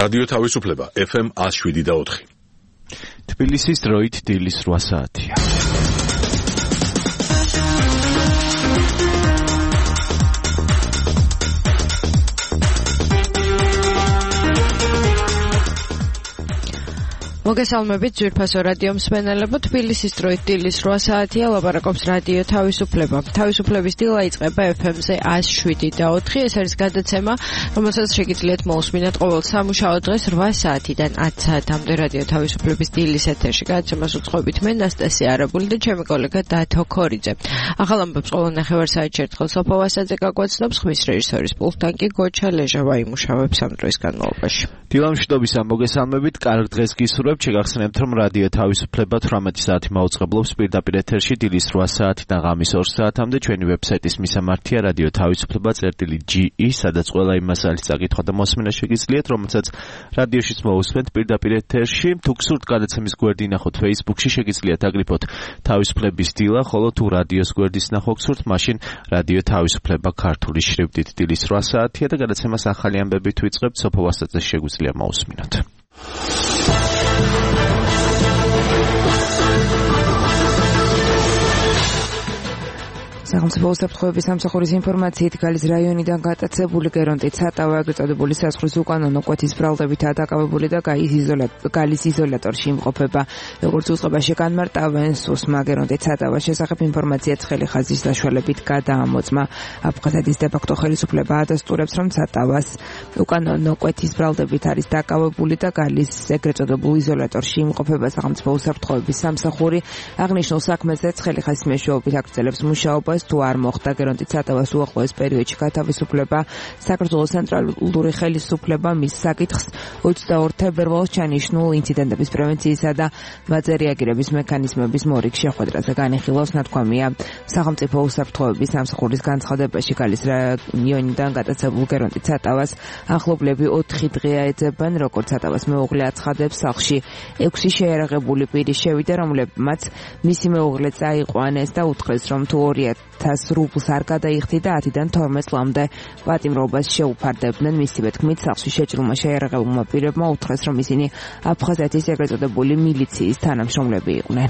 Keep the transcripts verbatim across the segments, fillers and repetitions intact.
რადიო თავისუფლება ეფ ემ one oh seven და four. თბილისის დროით დილის რვა საათია. მოგესალმებით ძვირფასო რადიო მსმენელებო, თბილისის დროით დილის რვა საათია, ლაპარაკობს რადიო თავისუფლება. თავისუფლების დილა იწყება ეფ ემ-ზე one oh seven და four. ეს არის გადაცემა, რომელსაც შეგიძლიათ მოусმინათ ყოველ სამუშაო დღეს რვა საათიდან ათი საათამდე რადიო თავისუფლების დილის ეთერში. გადაცემას უწყობთ მე ნასტასია არაბული და ჩემი კოლეგა დათო ქორიძე. ახალ ამბებს ყოველ ნახევარ-საათში ერთხელ სოფო ვასაძე გაგვაცნობს, ხმის რეჟისორის პულტთან კი გოჩა ლეჟავა იმუშავებს ამ დროის განმავლობაში. დილა მშვიდობისა, მოგესალმებით, კარგ დღეს გისურვებთ. შეგახსენებთ, რომ რადიო თავისუფლება თვრამეტი საათი მაუწყებლობს პირდაპირ ეთერში დილის რვა საათიდან ღამის ორ საათამდე. ჩვენი ვებსაიტის მისამართია რადიო თავისუფლება წერტილი ჯი ი, სადაც ყველა იმ მასალის წაკითხვა და მოსმენა შეგიძლიათ, რომელსაც რადიოშიც მოусმენთ პირდაპირ ეთერში. თუ გსურთ გადაცემის გვერდი ნახოთ Facebook-ში, შეგიძლიათ აგრიფოთ თავისუფლების დილა, ხოლო თუ რადიოს გვერდის ნახვა გსურთ, მაშინ რადიო თავისუფლება ქართული შრიფტით დილის რვა საათია და გადაცემას ახალი ამბებით ვიწყებთ, სოფო ვასაძეს შეგვიძლია მოусმინოთ. სახელმწიფო უსაფრთხოების სამსახურის ინფორმაციით გალის რაიონიდან გატაცებული გერონტით სატავა ეგრეთწოდებული საზღვრის უკანონო კვეთის ბრალდებითაა დაკავებული და გალის იზოლატორში იმყოფება. როგორც უწყებაში განმარტავენ, სუსმა გერონტით სატავას შესახებ ინფორმაცია ცხელი ხაზის საშუალებით გადაამოწმა. აფხაზეთის დე-ფაქტო ხელისუფლება ადასტურებს, რომ სატავას უკანონო კვეთის ბრალდებით არის დაკავებული და გალის ეგრეთწოდებულ იზოლატორში იმყოფება. სახელმწიფო უსაფრთხოების სამსახური აღნიშნულ საქმეზე ცხელი ხაზის მეშვეობით აგრძელებს მუშაობას. თუ არ მოხდა გერონტით სატავას უახლოეს პერიოდში გათავისუფლება, საქართველოს ცენტრალური ხელისუფლება მის საკითხს ოცდაორ თებერვალს ჩანიშნულ ინციდენტების პრევენციისა და მათზე რეაგირების მექანიზმების მორიგ შეხვედრაზე განიხილავს. ნათქვამია სახელმწიფო უსაფრთხოების სამსახურის განცხადებაში, გალის რაიონიდან გატაცებულ გერონტით სატავას ახლობლები ოთხი დღეა ეძებენ. როგორც სატავას მეუღლე აცხადებს, სახლში ექვსი შეიარაღებული პირი შევიდა, რომლებმაც მისი მეუღლე წაიყვანეს და უთხრეს, რომ თუ ორი ათას რუბლს არ გადაიხდიდა ათიდან თორმეტ წლამდე პატიმრობას შეუფარდებდნენ. მისივე თქმით, სახლში შეჭრულმა შეიარაღებულმა პირებმა უთხრეს, რომ ისინი აფხაზეთის ეგრეთწოდებული მილიციის თანამშრომლები იყვნენ.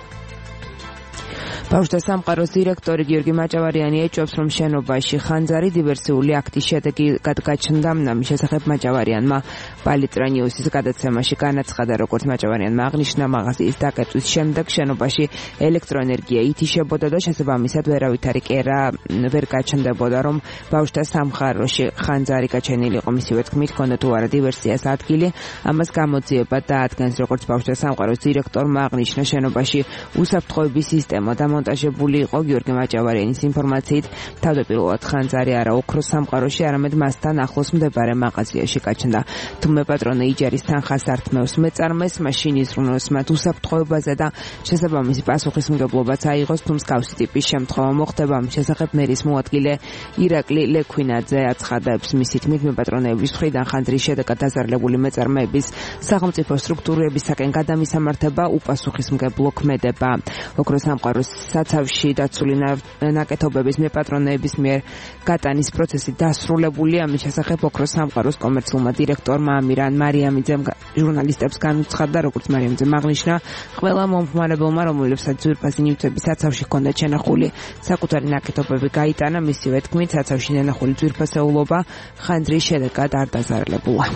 ბავშვთა სამყაროს დირექტორი გიორგი მაჭავარიანი ეჭვობს, რომ შენობაში ხანძარი დივერსიული აქტის შედეგად გაჩნდა. ამის შესახებ მაჭავარიანმა პალიტრა ნიუსის გადაცემაში განაცხადა, როგორც მაჭავარიანმა აღნიშნა, მაღაზიის დაკეტვის შემდეგ შენობაში ელექტროენერგია ითიშებოდა და შესაბამისად ვერავითარი კერა ვერ გაჩნდებოდა, რომ ბავშვთა სამყაროში ხანძარი გაჩენილი იყო. მისივე თქმით, ჰქონდა თუ არა დივერსიას ადგილი, ამას გამოძიება დაადგენს. როგორც ბავშვთა სამყაროს დირექტორმა აღნიშნა, შენობაში უსაფრთხოების სისტემა და მონტაჟებული იყო. გიორგი მაჭავარიანის ინფორმაციით, თავდაპირველად ხანძარი არა ოქროს სამყაროში, არამედ მასთან ახლოს მდებარე მაღაზიაში გაჩნდა. თუ მეპატრონე იჯარის თანხას ართმევს მეწარმეს, მაშინ იზრუნოს მათ უსაფრთხოებაზე და შესაბამისი პასუხისმგებლობაც აიღოს, თუ მსგავსი ტიპის შემთხვევა მოხდება. ამ შესახებ მერის მოადგილე ირაკლი ლექვინაძე აცხადებს, მისი თქმით, მეპატრონეების მხრიდან ხანძრის შედეგად დაზარალებული მეწარმეების სახელმწიფო სტრუქტურებისაკენ გადამისამართება უპასუხისმგებლო ქმედება. ოქროს სამყაროს საცავში დაცული ნაკეთობების მეპატრონეების მიერ გატანის პროცესი დასრულებულია. ამის შესახებ ოქროს სამყაროს კომერციულმა დირექტორმა ამირან მარიამიძემ ჟურნალისტებს განუცხადა, როგორც მარიამიძემ აღნიშნა, ყველა მომხმარებელმა, რომლებსაც ძვირფასი ნივთების საცავში ჰქონდათ შენახული საკუთარი ნაკეთობები გაიტანა. მისივე თქმით, საცავში შენახული ძვირფასეულობა ხანძრის შედეგად არ დაზარალებულა.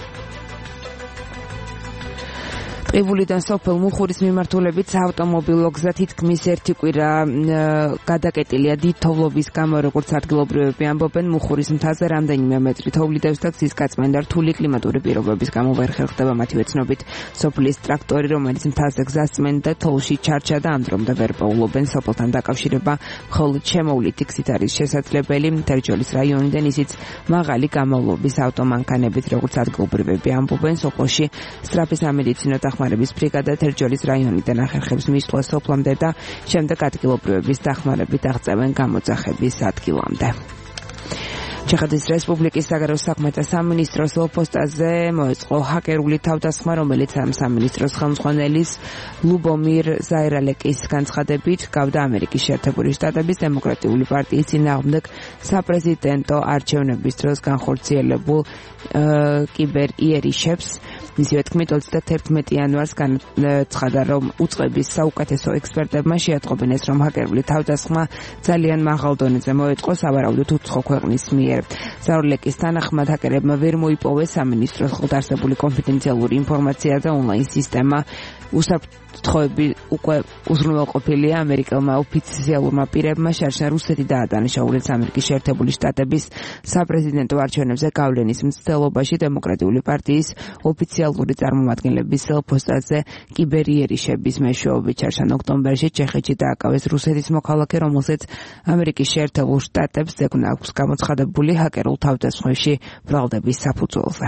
ტყიბულიდან სოფელ მუხურის მიმართულებით საავტომობილო გზა თითქმის ერთი კვირა გადაკეტილია დიდ თოვლობის გამო. როგორც ადგილობრივები ამბობენ, მუხურის მთაზე რამდენიმე მეტრი თოვლი დევს და გზის გაწმენდა რთული კლიმატური პირობების გამო ვერ ხერხდება. მათივე ცნობით, სოფლის ტრაქტორი, რომელიც მთაზე გზას წმენდა, თოვლში ჩარჩა და ამ დრომდე ვერ პოულობენ. სოფელთან დაკავშირება მხოლოდ შემოვლითი გზით არის შესაძლებელი. თერჯოლის რაიონიდან ისიც მაღალი გამოვლობის ავტომანქანებით, როგორც ადგილობრივები ამბობენ, სოფელში სწრაფი სამედიცინო დახმარების ბრიგადა თერჯოლის რაიონიდან ახერხებს მისვლა სოფლამდე და შემდეგ ადგილობრივების დახმარებით აღწევენ გამოძახების ადგილამდე. ჩეხეთის რესპუბლიკის საგარეო საქმეთა სამინისტროს პოსტაზე მოეწყო ჰაკერული თავდასხმა, რომელიც ამ სამინისტროს ხელმძღვანელის ლუბომირ ზაირალეკის განცხადებით გავდა ამერიკის შეერთებული შტატების დემოკრატიული პარტიის წინააღმდეგ საპრეზიდენტო არჩევნების დროს განხორციელებულ კიბერ იერიშებს. მისივე თქმით, ოცდაათი იანვარს განაცხადა, რომ უწყების საუკეთესო ექსპერტებმა შეატყობინეს, რომ ჰაკერული თავდასხმა ძალიან მაღალ დონეზე მოეწყო სავარაუდოდ უცხო ქვეყნის მიერ. ზაირალეკის თანახმად ჰაკერებმა ვერ მოიპოვეს სამინისტროს ხელდარსებული კონფიდენციალური ინფორმაცია და ონლაინ სისტემა. უსაფრთხოები უკვე უზრუნველყოფილია ამერიკელმა ოფიციალურმა პირებმა შარშა რუსეთი დაადანაშაულეს ამერიკის შეერთებული შტატების საპრეზიდენტო არჩევნებზე გავლენის მცდელობაში დემოკრატიული პარტიის ოფიციალური წარმომადგენლების პოსტაზე კიბერიერიშების მეშვეობით შარშან ოქტომბერში ჩეხეთში დააკავეს რუსეთის მოქალაქე, რომელსაც ამერიკის შეერთებულ შტატებს ზეგნა აქვს გამოცხადებული ჰაკერულ თავდასხმებში ბრალდების საფუძველზე.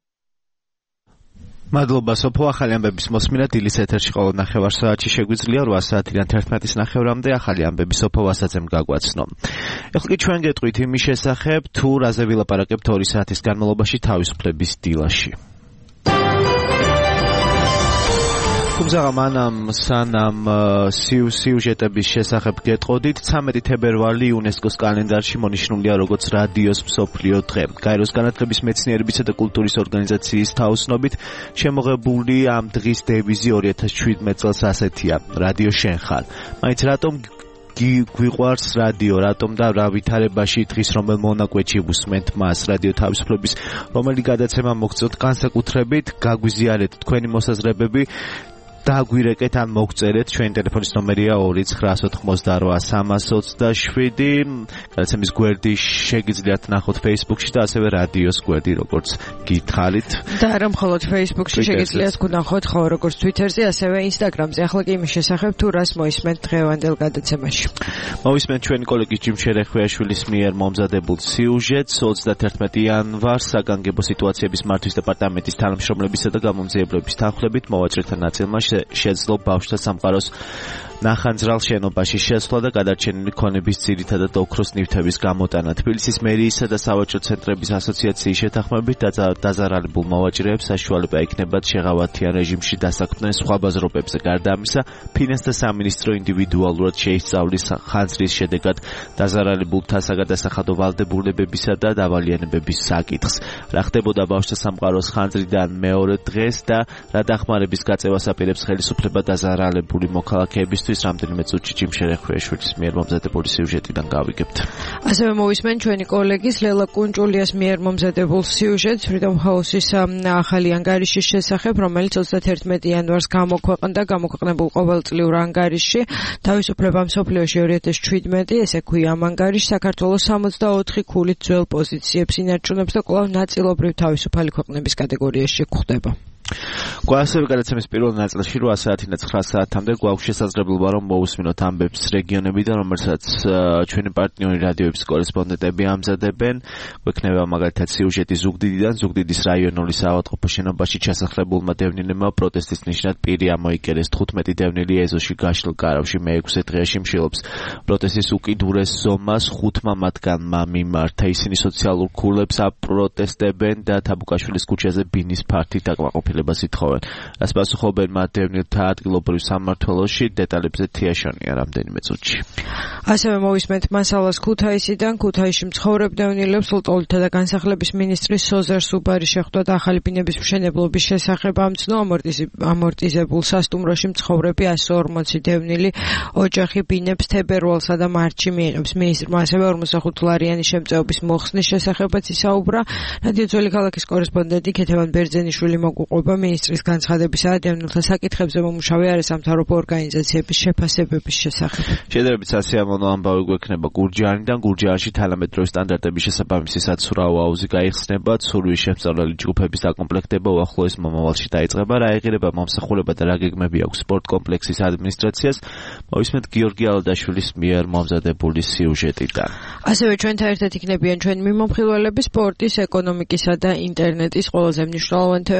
მადლობა სოფო, ახალი ამბების მოსმინა დილის ეთერში ყოველ ნახევარ საათში შეგვიძლია რვა საათიდან თერთმეტის ნახევრამდე ახალი ამბები სოფო ვასაძემ გაგვაცნო. ეხლა კი ჩვენ გეტყვით იმის შესახებ, თუ რაზე ვილაპარაკებთ ორი საათის განმავლობაში თავისუფლების დილაში. თუმცა მანამ სანამ სიუჟეტების შესახებ გეტყოდით, ცამეტი თებერვალი იუნესკოს კალენდარში მონიშნულია როგორც რადიოს მსოფლიო დღე. გაეროს განათლების, მეცნიერებისა და კულტურის ორგანიზაციის თაოსნობით შემოღებული ამ დღის დევიზი ორი ათას შვიდმეტ წელს ასეთია: რადიო შენ ხარ. მაინც რატომ გვიყვარს რადიო, რატომ და რა ვითარებაში დღის რომელ მონაკვეთში ვუსმენთ მას, რადიო თავისუფლების რომელი გადაცემა მოგწოთ, განსაკუთრებით გაგვიზიარეთ თქვენი მოსაზრებები. დაგვირეკეთ ან მოგწერეთ, ჩვენი ტელეფონის ნომერია ორი ცხრა ოცდაოთხმოცდარვა სამას ოცდაშვიდი. გადაცემის გვერდი შეგიძლიათ ნახოთ Facebook-ში და ასევე რადიოს გვერდი, როგორც გითხარით. და არა მხოლოდ Facebook-ში შეგიძლიათ გნახოთ, ხო, როგორც Twitter-ზე, ასევე Instagram-ზე. ახლა კი იმის შესახებ, თუ რას მოისმენთ დღევანდელ გადაცემაში. მოვისმენთ ჩვენი კოლეგის ჯიმ შერეხვიაშვილის მიერ მომზადებულ სიუჟეტს. ოცდათერთმეტი იანვარს საგანგებო სიტუაციების მართვის დეპარტამენტის თანამშრომლებისა და გამომძიებლების თანხლებით მოვაჭრეთა ნაწილმა შეძლო ბავშვთა სამყაროს ნახანძრალ შენობაში შესვლა და გადარჩენილი ქონების ძირითადად ოქროს ნივთების გამოტანა. თბილისის მერიისა და სავაჭრო ცენტრების ასოციაციის შეთანხმებით დაზარალებულ მოვაჭრეებს საშუალება ექნებათ შეღავათიან რეჟიმში დასაქმდნენ სხვა ბაზრობებზე. გარდა ამისა, ფინანსთა სამინისტრო ინდივიდუალურად შეისწავლის ხანძრის შედეგად დაზარალებულთა საგადასახადო ვალდებულებებისა და დავალიანებების საკითხს. რა ხდებოდა ბავშვთა სამყაროს ხანძრიდან მეორე დღეს და რა დახმარების გაწევას აპირებს ხელისუფლება დაზარალებული მოქალაქეებისთვის, რამდენიმე წუთში ჯიმ შერეხვიაშვილის მიერ მომზადებული სიუჟეტიდან გავიგებთ. ასევე მოვისმენთ ჩვენი კოლეგის ლელა კუნჭულიას მიერ მომზადებულ სიუჟეტს Freedom House-ის ახალი ანგარიშის შესახებ, რომელიც ოცდათერთმეტი იანვარს გამოქვეყნდა, გამოქვეყნებულ ყოველწლიურ ანგარიშში. თავისუფლება მსოფლიოში ორი ათას შვიდმეტი, ესე ქვია ამ ანგარიშს, საქართველოს სამოცდაოთხი ქულით ძველ პოზიციებს ინარჩუნებს და კვლავ ნაწილობრივ თავისუფალი ქვეყნების კატეგორიაში გვხვდება. გვასწავლე გადაცემის პირველ ნაწილში რვა საათიდან ცხრა საათამდე გვაქვს შესაძლებლობა რომ მოვუსმინოთ ამბებს რეგიონებიდან, რომელსაც ჩვენი პარტნიორი რადიოების კორესპონდენტები ამზადებენ. გვექნება მაგალითად სიუჟეტი ზუგდიდიდან. ზუგდიდის რაიონული საავადმყოფო შენობაში ჩასახლებულმა დევნილებმა პროტესტის ნიშნად პირი ამოიკერეს. თხუთმეტი დევნილი ეზოში გაშლილ გარავში მეექვსე დღეში მშილობს. პროტესტის უკიდურეს ზომას ხუთმა მათგანმა მიმართა. ისინი სოციალურ ქულებს აპროტესტებენ და თაბუკაშვილის ქუჩაზე ბინის ფართით აკმაყოფილებას ითხოვენ. რას პასუხობენ მათ დევნილთა ადგილობრივ სამმართველოში, დეტალებზე თიაშონია რამდენიმე წუთში. ასევე მოვისმენთ მასალას ქუთაისიდან. ქუთაისში მცხოვრებ დევნილებს სულწოლითა და განსახლების მინისტრის სოზერ სუბარი შეხვდა და ახალი ბინების მშენებლობის შესახებ ამცნო. ამორტიზებულ სასტუმროში მცხოვრები ასო ორმოცი დევნილი ოჯახი ბინებს თებერვალსა და მარტში მიიღებს. მინისტრმა ასევე ორმოცდახუთლარიანი შემწეობის მოხსნის შესახებაც ისაუბრა. რადიო ძველი ქალაქის კორესპონდენტი ქეთევან ბერძენიშვილი მოგუყვება მინისტრის განცხადებისა და დევნილთა საკითხებზე მომუშავე არასამთავრობო ორგანიზაციების შეფასებების შესახებ. შედარებით სასიამოვნო ამბავი გვექნება გურჯაანიდან. გურჯაანში თანამედროვე სტანდარტების შესაბამისი საცურაო აუზი გაიხსნება. ცურვის შესწავლილი ჯგუფების დაკომპლექტება უახლოეს მომავალში დაიწყება. რა ეღირება მომსახურება და რა გეგმები აქვს სპორტ კომპლექსის ადმინისტრაციას, მოვისმენთ გიორგი ალადაშვილის მიერ მომზადებული სიუჟეტიდან. ასევე ჩვენთან ერთად იქნებიან ჩვენი მიმომხილველები სპორტის, ეკონომიკისა და ინტერნეტის ყველაზე მნიშვნელოვან თემებს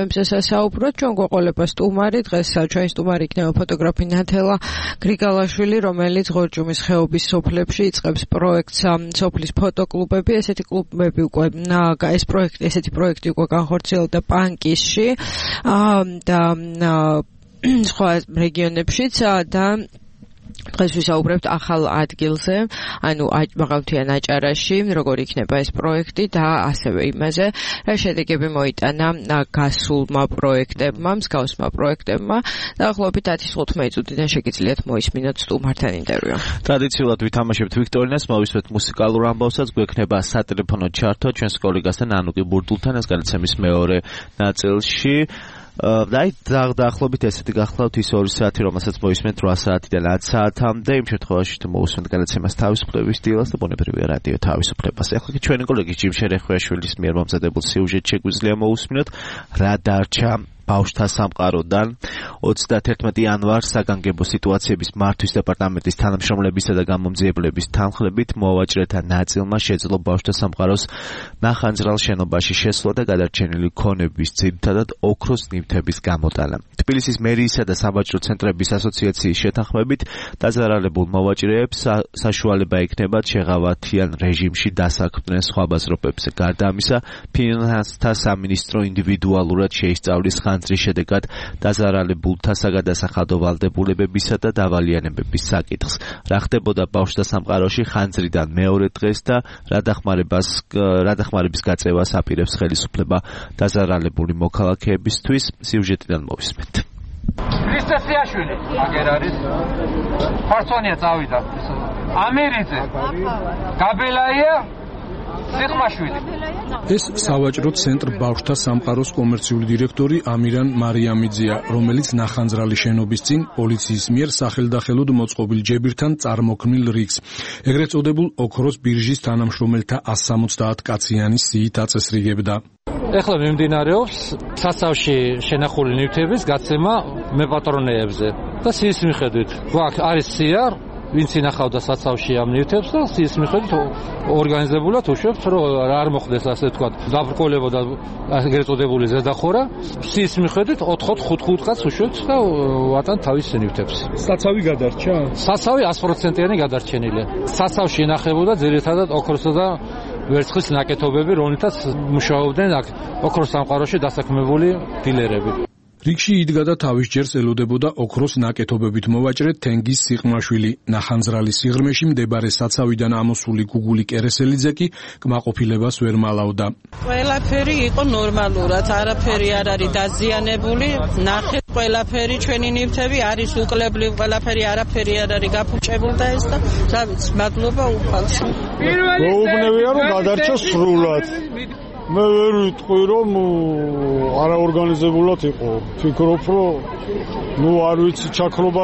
ვისაუბროთ. ჩვენ გვეყოლება სტუმარი, დღეს ჩვენი სტუმარი იქნება ფოტოგრაფი ნათელა გრიგალაშვილი, რომელიც ღორჯუმის ხეობის სოფლებში იწყებს პროექტს სოფლის ფოტოკლუბები. ესეთი კლუბები უკვე ეს პროექტი, ესეთი პროექტი უკვე განხორციელდა პანკისში და სხვა რეგიონებშიც და დღეს ვისაუბრებთ ახალ ადგილზე, ანუ მაღალმთიან აჭარაში, როგორ იქნება ეს პროექტი და ასევე იმაზე, რა შედეგები მოიტანა გასულმა პროექტებმა, მსგავსმა პროექტებმა. დაახლოებით ათი თხუთმეტი წუთიდან შეგიძლიათ მოისმინოთ სტუმართან ინტერვიუ. ტრადიციულად ვითამაშებთ ვიქტორინას, მოვისმენთ მუსიკალურ ამბავსაც, გვექნება სატელეფონო ჩართვა ჩვენს კოლეგასთან ანუკი ბურდულთან, ეს გადაცემის მეორე ნაწილში. და დაახლოებით ესეთი გახლავთ ის ორი საათი, რომელსაც მოისმენთ რვა საათიდან ათ საათამდე. იმ შემთხვევაში თუ მოусმენთ გადაცემას თავისუფლების დილას და ბუნებრივია რადიო თავისუფლებას. ახლა კი ჩვენი კოლეგის ჯიმ შერეხვეაშვილის მიერ მომზადებულ სიუჟეტს შეგვიძლია მოусმინოთ რა დარჩა ბავშვთა სამყაროდან. ოცდაათერთმეტი იანვარს საგანგებო სიტუაციების მართვის დეპარტამენტის თანამშრომლებისა და გამომძიებლების თანხლებით მოვაჭრეთა ნაწილმა შეძლო ბავშვთა სამყაროს ნახანძრალ შენობაში შესვლა და გადარჩენილი ქონების, ძირითადად ოქროს ნივთების გამოტანა. თბილისის მერიისა და საბაჭრო ცენტრების ასოციაციის შეთანხმებით დაზარალებულ მოვაჭრეებს საშუალება ექნებათ შეღავათიან რეჟიმში დასაქმდნენ სხვა ბაზრობებზე. გარდა ამისა, ფინანსთა სამინისტრო ინდივიდუალურად შეისწავლის ხანძრის შედეგად დაზარალებულთა საგადასახადო ვალდებულებებისა და დავალიანებების საკითხს. რა ხდებოდა ბავშვთა სამყაროში ხანძრიდან მეორე დღეს და რა დახმარებას რა დახმარების გაწევას აპირებს ხელისუფლება დაზარალებული მოქალაქეებისთვის, სიუჟეტიდან მოვისმენთ. ქრისტესიაშვილი აგერ არის. ფარსონია წავიდა. ამირიძე. გაბელაია ეს სავაჭრო ცენტრ ბავშვთა სამყაროს კომერციული დირექტორი ამირან მარიამიძეა, რომელიც ნახანძრალი შენობის წინ პოლიციის მიერ სახელდახელოდ მოწყობილ ჯებირთან წარმოქმნილ რიგს, ეგრეთ წოდებულ ოქროს ბირჟის თანამშრომელთა ასი სამოცდაათ კაციანი სიით აწესრიგებდა. ეხლა მიმდინარეობს სასავში შენახული ნივთების გაცემა მეპატრონეებზე და სიის მიხედვით. აქ არის სია, ვინც ინახავდა საცავში ამ ნივთებს და სიის მიხედვით ორგანიზებულად უშვებთ, რომ არ მოხდეს ასე ვთქვათ, დაბრკოლება და ეგრეთ წოდებული ზედახურა. სიის მიხედვით ოთხ-ხუთ კაცს უშვებთ და ვატან თავის ნივთებს. საცავი გადარჩა? საცავი ას პროცენტიანი გადარჩენილია. საცავში ინახებოდა ძირითადად ოქროსა და ვერცხლის ნაკეთობები, რომელთაც მუშაობდნენ აქ ოქროს სამყაროში დასაქმებული დილერები. რიგში იდგა და თავის ჯერს ელოდებოდა ოქროს ნაკეთობებით მოვაჭრე თენგიზ სიყმაშვილი. ნახანძრალის სიღრმეში მდებარე საცავიდან ამოსული გუგული კერესელიძე კი კმაყოფილებას ვერ მალავდა. ყველაფერი იყო ნორმალურად, არაფერი არ არის დაზიანებული. ნახეთ, ყველაფერი ჩვენი ნივთები არის უკლებლივ, ყველაფერი არაფერი არ არის გაფუჭებული და ეს და რა ვიცი, მადლობა უფალს. მოუგნევია რომ გადარჩა სრულად. მე ვერ ვიტყვი რომ არაორგანიზებულად იყო. ფიქრობ რომ ნუ არ ვიცი ჩაქრობა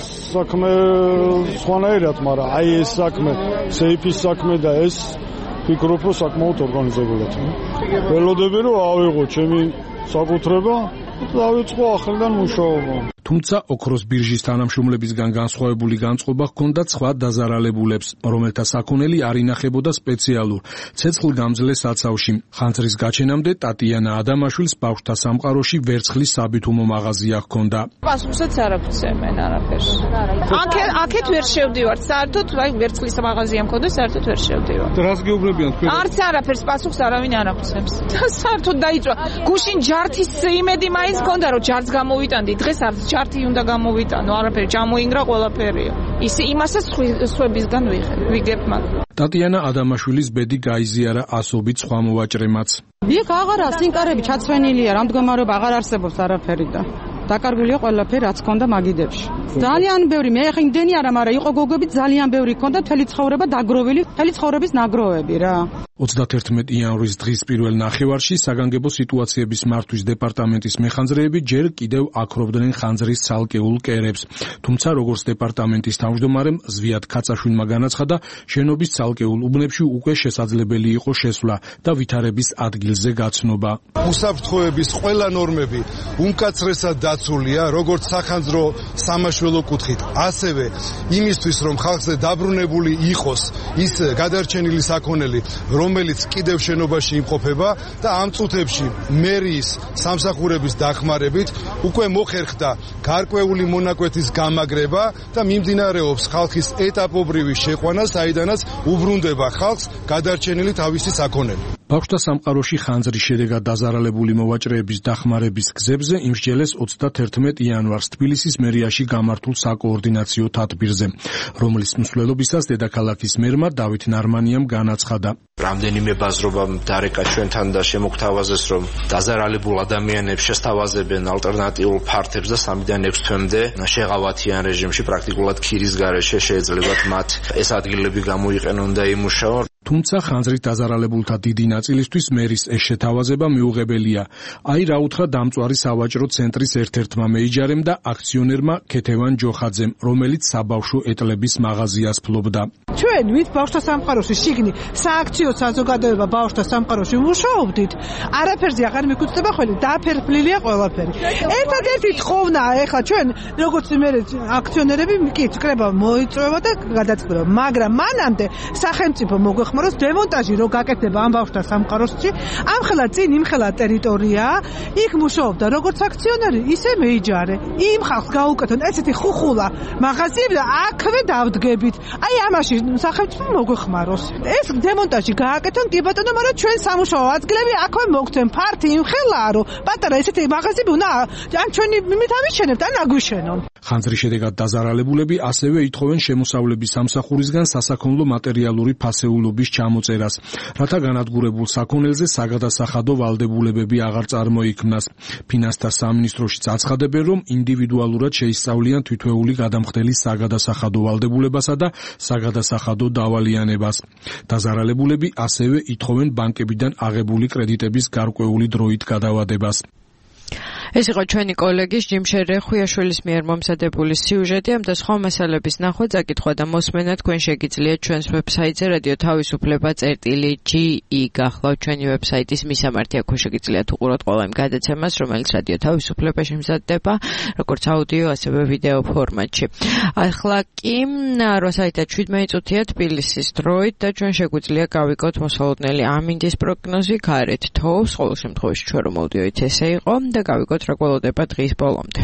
საქმე სხვანაირად, მაგრამ აი ეს საქმე, სეიფის საქმე და ეს ფიქრობ რომ საკმაოდ ორგანიზებულად. ველოდები რომ ავიღო ჩემი საკუთრება და დავიწყო ახლიდან მუშაობა. თუმცა ოქროს ბირჟის თანამშრომლებისგან განსხვავებული განწყობა ჰქონდა სხვა დაზარალებულებს, რომელთა საქონელი არ ინახებოდა სპეციალურ ცეცხლგამძლე საცავში. ხანძრის გაჩენამდე ტატიანა ადამაშვილს ბავშვთა სამყაროში ვერცხლის საბითუმო მაღაზია ჰქონდა. პასუხსაც არ აღწევენ არაფერს. აქეთ აქეთ ვერ შევდივართ. საერთოდ აი ვერცხლის მაღაზია მქონდა, საერთოდ ვერ შევდივართ. რას გეუბნებიან თქვენ? არც არაფერს პასუხს არავინ არ აღწევს. საერთოდ დაიწვა. გუშინ ჯართის იმედი მაინც მქონდა, რომ ჯართს გამოვიტანდი. დღეს არც არტი უნდა გამოვიტანო, არაფერი ჩამოინგრა ყველაფერია. ის იმასაც სხვებისგან ვიგებ მაგ. ტატიანა ადამაშვილის ბედი გაიზიარა ასობით სხვა მოვაჭრემაც. იქ აღარა სინკარები ჩაცვენილია, რამდგომარეობა აღარ არსებობს არაფერი და დაკარგულია ყველაფერი, რაც ჰქონდა მაგიდებში. ძალიან ბევრი, მე ხე იმდენი არა, მაგრამ იყო გოგები ძალიან ბევრი ჰქონდა, მთელი ცხოვრება დაგროვილი, მთელი ცხოვრების ნაგროვები რა. ოცდაათერთმეტი იანვრის დღის პირველ ნახევარში საგანგებო სიტუაციების მართვის დეპარტამენტის მეხანძრეები ჯერ კიდევ აქრობდნენ ხანძრის ცალკეულ კერებს. თუმცა როგორც დეპარტამენტის თავმჯდომარემ ზვიად ქაცაშვილმა განაცხადა, შენობის ცალკეულ უბნებში უკვე შესაძლებელი იყო შესვლა და ვითარების ადგილზე გაცნობა. უსაფრთხოების ყველა ნორმები უმკაცრესად დაცულია, როგორც სახანძრო სამაშველო კუთხით, ასევე იმისთვის, რომ ხალხზე დაბრუნებული იყოს ის გადარჩენილი საქონელი, რომელიც კიდევ შენობაში იმყოფება და ამ წუთებში მერიის სამსახურების დახმარებით უკვე მოხერხდა გარკვეული მონაკვეთის გამაგრება და მიმდინარეობს ხალხის ეტაპობრივი შეყვანა, საიდანაც უბრუნდება ხალხს გადარჩენილი თავისი საქონელი. ბავშვთა სამყაროში ხანძრის შედეგად დაზარალებული მოვაჭრეების დახმარების გზებზე იმსჯელეს ოცდათერთმეტ იანვარს თბილისის მერიაში გამართულ საკოორდინაციო თათბირზე, რომლის მსვლელობისას დედაქალაქის მერმა დავით ნარმანიამ განაცხადა. რამდენიმე ბაზრობა დარეკა ჩვენთან და შემოგთავაზეს, რომ დაზარალებულ ადამიანებს შესთავაზებენ ალტერნატიულ ფართებს და სამიდან ექვს თვემდე შეღავათიან რეჟიმში, პრაქტიკულად ქირის გარეშე შეეძლებათ მათ ეს ადგილები გამოიყენონ და იმუშაონ. თუმცა ხანძრით დაზარალებულთა დიდი ნაწილისთვის მერის ეს შეთავაზება მიუღებელია. აი რა უთხრა დამწვარი სავაჭრო ცენტრის ერთ-ერთმა მეიჯარემ და აქციონერმა ქეთევან ჯოხაძემ, რომელიც საბავშვო ეტლების მაღაზიას ფლობდა. ჩვენ ვით ბავშვთა სამყაროში შიგნი სააქციო საზოგადოება ბავშვთა სამყაროში ვმუშაობდით, არაფერზე აღარ მიგუწდება ხელი, დაფერფლილია ყველაფერი. ერთადერთი თხოვნა ეხლა ჩვენ როგორც მე აქციონერები კი წკრება მოიწვევა და გადაწყდება, მაგრამ მანამდე სახელმწიფო მოგვეხმაროს დემონტაჟი რო გაკეთდება ამ ბავშვთა სამყაროში, ამხელა წინ იმხელა ტერიტორია, იქ მუშაობდა როგორც აქციონერი, ისე მეიჯარე. იმ ხალხს გაუკეთონ ესეთი ხუხულა მაღაზიები და აქვე დავდგებით. აი ამაში სახელმწიფო მოგვეხმაროს. ეს დემონტაჟი გააკეთონ კი ბატონო, მაგრამ ჩვენ სამუშაო ადგილები აქვე მოგცემ. ფართი იმხელაა, რომ პატარა ესეთი მაღაზიები უნდა ან ჩვენი მიმით ავიჩენებთ, ან აგვიშენონ. ხანძრის შედეგად დაზარალებულები ასევე ითხოვენ შემოსავლების სამსახურისგან სასაქონლო მატერიალური ფასეულობის ჩამოწერას, რათა განადგურებულ საქონელზე საგადასახადო ვალდებულებები აღარ წარმოიქმნას. ფინანსთა სამინისტროშიც აცხადებენ, რომ ინდივიდუალურად შეისწავლიან თვითვეული გადამხდელის საგადასახადო ვალდებულებასა და საგადასახადო დავალიანებას. დაზარალებულები ასევე ითხოვენ ბანკებიდან აღებული კრედიტების გარკვეული დროით გადავადებას. ეს იყო ჩვენი კოლეგის ჯიმშერ რეხვიაშვილის მიერ მომზადებული სიუჟეტი. ამ და სხვა მასალების ნახვა, წაკითხვა და მოსმენა თქვენ შეგიძლიათ ჩვენს ვებსაიტზე რადიო თავისუფლება წერტილი ჯი ი გახლავთ ჩვენი ვებსაიტის მისამართი. აქ შეგიძლიათ უყუროთ ყველა იმ გადაცემას, რომელიც რადიო თავისუფლებაში მზადდება, როგორც აუდიო, ასევე ვიდეო ფორმატში. ახლა კი რვა საათი და შვიდმეტი წუთია თბილისის დროით და ჩვენ შეგვიძლია გავიგოთ მოსალოდნელი ამინდის პროგნოზი გარეთ თოვს. ყოველ შემთხვევაში ჩვენ რომ აუდიოით ესე იყო და გავიგოთ რა გველოდება დღის ბოლომდე.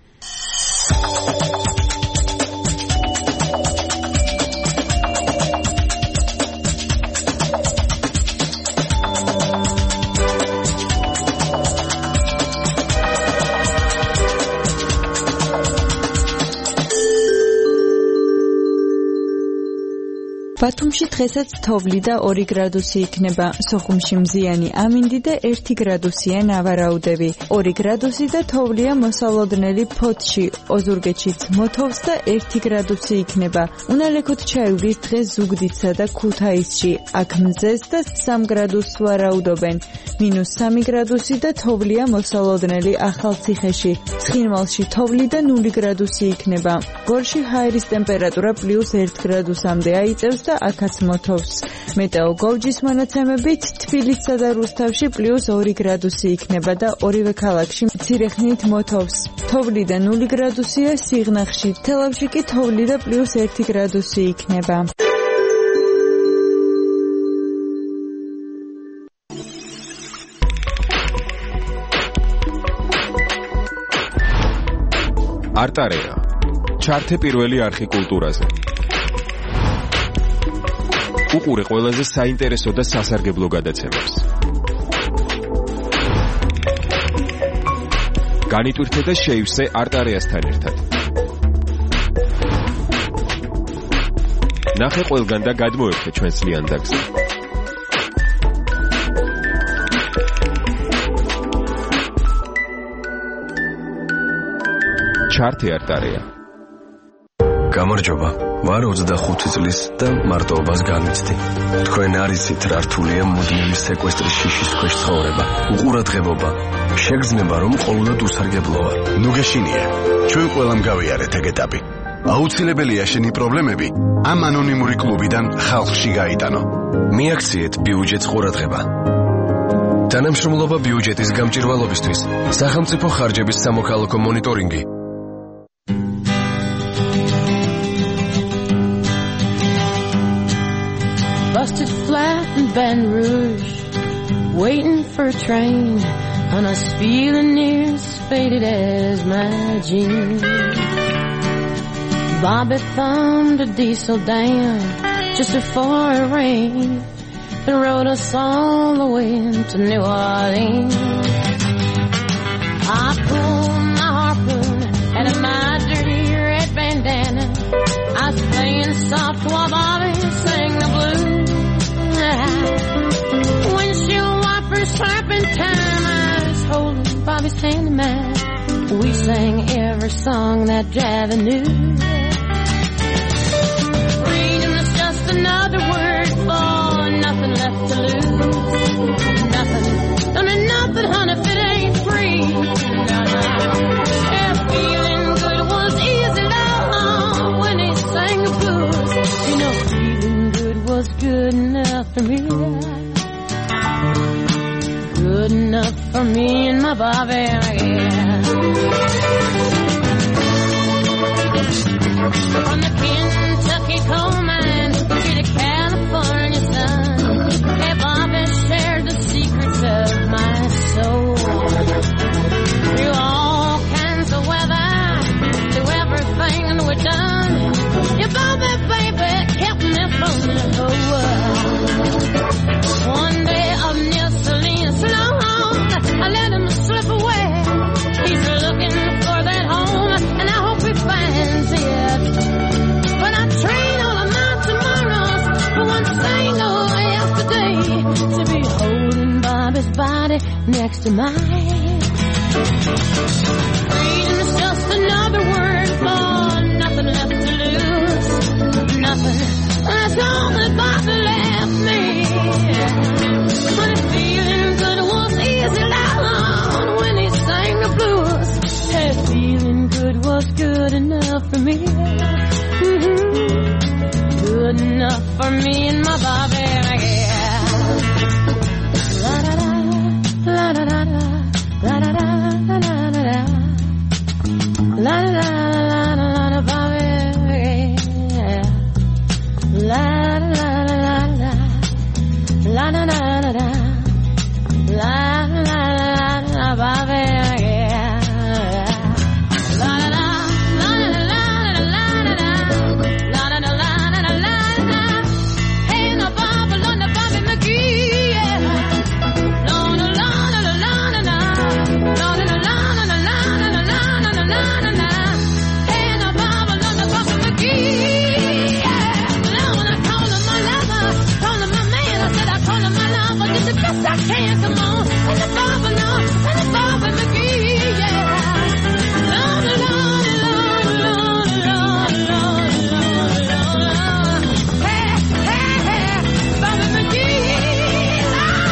ბათუმში დღესაც თოვლი და ორი გრადუსი იქნება, სოხუმში მზიანი ამინდი და ერთი გრადუსია ნავარაუდები. ორი გრადუსი და თოვლია მოსალოდნელი ფოთში, ოზურგეთშიც მოთოვს და ერთი გრადუსი იქნება. უნალექოთ ჩაივლის დღეს ზუგდიდსა და ქუთაისში, აქ მზეს და სამ გრადუსს ვარაუდობენ. მინუს სამი გრადუსი და თოვლია მოსალოდნელი ახალციხეში. ცხინვალში თოვლი და ნული გრადუსი იქნება. გორში ჰაერის ტემპერატურა პლუს ერთ გრადუსამდე აიწევს და აქაც მოთოვს. მეტეო გოვჯის მონაცემებით თბილისსა და რუსთავში პლუს ორი გრადუსი იქნება და ორივე ქალაქში მცირე ხნით მოთოვს. თოვლი და ნული გრადუსია სიღნაღში, თელავში კი თოვლი და პლუს ერთი გრადუსი იქნება. არტარეა. ჩართე პირველი არხი კულტურაზე. უყურე ყველაზე საინტერესო და სასარგებლო გადაცემებს. განიტვირთე და შეივსე არტარეასთან ერთად. ნახე ყველგან და გადმოერთე ჩვენს ლიანდაგზე. ჩართე არტარეა. გამარჯობა. ვარ ოცდახუთი წლის და მარტოობას განიცდი. თქვენ არიცით რა რთულია მუდმივი სეკვესტრის შიშის ქვეშ ცხოვრება. უყურადღებობა. შეგრძნება რომ ყოველდღე უსარგებლო ვარ. ნუ გეშინია. ჩვენ ყველამ გავიარეთ ეგ ეტაპი. აუცილებელია შენი პრობლემები ამ ანონიმური კლუბიდან ხალხში გაიტანო. მიაქციეთ ბიუჯეტს ყურადღება. თანამშრომლობა ბიუჯეტის გამჭირვალობისთვის. სახელმწიფო ხარჯების სამოქალაქო მონიტორინგი. busted flat in Baton Rouge, waiting for a train, and I was feeling near as faded as my jeans. Bobby thumbed a diesel down just before it rained and rode us all the way to New Orleans. I pulled my harpoon out of my dirty red bandana. I was playing soft while Bobby sang the blues. Windshield wipers slapping time, I was holding Bobby's hand in mine. We sang every song that Javi knew. Freedom is just another word for nothing left to lose. Nothing, don't mean nothing, honey, if it ain't free. No, no. Yeah, feeling good was easy, love, when he sang the blues. You know, feeling good was good enough for me. Good enough for me and my Bobby, yeah. From the Kentucky coal mine to the California sun, hey, Bobby shared the secrets of my soul. Through all kinds of weather, through everything we've done, your Bobby, baby, kept me from the whole world. One day up near Salinas, long, I let him slip away. He's looking for that home, and I hope he finds it. But I trade all of my tomorrows for one single yesterday, to be holding Bobby's body next to mine. Freedom is just another word for nothing left to lose. Nothing, that's all that Bobby left me. But if feeling good was easy, loud when he sang the blues. Hey, feeling good was good enough for me. Mm-hmm. Good enough for me and my Bobby, yeah. La da da, la da da da, la da da, la da da da, la da da, la da da, Bobby, yeah. La da da da da, la da da da, la da da da, Bobby, yeah. La da da. I can't come on, and the Bobby, no, and the Bobby McGee, yeah. Lord, Lord, Lord, Lord, Lord, Lord, Lord, Lord. Hey, hey, hey, Bobby McGee,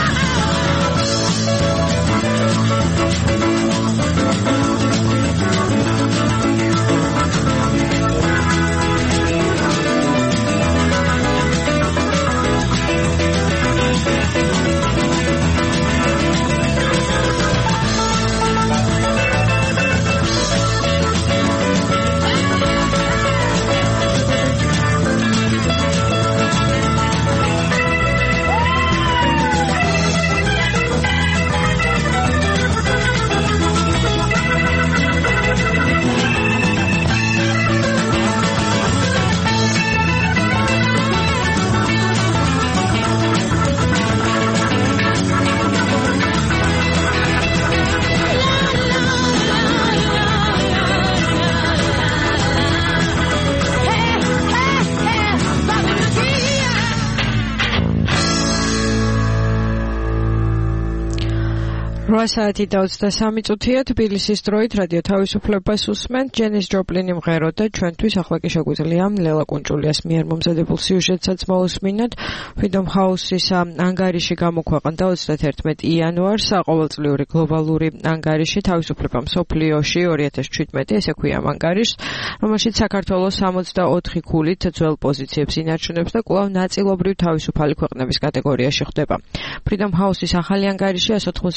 რვა საათი და ოცდასამი წუთია თბილისის დროით რადიო თავისუფლებას უსმენთ. ჯენის ჯოპლინი მღეროდა ჩვენთვის, ახლა კი შეგვიძლია ლელა კუნჭულიას მიერ მომზადებულ სიუჟეტსაც მოусმინოთ. Freedom House-ის ანგარიში გამოქვეყნდა ოცდათერთმეტი იანვარს, ყოველწლიური გლობალური ანგარიში თავისუფლება მსოფლიოში ორი ათას შვიდმეტი, ესე ქვია ამ ანგარიშს, რომელშიც საქართველოს სამოცდაოთხი ქულით ძველ პოზიციებს ინარჩუნებს და კვლავ ნაწილობრივ თავისუფალი ქვეყნების კატეგორიაში ხდება. Freedom House-ის ახალი ანგარიში εκατს ოთხმოცდათხუთმეტ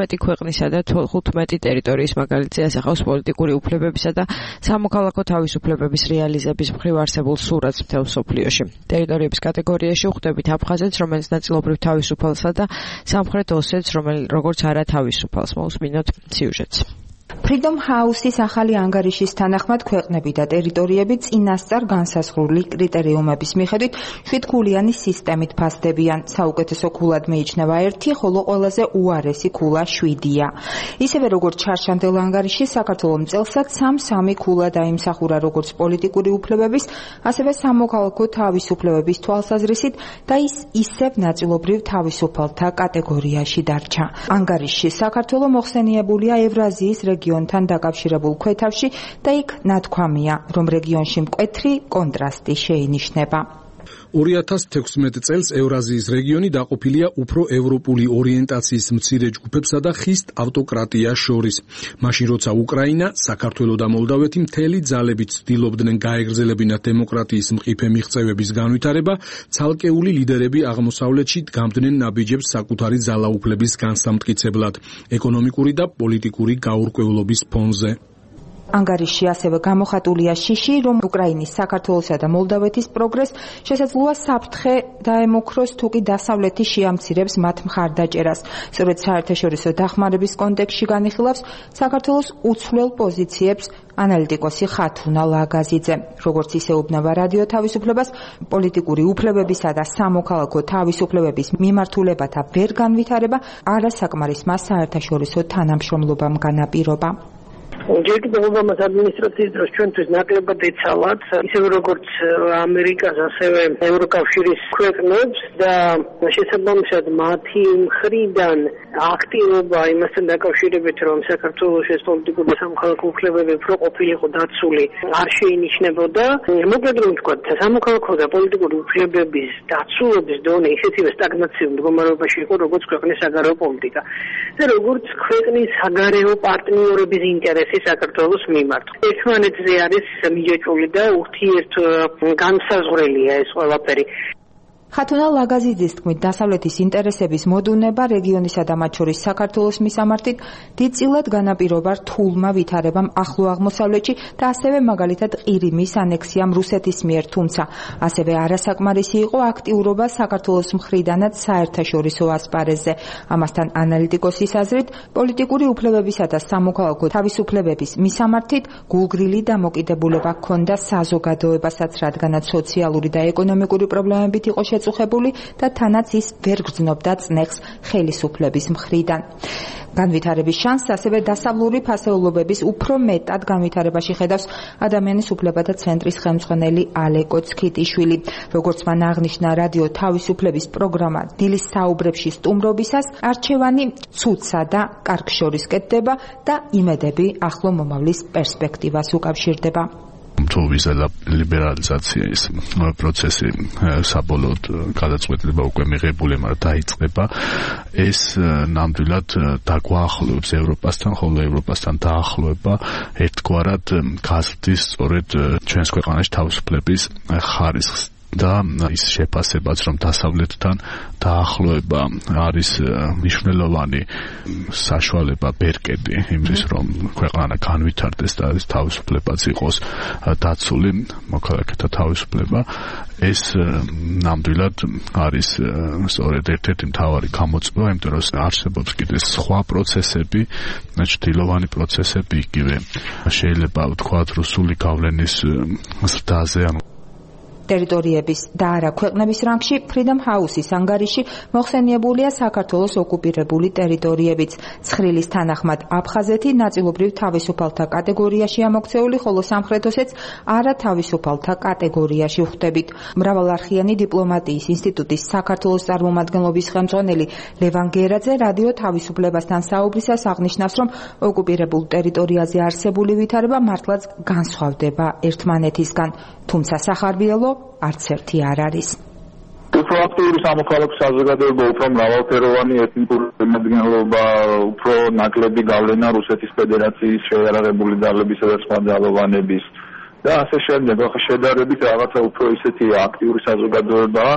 თხუთმეტი ქვეყნისა და თხუთმეტი ტერიტორიის მაგალითზე ასახავს პოლიტიკური უფლებებისა და სამოქალაქო თავისუფლებების რეალიზების მხრივ არსებულ სურათს მთელ მსოფლიოში. ტერიტორიების კატეგორიაში ვხვდებით აფხაზეთს, რომელიც ნაწილობრივ თავისუფალსა და სამხრეთ ოსეთს, რომელიც როგორც არა თავისუფალს. მოусმინოთ სიუჟეტს. Freedom House-ის ახალი ანგარიშის თანახმად ქვეყნები და ტერიტორიები წინასწარ განსაზღვრული კრიტერიუმების მიხედვით შვიდქულიანი სისტემით ფასდებიან. საუკეთესო ქულად მიიჩნევა ერთი, ხოლო ყველაზე უარესი ქულა შვიდია. ისევე როგორც ჩარშანდელ ანგარიშში საქართველოს წელსაც სამ-სამი ქულა დაიმსახურა როგორც პოლიტიკური უფლებების, ასევე სამოქალაქო თავისუფლებების თვალსაზრისით და ის ისევ ნაწილობრივ თავისუფალთა კატეგორიაში დარჩა. ანგარიშში საქართველოს მოხსენიებულია ევრაზიის რეგიონთან დაკავშირებულ ქვეთავში და იქ ნათქვამია, რომ რეგიონში მკვეთრი კონტრასტი შეინიშნება. ორი ათას თექვსმეტ წელს ევრაზიის რეგიონი დაყოფილია უფრო ევროპული ორიენტაციის მცირე ჯგუფებსა და ხისტ ავტოკრატიას შორის. მაშინ როცა უკრაინა, საქართველო და მოლდავეთი მთელი ძალებით ცდილობდნენ გაეგრძელებინათ დემოკრატიის მყიფე მიღწევების განვითარება, ცალკეული ლიდერები აღმოსავლეთში დგამდნენ ნაბიჯებს საკუთარი ძალაუფლების განსამტკიცებლად, ეკონომიკური და პოლიტიკური გაურკვევლობის ფონზე. ანგარიშში ასევე გამოხატულია შიში, რომ უკრაინის, საქართველოსა და მოლდავეთის პროგრესს შესაძლოა საფრთხე დაემუქროს, თუ კი დასავლეთი შეამცირებს მათ მხარდაჭერას. სწორედ საერთაშორისო დახმარების კონტექსტში განიხილავს საქართველოს უცვლელ პოზიციებს ანალიტიკოსი ხათუნა ლაგაზიძე. როგორც ისეუბნება რადიო თავისუფლებას, პოლიტიკური უფლებებისა და სამოქალაქო თავისუფლებების მიმართულებათა ვერ განვითარება არასაკმარისმა საერთაშორისო თანამშრომლობამ განაპირობა. ჯერ კიდევ ობამას ადმინისტრაციის დროს ჩვენთვის ნაკლებად ეცალათ, ისევე როგორც ამერიკას, ასევე ევროკავშირის ქვეყნებს და შესაბამისად მათი მხრიდან აქტივობა იმასთან დაკავშირებით, რომ საქართველოს ეს პოლიტიკური და სამოქალაქო უფლებები უფრო ყოფილიყო დაცული, არ შეინიშნებოდა. მოკლედ რომ ვთქვათ, სამოქალაქო და პოლიტიკური უფლებების დაცულობის დონე ისეთივე სტაგნაციურ მდგომარეობაში იყო, როგორც ქვეყნის საგარეო პოლიტიკა და როგორც ქვეყნის საგარეო პარტნიორების ინტერესი საქართველოს მიმართ. ერთმანეთზე არის მიჯაჭვული და ურთიერთ განსაზღვრელია ეს ყველაფერი. ხათუნა ლაგაზიძის თქმით, დასავლეთის ინტერესების მოდუნება რეგიონისა და მათ შორის საქართველოს მისამართით დიდწილად განაპირობა რთულმა ვითარებამ ახლო აღმოსავლეთში და ასევე მაგალითად ყირიმის ანექსიამ რუსეთის მიერ, თუმცა ასევე არასაკმარისი იყო აქტიურობა საქართველოს მხრიდანაც საერთაშორისო ასპარეზზე. ამასთან ანალიტიკოსის აზრით, პოლიტიკური უფლებებისა და სამოქალაქო თავისუფლებების მისამართით გულგრილი დამოკიდებულება ჰქონდა საზოგადოებასაც, რადგანაც სოციალური და ეკონომიკური პრობლემებით იყო შეწუხებული და თანაც ის ვერ გრძნობდა წნეხს ხელისუფლების მხრიდან. განვითარების შანსს ასევე დასავლური ფასეულობების უფრო მეტად განვითარებაში ხედავს ადამიანის უფლებათა ცენტრის ხელმძღვანელი ალეკო ცქიტიშვილი. როგორც მან აღნიშნა რადიო თავისუფლების პროგრამა დილის საუბრებში სტუმრობისას, არჩევანი ცუდსა და კარგ შორის კეთდება და იმედები ახლო მომავლის პერსპექტივას უკავშირდება. თუ ვიზა ლიბერალიზაციის პროცესი საბოლოოდ გადაწყვეტილება უკვე მიღებული, მაგრამ დაიწყება, ეს ნამდვილად დაგვაახლოებს ევროპასთან, ხოლო ევროპასთან დაახლოება ერთგვარად გაზრდის სწორედ ჩვენს ქვეყანაში თავისუფლების ხარისხს და ის შეფასებაც, რომ დასავლეთთან დაახლოება არის მნიშვნელოვანი საშუალება ბერკეტი იმის, რომ ქვეყანა განვითარდეს და ეს თავისუფლებაც იყოს დაცული, მოქალაქეთა თავისუფლება, ეს ნამდვილად არის სწორედ ერთ-ერთი მთავარი გამოწვევა, იმიტომ რომ არსებობს კიდე სხვა პროცესები, ჭრილოვანი პროცესები, იგივე შეიძლება ვთქვათ რუსული გავლენის ზრდაზე, ანუ ტერიტორიების და არა ქვეყნების რანგში Freedom House-ის ანგარიში მოხსენიებულია საქართველოს ოკუპირებული ტერიტორიებიც. ცხრილის თანახმად აფხაზეთი ნაწილობრივ თავისუფალთა კატეგორიაშია მოქცეული, ხოლო სამხრეთ ოსეთს არათავისუფალთა კატეგორიაში ვხვდებით. მრავალარხიანი დიპლომატიის ინსტიტუტის საქართველოს წარმომადგენლობის ხელმძღვანელი ლევან გერაძე რადიო თავისუფლებასთან საუბრისას აღნიშნავს, რომ ოკუპირებულ ტერიტორიაზე არსებული ვითარება მართლაც განსხვავდება ერთმანეთისგან, თუმცა სახარბიელო არც ერთი არ არის. უფრო აქტიური სამოქალაქო საზოგადოება, უფრო მრავალფეროვანი ეთნიკური შემადგენლობა, უფრო ნაკლები გავლენა რუსეთის ფედერაციის შეიარაღებული ძალებისა და სხვა ძალოვანების და ასე შემდეგ. ახლა შედარებით რაღაცა უფრო ისეთი აქტიური საზოგადოებაა,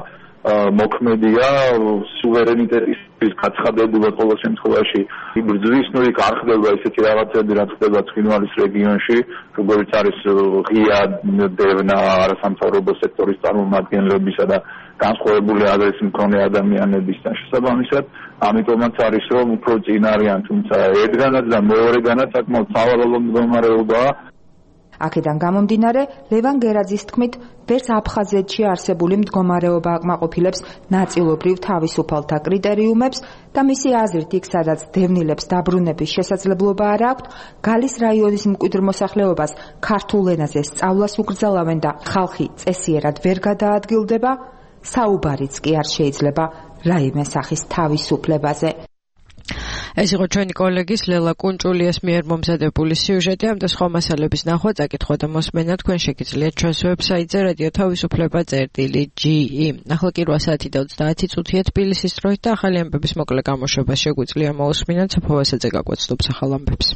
მოქმედია სუვერენიტეტის გაცხადებულად ყოველ შემთხვევაში იბრძვის, ნუ იქ არ ხდება ისეთი რაღაცები, რაც ხდება ცხინვალის რეგიონში, როგორც არის ღია დევნა არასამთავრობო სექტორის წარმომადგენლებისა და განსხვავებული აზრის მქონე ადამიანებისთან შესაბამისად, ამიტომაც არის რომ უფრო წინ არიან, თუმცა ერთგანაც და მეორეგანაც საკმაოდ სავალალო მდგომარეობაა. აქედან გამომდინარე, ლევან გერაძის თქმით, ვერც აფხაზეთში არსებული მდგომარეობა აკმაყოფილებს ნაწილობრივ თავისუფალთა კრიტერიუმებს და მისი აზრით იქ, სადაც დევნილებს დაბრუნების შესაძლებლობა არ აქვთ, გალის რაიონის მკვიდრ მოსახლეობას ქართულ ენაზე სწავლას უკრძალავენ და ხალხი წესიერად ვერ გადაადგილდება, საუბარიც კი არ შეიძლება რაიმე სახის თავისუფლებაზე. ეს იყო ჩვენი კოლეგის ლელა კუნჭულიას მიერ მომზადებული სიუჟეტი. ამ და სხვა მასალების ნახვა, წაკითხვა და მოსმენა თქვენ შეგიძლიათ ჩვენს ვებსაიტზე რადიო თავისუფლება წერტილი ჯი ი. ახლა კი რვა საათი და ოცდაათი წუთია თბილისის დროით და ახალი ამბების მოკლე გამოშვება შეგვიძლია მოусმინოთ. საფოვასაძე გაგვაცნობს ახალ ამბებს.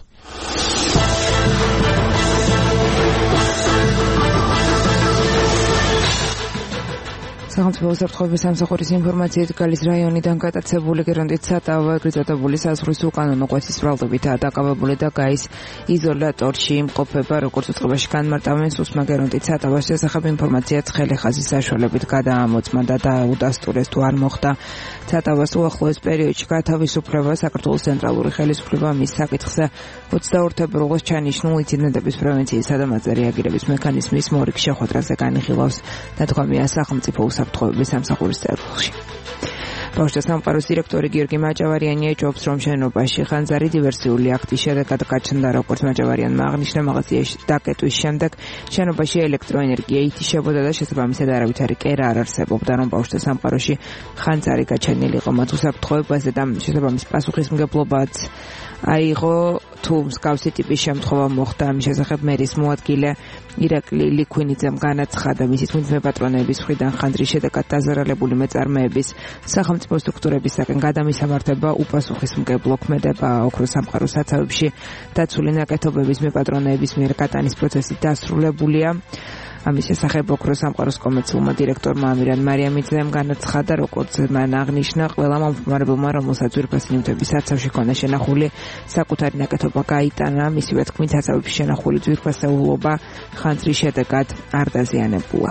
სახელმწიფო უსაფრთხოების სამსახურის ინფორმაციით გალის რაიონიდან გატაცებული გერონდით სატავა ეგრეთ საზღვრის უკანონო კვეთის ბრალდებითაა დაკავებული და გაის იზოლატორში იმყოფება, როგორც უწყებაში განმარტავენ სუსმა გერონდით სატავას შესახებ ინფორმაციაც ხელი ხაზის საშუალებით გადაამოწმა და დაუდასტურეს თუ არ მოხდა სატავას უახლოეს პერიოდში გათავისუფლება. საქართველოს ცენტრალური ხელისუფლება მის საკითხზე ოცდაორ თებერვალს ჩანიშნულ ინციდენტების პრევენციისა და მასზე რეაგირების მექანიზმის მორიგ შეხვედრაზე განიხილავს, ნათქვამია სახელმწიფო უსაფრთხოების სამსახურის წერილში. ბავშვთა სამყაროს დირექტორი გიორგი მაჭავარიანი ეჭვობს, რომ შენობაში ხანძარი დივერსიული აქტის შედეგად გაჩნდა, როგორც მაჭავარიანმა აღნიშნა, მაღაზიაში დაკეტვის შემდეგ შენობაში ელექტროენერგია ითიშებოდა და შესაბამისად არავითარი კერა არ არსებობდა, რომ ბავშვთა სამყაროში ხანძარი გაჩენილიყო. მათ უსაფრთხოებაზე და შესაბამის პასუხისმგებლობაც აიღო, თუ მსგავსი ტიპის შემთხვევა მოხდა. ამის შესახებ მერის მოადგილე ირაკლი ლიქვინიძემ განაცხადა, მისი თქმით მეპატრონეების მხრიდან ხანძრის შედეგად დაზარალებული მეწარმეების სახელმწიფო სტრუქტურებისაგან გადამისამართება უპასუხისმგებლო ქმედება ოქროს სამყაროს საცავებში დაცული ნაკეთობების მეპატრონეების მიერ გატანის პროცესი დასრულებულია. ამის შესახებ ოქროს სამყაროს კომერციულმა დირექტორმა ამირან მარიამიძემ განაცხადა, როგორც მან აღნიშნა, ყველა მომხმარებელმა, რომელსაც ძვირფასი ნივთების საცავში ჰქონდა შენახული, საკუთარი ნაკეთობა გაიტანა. მისივე თქმით, საცავებში შენახული ძვირფასეულობა ხანძრის შედეგად არ დაზიანებულა.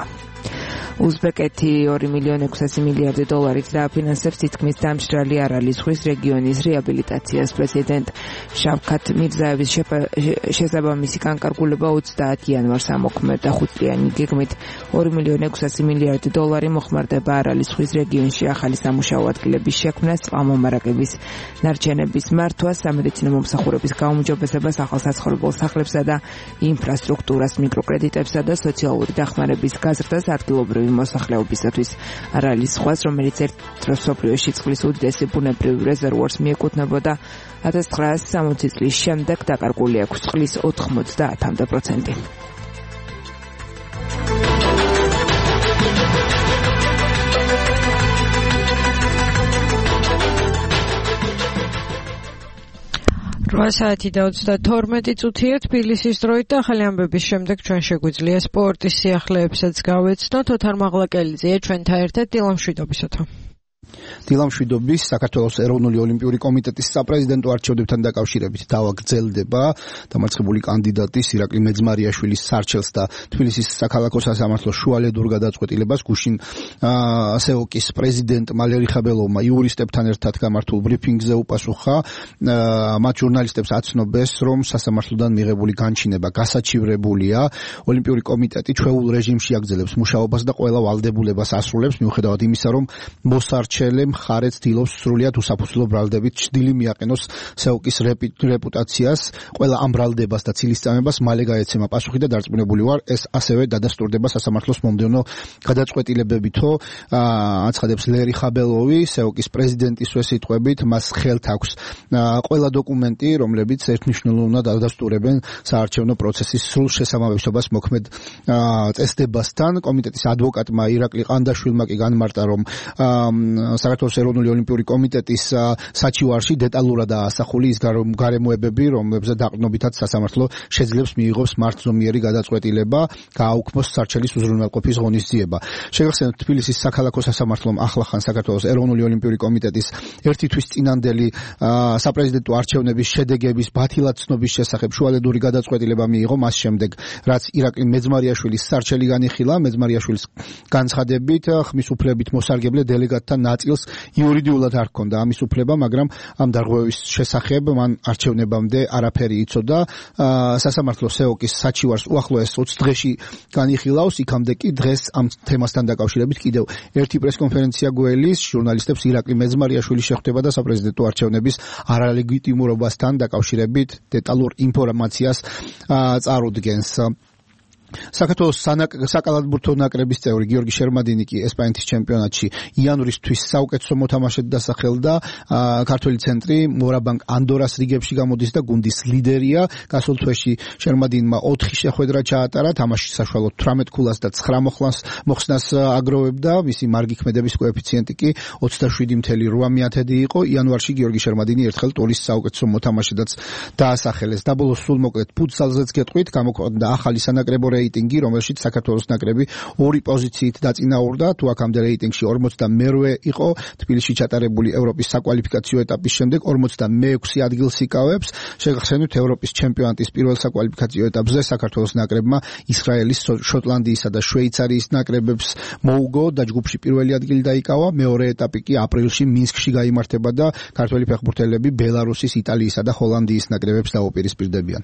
უზბეკეთი ორი მილიონი ექვსასი მილიარდი დოლარით დააფინანსებს თითქმის დამშრალი არალის ზღვის რეგიონის რეაბილიტაციას. პრეზიდენტ შავქათ მირზაევის შესაბამისი განკარგულება ოცდაათი იანვარს ამოქმედა. ხუთწლიანი გეგმით ორი მილიონი ექვსასი მილიარდი დოლარი მოხმარდება არალის ზღვის რეგიონში ახალი სამუშაო ადგილების შექმნას, წყალმომარაგების ნარჩენების მართვას, სამედიცინო მომსახურების გაუმჯობესებას, ახალ საცხოვრებელ სახლებსა და ინფრასტრუქტურას, მიკროკრედიტებსა და სოციალური დახმარების გაზრდას, ადგილობრივი მოსახლეობისათვის. არალის ზღვას, რომელიც ერთ დროს მსოფლიოში წყლის უდიდესი ბუნებრივ რეზერვუარს მიეკუთვნებოდა, ათას ცხრაასი სამოცი წლის შემდეგ დაკარგული აქვს წყლის ოთხმოცდაათამდე პროცენტი. რვა საათი და ოცდათორმეტი წუთია თბილისის დროით და ახალი ამბების შემდეგ ჩვენ შეგვიძლია სპორტის სიახლეებსაც გავეცნოთ. ოთარ მაღლაკელიძეა ჩვენთან ერთად. დილამშვიდობისოთა. დილამშვიდობის. საქართველოს ეროვნული ოლიმპიური კომიტეტის საპრეზიდენტო არჩევნებთან დაკავშირებით დავა გრძელდება. დამარცხებული კანდიდატის ირაკლი მეძმარიაშვილის სარჩელს და თბილისის საქალაქო სასამართლოს შუალედურ გადაწყვეტილებას გუშინ ასეოკის პრეზიდენტ მალერი ხაბელოვმა იურისტებთან ერთად გამართულ ბრიფინგზე უპასუხა. მათ ჟურნალისტებს აცნობეს, რომ სასამართლოდან მიღებული განჩინება გასაჩივრებულია. ოლიმპიური კომიტეტი ჩვეულ რეჟიმში აგრძელებს მუშაობას და ყველა ვალდებულებას ასრულებს, მიუხედავად იმისა, რომ მოსარჩელე მხარეც ცდილობს სრულიად უსაფუძვლო ბრალდებით ჭრილი მიაყენოს სეოკის რეპუტაციას. ყველა ამ ბრალდებას და ცილისწამებას მალე გაეცემა პასუხი და დარწმუნებული ვარ, ეს ასევე დადასტურდება სასამართლოს მომდევნო გადაწყვეტილებებითო. აცხადებს ლერი ხაბელოვი, სეოკის პრეზიდენტისვე სიტყვებით, მას ხელთ აქვს ყველა დოკუმენტი, რომლებიც ერთნიშნულოვნად დადასტურებენ საარჩევნო პროცესის სრულ შესაბამისობას მოქმედ წესდებასთან. კომიტეტის ადვოკატმა ირაკლი ყანდაშვილმა კი განმარტა, რომ საქართველოს ეროვნული ოლიმპიური კომიტეტის საჩივარში დეტალურად ასახული ის გარემოებები, რომლებზეც დაყრდნობითაც სასამართლო შეძლებს მიიღოს მართლზომიერი გადაწყვეტილება, გააუქმოს სარჩელის უზრუნველყოფის ღონისძიება. შეგახსენებთ, თბილისის საქალაქო სასამართლომ ახლახან საქართველოს ეროვნული ოლიმპიური კომიტეტის ერთი თვის წინანდელი საპრეზიდენტო არჩევნების შედეგების ბათილად ცნობის შესახებ შუალედური გადაწყვეტილება მიიღო მას შემდეგ, რაც ირაკლი მეძმარიაშვილის სარჩელი განიხილა. მეძმარიაშვილის განცხადებით, ხმის უფლებით მოსარგებლე დელეგატთა ნაწილს იურიდიულად არ ჰქონდა ამის უფლება, მაგრამ ამ დარღვევის შესახებ მან არჩევნებამდე არაფერი იცოდა. სასამართლო სეოკის საჩივარს უახლოეს ოცი დღეში განიხილავს, იქამდე კი დღეს ამ თემასთან დაკავშირებით კიდევ ერთი პრესკონფერენცია გველის ჟურნალისტებს ირაკლი მეძმარიაშვილის შეხვდება და საპრეზიდენტო არჩევნების არალეგიტიმურობასთან დაკავშირებით დეტალურ ინფორმაციას წარუდგენს. საქართველოს საკალათბურთო ნაკრების წევრი გიორგი შერმადინი კი ესპანეთის ჩემპიონატში იანვრის თვის საუკეთესო მოთამაშედ დასახელდა. ქართველი ცენტრი მორაბანკ ანდორას რიგებში გამოდის და გუნდის ლიდერია. გასულ თვეში შერმადინმა ოთხი შეხვედრა ჩაატარა, თამაშის საშუალო თვრამეტ ქულას და ცხრა მოხსნას აგროვებდა. მისი მარგი ქმედების კოეფიციენტი კი ოცდაშვიდი წუთი რვა მეათედი იყო. იანვარში გიორგი შერმადინი ერთხელ ტურის საუკეთესო მოთამაშედაც დაასახელეს. და ბოლოს სულ მოკლედ ფუტსალზეც გეტყვით, გამოქვეყნდა ახალი სანაკრებო რეიტინგი, რომელშიც საქართველოს ნაკრები ორი პოზიციით დაწინაურდა. თუ აქამდე რეიტინგში ორმოცდამერვე იყო, თბილისში ჩატარებული ევროპის საკვალიფიკაციო ეტაპის შემდეგ ორმოცდამეექვსე ადგილს იკავებს. შეგახსენებთ, ევროპის ჩემპიონატის პირველ საკვალიფიკაციო ეტაპზე საქართველოს ნაკრებმა ისრაელის, შოტლანდიისა და შვეიცარიის ნაკრებებს მოუგო და ჯგუფში პირველი ადგილი დაიკავა. მეორე ეტაპი კი აპრილში მინსკში გაიმართება და ქართველი ფეხბურთელები ბელარუსის, იტალიისა და ჰოლანდიის ნაკრებებს დაუპირისპირდებიან.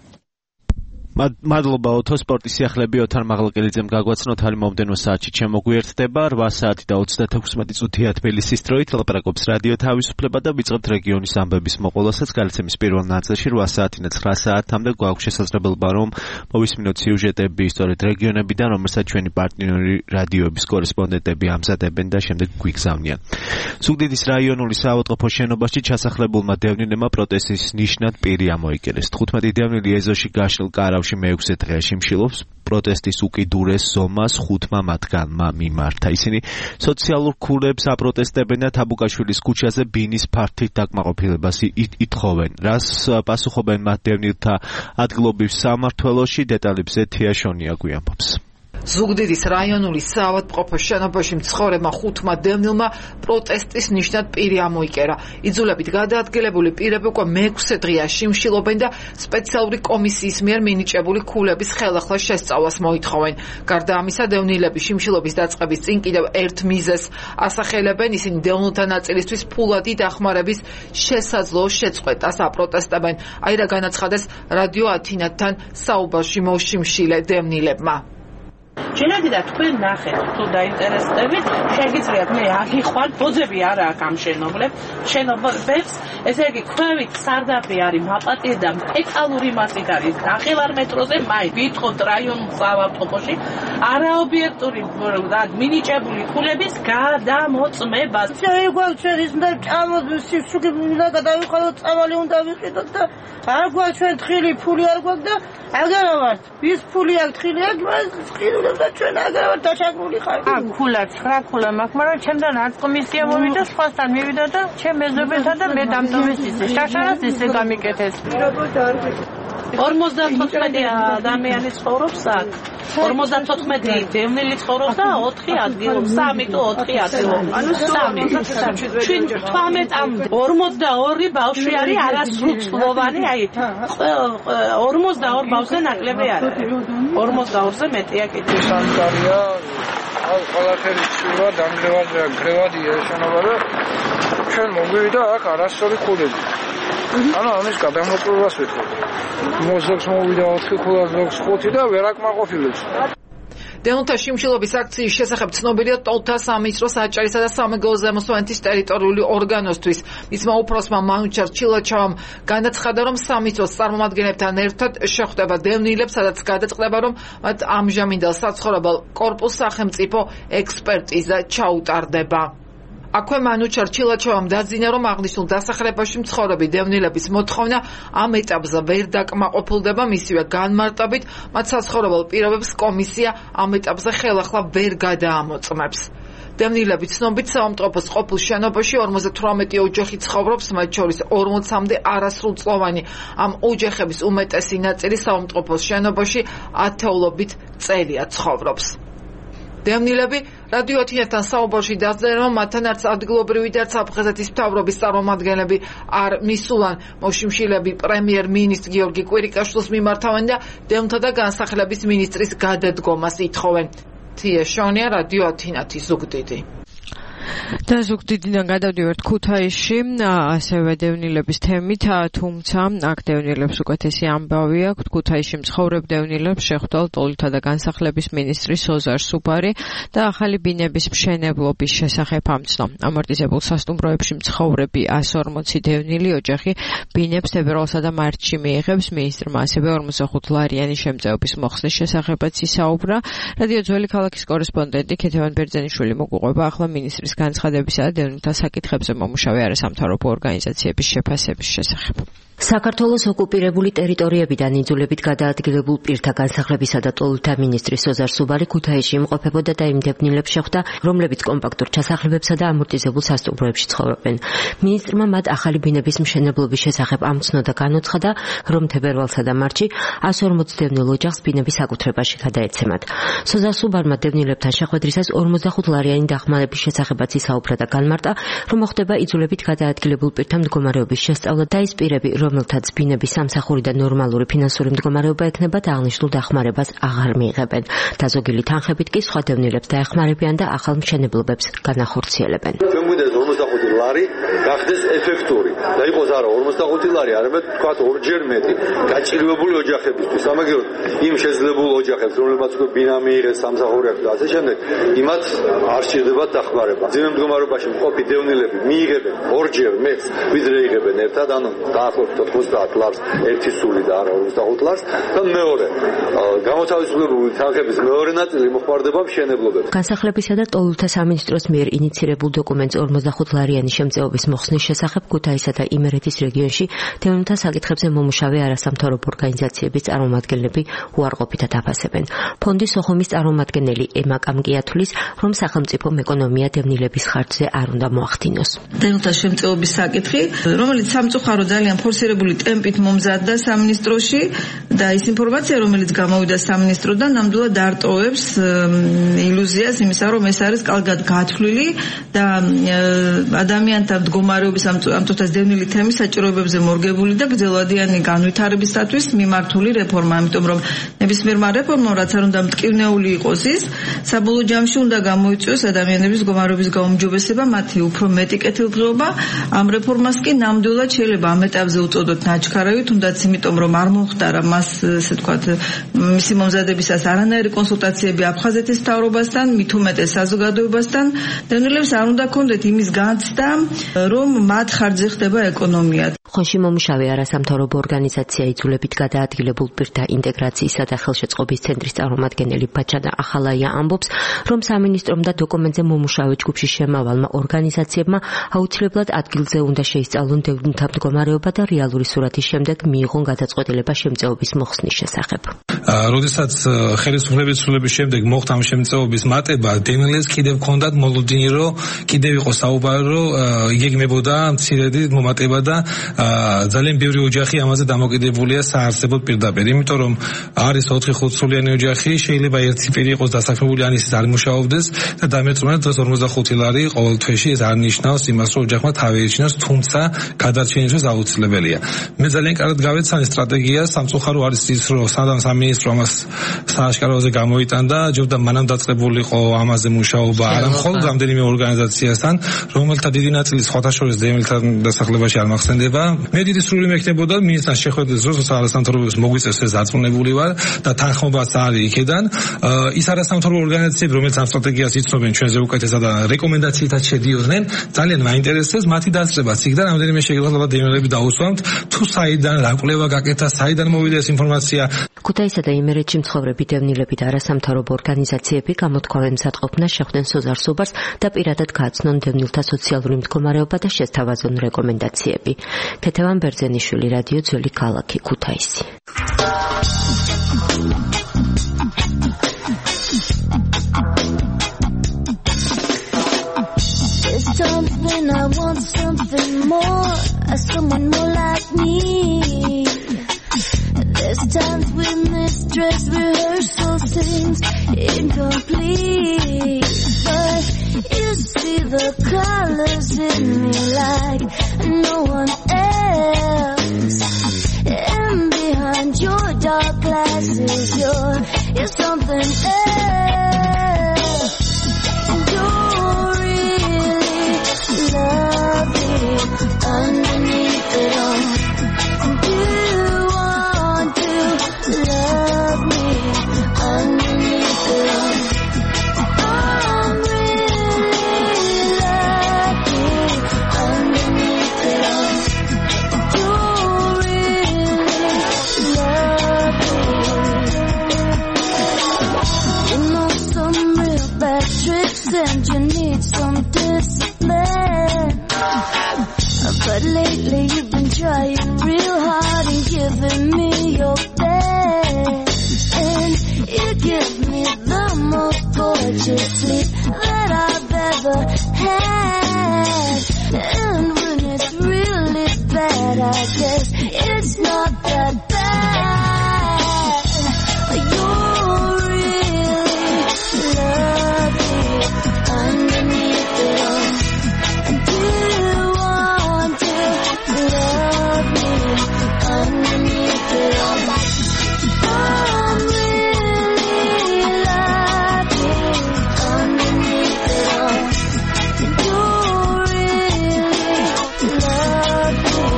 მადლობა ოთო. სპორტის სიახლეები ოთარ მაღლაკელიძემ გაგვაცნოთ. ჰალი მომდენო საათში ჩემოგვიერთდება ორი საათი და ოცდათექვსმეტი წუთია თბილისის დროით. ლაპარაკობს რადიო თავისუფლება და ვიწყებთ რეგიონის ამბების მოყოლასაც. გადაცემის პირველ ნაწილში ორი საათიდან ცხრა საათამდე გვაქვს შესაძლებლობა, რომ მოვისმინოთ სიუჟეტები სწორედ რეგიონებიდან, რომელსაც ჩვენი პარტნიორი რადიოების კორესპონდენტები ამზადებენ და შემდეგ გვიგზავნიან. ზუგდიდის რაიონული საავადმყოფო შენობაში ჩასახლებულმა დევნილმა პროტესტის ნიშნად პირი ამოიკერეს. თხუთმეტი დევნილი ეზოში გაშლილ კარავ მეექვსე დღეში მშილობს პროტესტის უკიდურეს ზომას ხუთმა მათგანმა მიმართა. ისინი სოციალურ ქულებს აპროტესტებენ და თაბუკაშვილის ქუჩაზე ბინის ფართით დაკმაყოფილებას ითხოვენ. რას პასუხობენ მათ დევნილთა ადგილობრივ სამმართველოში? დეტალებზე თეაშონია გვიამბობს. ზუგდიდის რაიონული საავადმყოფო შენობაში მცხოვრებმა ხუთმა დევნილმა პროტესტის ნიშნად პირი ამოიკერა. იძულებით გადაადგილებული პირები უკვე მეექვსე დღეა შიმშილობენ და სპეციალური კომისიის მიერ მინიჭებული ქულების ხელახლა შესწავლას მოითხოვენ. გარდა ამისა, დევნილები შიმშილობის დაწყების წინ კიდევ ერთ მიზეზს ასახელებენ. ისინი დევნილთა ნაწილისთვის ფულადი დახმარების შესაძლო შეწყვეტას აპროტესტებენ. აი რა განაცხადეს რადიო ათინათთან საუბარში მოშიმშილე დევნილებმა. შეიძლება და თქვენ ნახეთ, თუ დაინტერესდებით, შეგიძლიათ მე აღიხვან, ბოძები არა აქვს ამ შენობებს, შენობებს, ესე იგი, ქვევით სარდაფი არის მაპატიე და პეტალური მასით არის ნახევარმეტროზე, მაი ვითხოვთ რაიონულ საავადმყოფოში არაობიექტური მინიჭებული ქულების გადამოწმებას. შეგვაქვს ჩვენ ის უნდა წამოდის სუგი უნდა გადავიყავოთ, წამალი უნდა ვიყიდოთ და არ გვაქვს ჩვენ თხილი ფული არ გვაქვს და აგარა ვართ. ის ფული აქვს, თხილი აქვს, მას ხილულა და ჩვენ აგარა ვართ დაჩაგრული ხარ. ა ქულა, ცხრა ქულა მაქვს, მაგრამ ჩემთან არც კომისია მოვიდა, სხვასთან მივიდა და ჩემ მეზობელთან და მე დამტოვეს ისე. შაშარას ისე გამიკეთეს. ორმოცდათოთხმეტი ადამიანი ცხოვრობს აქ. ორმოცდათოთხმეტი დევნილი ცხოვრობს და ოთხი ადგილობს. სამი თუ ოთხი ადგილობს. ანუ სამი. ჩვენ თვრამეტამდე ორმოცდაორი ბავშვი არის არასრულწლოვანი, აი ორმოცდაორ ბავშვზე ნაკლები არის. ორმოცდაორზე მეტია კიდე. სამწარია. აი ყველაფერი ცურა დამგრევადია, გრევადია შენობა და ჩვენ მოგვივიდა აქ არასწორი ქულები. ანუ ამის გადამოწმებას ვეთქვა. მოზოგს მოვიდა ოთხი ქულა, ზოგს ხუთი და ვერ აკმაყოფილებს. დევნილთა შიმშილობის აქციის შესახებ ცნობილია ტოლთა სამინისტრო საჭარისა და სამეგრელო ზემოსვანეთის ტერიტორიული ორგანოსთვის. მისმა უფროსმა მანუჩარ ჩილაჩავამ განაცხადა, რომ სამინისტროს წარმომადგენლებთან ერთად შეხვდება დევნილებს, სადაც გადაწყდება, რომ მათ ამჟამინდელ საცხოვრებელ კორპუსს სახელმწიფო ექსპერტიზა ჩაუტარდება. აქვე მანუჩარ ჩილაჩავამ დაძინა, რომ აღნიშნულ დასახლებაში მცხოვრები დევნილების მოთხოვნა ამ ეტაპზე ვერ დაკმაყოფილდება, მისივე განმარტებით, მათ საცხოვრებელ პირობებს კომისია ამ ეტაპზე ხელახლა ვერ გადაამოწმებს. დევნილები ცნობით საავადმყოფოს ყოფილ შენობაში ორმოცდათვრამეტი ოჯახი ცხოვრობს, მათ შორის ორმოცამდე არასრულწლოვანი. ამ ოჯახების უმეტესი ნაწილი საავადმყოფოს შენობაში ათეულობით წელია ცხოვრობს. დევნილები რადიო ათინასთან საუბარში დასძენენ, რომ მათთან არც ადგილობრივი და არც აფხაზეთის მთავრობის წარმომადგენლები არ მისულან. მოშიმშილები პრემიერ-მინისტრ გიორგი კვირიკაშვილს მიმართავენ და დევნილთა და განსახლების მინისტრის გადადგომას ითხოვენ. თია შონია, რადიო ათინათი, ზუგდიდი. და ზუგდიდიდან გადავდივართ ქუთაისში, ასევე დევნილების თემით, თუმცა აქ დევნილებს უკეთესი ამბავი აქვთ. ქუთაისში მცხოვრებ დევნილებს შეხვდათ ტოლთა და განსახლების მინისტრი სოზარ სუბარი და ახალი ბინების მშენებლობის შესახებ ამცნო. ამორტიზებულ სასტუმროებში მცხოვრები εκατს ორმოცი დევნილი ოჯახი ბინებს თებერვალსა და მარტში მიიღებს. მინისტრმა ასევე ორმოცდახუთლარიანი შემწეობის მოხსნის შესახებაც ისაუბრა. რადიო ძველი ქალაქის კორესპონდენტი ქეთევან ბერძენიშვილი მოგვიყვება ახლა მინისტრის განცხადებისა და დევნილთა საკითხებზე მომუშავე არასამთავრობო ორგანიზაციების შეფასების შესახებ. საქართველოს ოკუპირებული ტერიტორიებიდან იძულებით გადაადგილებულ პირთა განსახლებისა და ტოლთა მინისტრი სოზარ სუბარი ქუთაისში იმყოფებოდა და იმ დევნილებს შეხვდა, რომლებიც კომპაქტურ ჩასახლებებსა და ამორტიზებულ სასტუმროებში ცხოვრობენ. მინისტრმა მათ ახალი ბინების მშენებლობის შესახებ ამცნო და განუცხადა, რომ თებერვალსა და მარტში εκατს ორმოცი დევნილ ოჯახს ბინების საკუთრებაში გადაეცემათ. სოზარ სუბარმა დევნილებთან შეხვედრისას ორმოცდახუთლარიანი დახმარების შესახებაც ისაუბრა და განმარტა, რომ მოხდება იძულებით გადაადგილებულ პირთა მდგომარეობის შესწავლა და ის პირები, რომელთაც ბინების სამსახური და ნორმალური ფინანსური მდგომარეობა ექნება და აღნიშნულ დახმარებას აღარ მიიღებენ. დაზოგილი თანხებით კი სხვა დევნილებს დაეხმარებიან და ახალ მშენებლობებს განახორციელებენ. ჩვენ გვინდა ორმოცდახუთი ლარი გახდეს ეფექტური და იყოს არა ორმოცდახუთი ლარი, არამედ თქვათ ორჯერ მეტი გაჭირვებული ოჯახებისთვის. ამაგეროთ იმ შეძლებულ ოჯახებს, რომლებმაც უკვე ბინა მიიღეს, სამსახური აქვს და ასე შემდეგ, იმათ არ სჭირდებათ დახმარება. ძიმე მდგომარეობაში მყოფი დევნილები მიიღებენ ორჯერ მეტს, ვიდრე იღებენ ერთად, ანუ დაახლოებით ოცდაათ ლარს ერთი სული და არა ორმოცდახუთ ლარს და მეორე გამოთავისუფლებული თანხების მეორე ნაწილი მოხმარდება მშენებლობებს. განსახლებისა და ტოლთა სამინისტროს მიერ ინიცირებულ დოკუმენტს ორმოცდახუთლარიანი შემწეობის მოხსნის შესახებ ქუთაისსა და იმერეთის რეგიონში დევნილთა საკითხებზე მომუშავე არასამთავრობო ორგანიზაციების წარმომადგენლები უარყოფითად აფასებენ. ფონდის სოხუმის წარმომადგენელი ემა კამკიათulis, რომ სახელმწიფომ ეკონომია დევნილების ხარჯზე არ უნდა მოახდინოს. დევნილთა შემწეობის საკითხი, რომელიც სამწუხარო ძალიან ფორსირებული ტემპით მომზადდა სამინისტროში და ის ინფორმაცია, რომელიც გამოვიდა სამინისტროდან, ნამდვილად არტოვებს ილუზიას იმისა, რომ ეს არის კარგად გათვლილი და ადამიანთა მდგომარეობის ამ წუთას დევნილი თემის საჭიროებებზე მორგებული და გრძელვადიანი განვითარებისათვის მიმართული რეფორმა. ამიტომ რომ ნებისმიერმა რეფორმამ, რაც არ უნდა მტკივნეული იყოს ის, საბოლოო ჯამში უნდა გამოიწვიოს ადამიანების მდგომარეობის გაუმჯობესება, მათი უფრო მეტი კეთილდღეობა. ამ რეფორმას კი ნამდვილად შეიძლება ამ ეტაპზე უწოდოთ ნაჩქარავი, თუნდაც იმიტომ რომ არ მომხდარა მას, ესე ვთქვათ, მისი მომზადებისას არანაირი კონსულტაციები აფხაზეთის მთავრობასთან, მით უმეტეს საზოგადოებასთან. დევნილებს არ უნდა ქონდეთ იმის განცდა, რომ მათ ხარჯზე ხდება ეკონომია. ხონში მომუშავე არასამთავრობო ორგანიზაცია იძულებით გადაადგილებულ პირთა ინტეგრაციისა და ხელშეწყობის ცენტრის წარმომადგენელი ბაჩანა ახალაია ამბობს, რომ სამინისტრომ და დოკუმენტზე მომუშავე ჯგუფში შემავალმა ორგანიზაციებმა აუცილებლად ადგილზე უნდა შეისწავლონ დევნილთა მდგომარეობა და რეალური სურათის შემდეგ მიიღონ გადაწყვეტილება შემწეობის მოხსნის შესახებ. როდესაც ხელისუფლების ცვლილების შემდეგ მოხდა ამ შემწეობის მატება, დევნილებს კიდევ ჰქონდათ მოლოდინი, რომ კიდევ იყო საუბარი, რომ იგეგმებოდა მცირედი მომატება და ძალიან ბევრი ოჯახი ამაზე დამოკიდებულია საარსებოდ პირდაპირ. იმიტომ რომ არის ოთხი ხუთ სულიანი ოჯახი, შეიძლება ერთი პირი იყოს დასაქმებული, ან ის არ მუშაობდეს და დამეწმუნათ დღეს ორმოცდახუთი ლარი ყოველ თვეში ეს არ ნიშნავს იმას, რომ ოჯახმა თავი ეჩინოს, თუმცა გადარჩენისთვის აუცილებელია. მე ძალიან კარგად გავეცანი სტრატეგია, სამწუხარო არის ის, რომ სადამ სამინისტრო ამას სააშკაროზე გამოიტანდა, ჯობდა მანამ დაწყებულიყო ამაზე მუშაობა არა მხოლოდ რამდენიმე ორგანიზაციასთან, რომელთა დიდი ნაწილი სხვათა შორის დევნილთა დასახლებაში არ მახსენდება. მე დიდი სრული მექნებოდა მინისტრთან შეხვედრის დროს, როცა არასამთავრობოებს მოგვიწევს ეს აწმუნებული ვარ და თანხმობაც არის იქიდან. ის არასამთავრობო ორგანიზაციები, რომელიც ამ სტრატეგიას იცნობენ ჩვენზე უკეთესად და რეკომენდაციითაც შედიოდნენ, ძალიან მაინტერესებს მათი დასწრება. იქიდან რამდენიმე შეგრძნება დევნილები დაუსვამთ, თუ საიდან რა კვლევა გაკეთა, საიდან მოვიდა ეს ინფორმაცია. ქუთაისსა და იმერეთში მცხოვრები დევნილები და არასამთავრობო ორგანიზაციები გამოთქვამენ მზადყოფნას, შეხვდნენ სოზარ სუბარს და პირადად გააცნონ დევნილთა სოციალური მდგომარეობა და შესთავაზონ რეკომენდაციები. ქეთევან ბერძენიშვილი, რადიო ძველი ქალაქი, ქუთაისი. times when I want something more, someone more like me. There's times when this dress rehearsal seems incomplete, but you see the colors in me like no one else. And behind your dark glasses, you're, you're something else. And you're really lovely underneath it all. And you want to love me underneath it all. I'm really lucky underneath it all. You're really lovely. You know some real bad tricks and you need some discipline. But lately you've been trying real hard and giving me your best. And you give me the most gorgeous sleep that I've ever had. And when it's really bad, I guess it's not that bad. You're really lovely underneath it all. And you want to love me underneath it all. I'm really lucky underneath it all. And you're really lovely.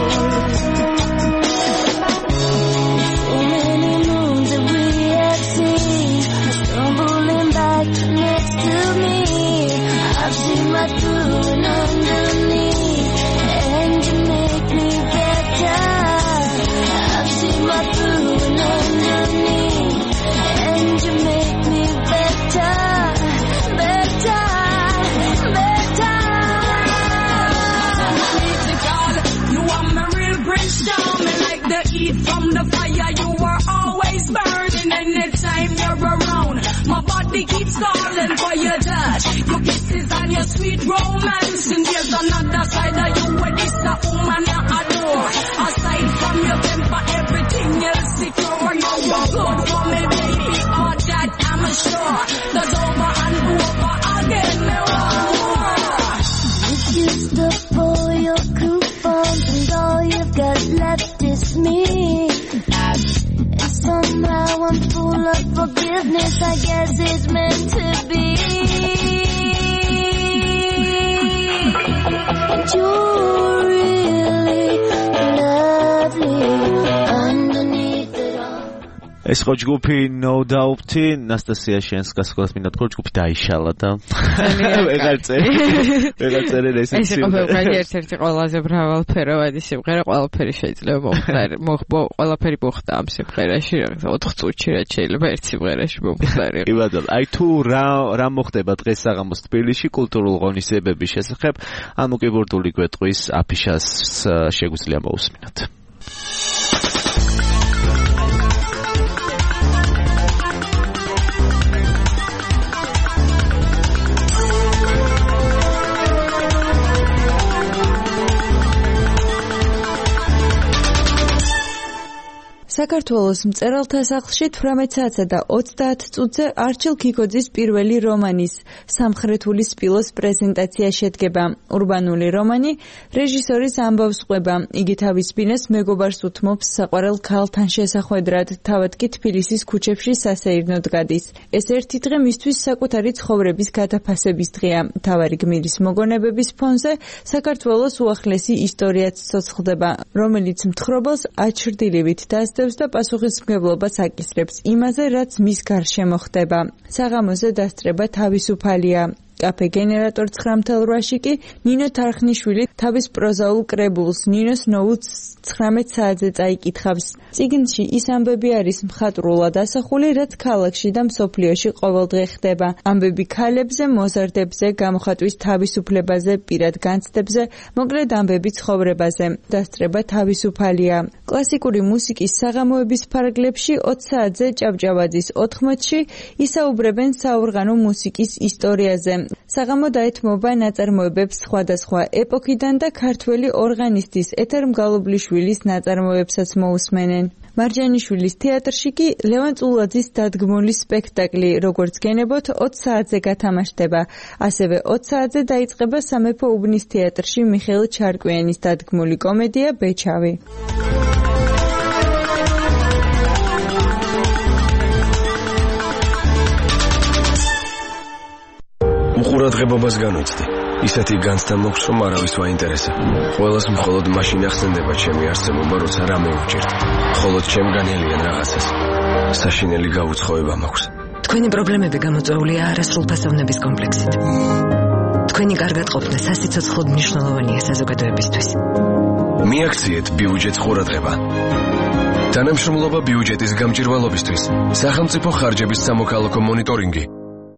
So many moons that we have seen stumbling back next to me. I've seen right through and underneath, and you make me better. I've seen right through and underneath, and you make me better, better, better. You are my real brimstone, and like the heat from the fire, you are always burning anytime you're around. My body keeps calling for your touch, your kisses and your sweet romance. And there's another side of you where this the woman you adore. Aside from your temper, everything else secure. You're good for me, baby, all that I'm sure. There's over and over again, me want more. You used the for your coupons, and all you've got left is me. And somehow I'm full of forgiveness, I guess it's meant to be. You're really lovely underneath it all. ეს ხო ჯგუფი No Doubt-ი, ნასტასია შენს გასაგებად მინდა თქო, ჯგუფი დაიშალა და ვეღარ წერე. ვეღარ წერე ეს ეს იყო ფერადი ერთ-ერთი ყველაზე მრავალფეროვანი სიმღერა, ყველაფერი შეიძლება მოხდა, ყველაფერი მოხდა ამ სიმღერაში, ოთხ წუთში რაც შეიძლება ერთ სიმღერაში მომხდარიყო. კი ბატონო, აი თუ რა რა მოხდება დღეს საღამოს თბილისში კულტურულ ღონისძიებების შესახებ, ამ უკიბურდული გვეტყვის აფიშას შეგვიძლია მოусმინოთ. საქართველოს მწერალთა სახლში თვრამეტ საათსა და ოცდაათ წუთზე არჩილ ქიქოძის პირველი რომანის სამხრეთული სპილოს პრეზენტაცია შედგება. ურბანული რომანი რეჟისორის ამბავს ყვება. იგი თავის ბინას მეგობარს უთმობს საყვარელ ქალთან შესახვედრად, თავად კი თბილისის ქუჩებში სასეირნოდ გადის. ეს ერთი დღე მისთვის საკუთარი ცხოვრების გადაფასების დღეა. მთავარი გმირის მოგონებების ფონზე საქართველოს უახლესი ისტორიაც ცოცხლდება, რომელიც მთხრობელს აჩრდილივით დასდევს და პასუხისმგებლობას აკისრებს იმაზე, რაც მის გარშემო ხდება. საღამოზე დასწრება თავისუფალია. კაფე გენერატორ ცხრა ათას რვაში კი ნინო თარხნიშვილი თავის პროზაულ კრებულს ნინოს ნოუთს ცხრამეტ საათზე წაიკითხავს. წიგნში ის ამბები არის მხატვრულად ასახული, რაც ქალაქში და მსოფლიოში ყოველდღე ხდება. ამბები ქალებზე, მოზარდებზე, გამოხატვის თავისუფლებაზე, პირად განცდებზე, მოკლედ ამბები ცხოვრებაზე. დასწრება თავისუფალია. კლასიკური მუსიკის საღამოების ფარგლებში ოც საათზე ჭავჭავაძის ოთხმოცში ისაუბრებენ საორღანო მუსიკის ისტორიაზე. საღამო დაეთმობა ნაწარმოებებს სხვადასხვა ეპოქიდან და ქართველი ორღანისტის ეთერ მგალობლიშვილის ნაწარმოებსაც მოусმენენ. მარჯანიშვილის თეატრში კი ლევან წულაძის დადგმული სპექტაკლი როგორც გენებოთ ოცი საათზე გათამაშდება. ასევე ოცი საათზე დაიწყება სამეფო უბნის თეატრში მიხეილ ჩარკვიანის დადგმული კომედია ბეჩავი. უყურადღებობას განვიცდი. ისეთი განცდა მოქვს, რომ არავის ვაინტერესა. ყველას მხოლოდ მაშინ ახსენდება ჩემი არსებობა, როცა რამე უჭირთ. მხოლოდ ჩემგანელიან რაღაცას. საშინელი გაუცხოება მაქვს. თქვენი პრობლემები გამოწვეულია არასრულფასოვნების კომპლექსით. თქვენი კარგად ყოფნა სასიცოცხლოდ მნიშვნელოვანია საზოგადოებისთვის. მიაქციეთ ბიუჯეტს ყურადღება. თანამშრომლობა ბიუჯეტის გამჭირვალობისთვის. სახელმწიფო ხარჯების სამოქალაქო მონიტორინგი.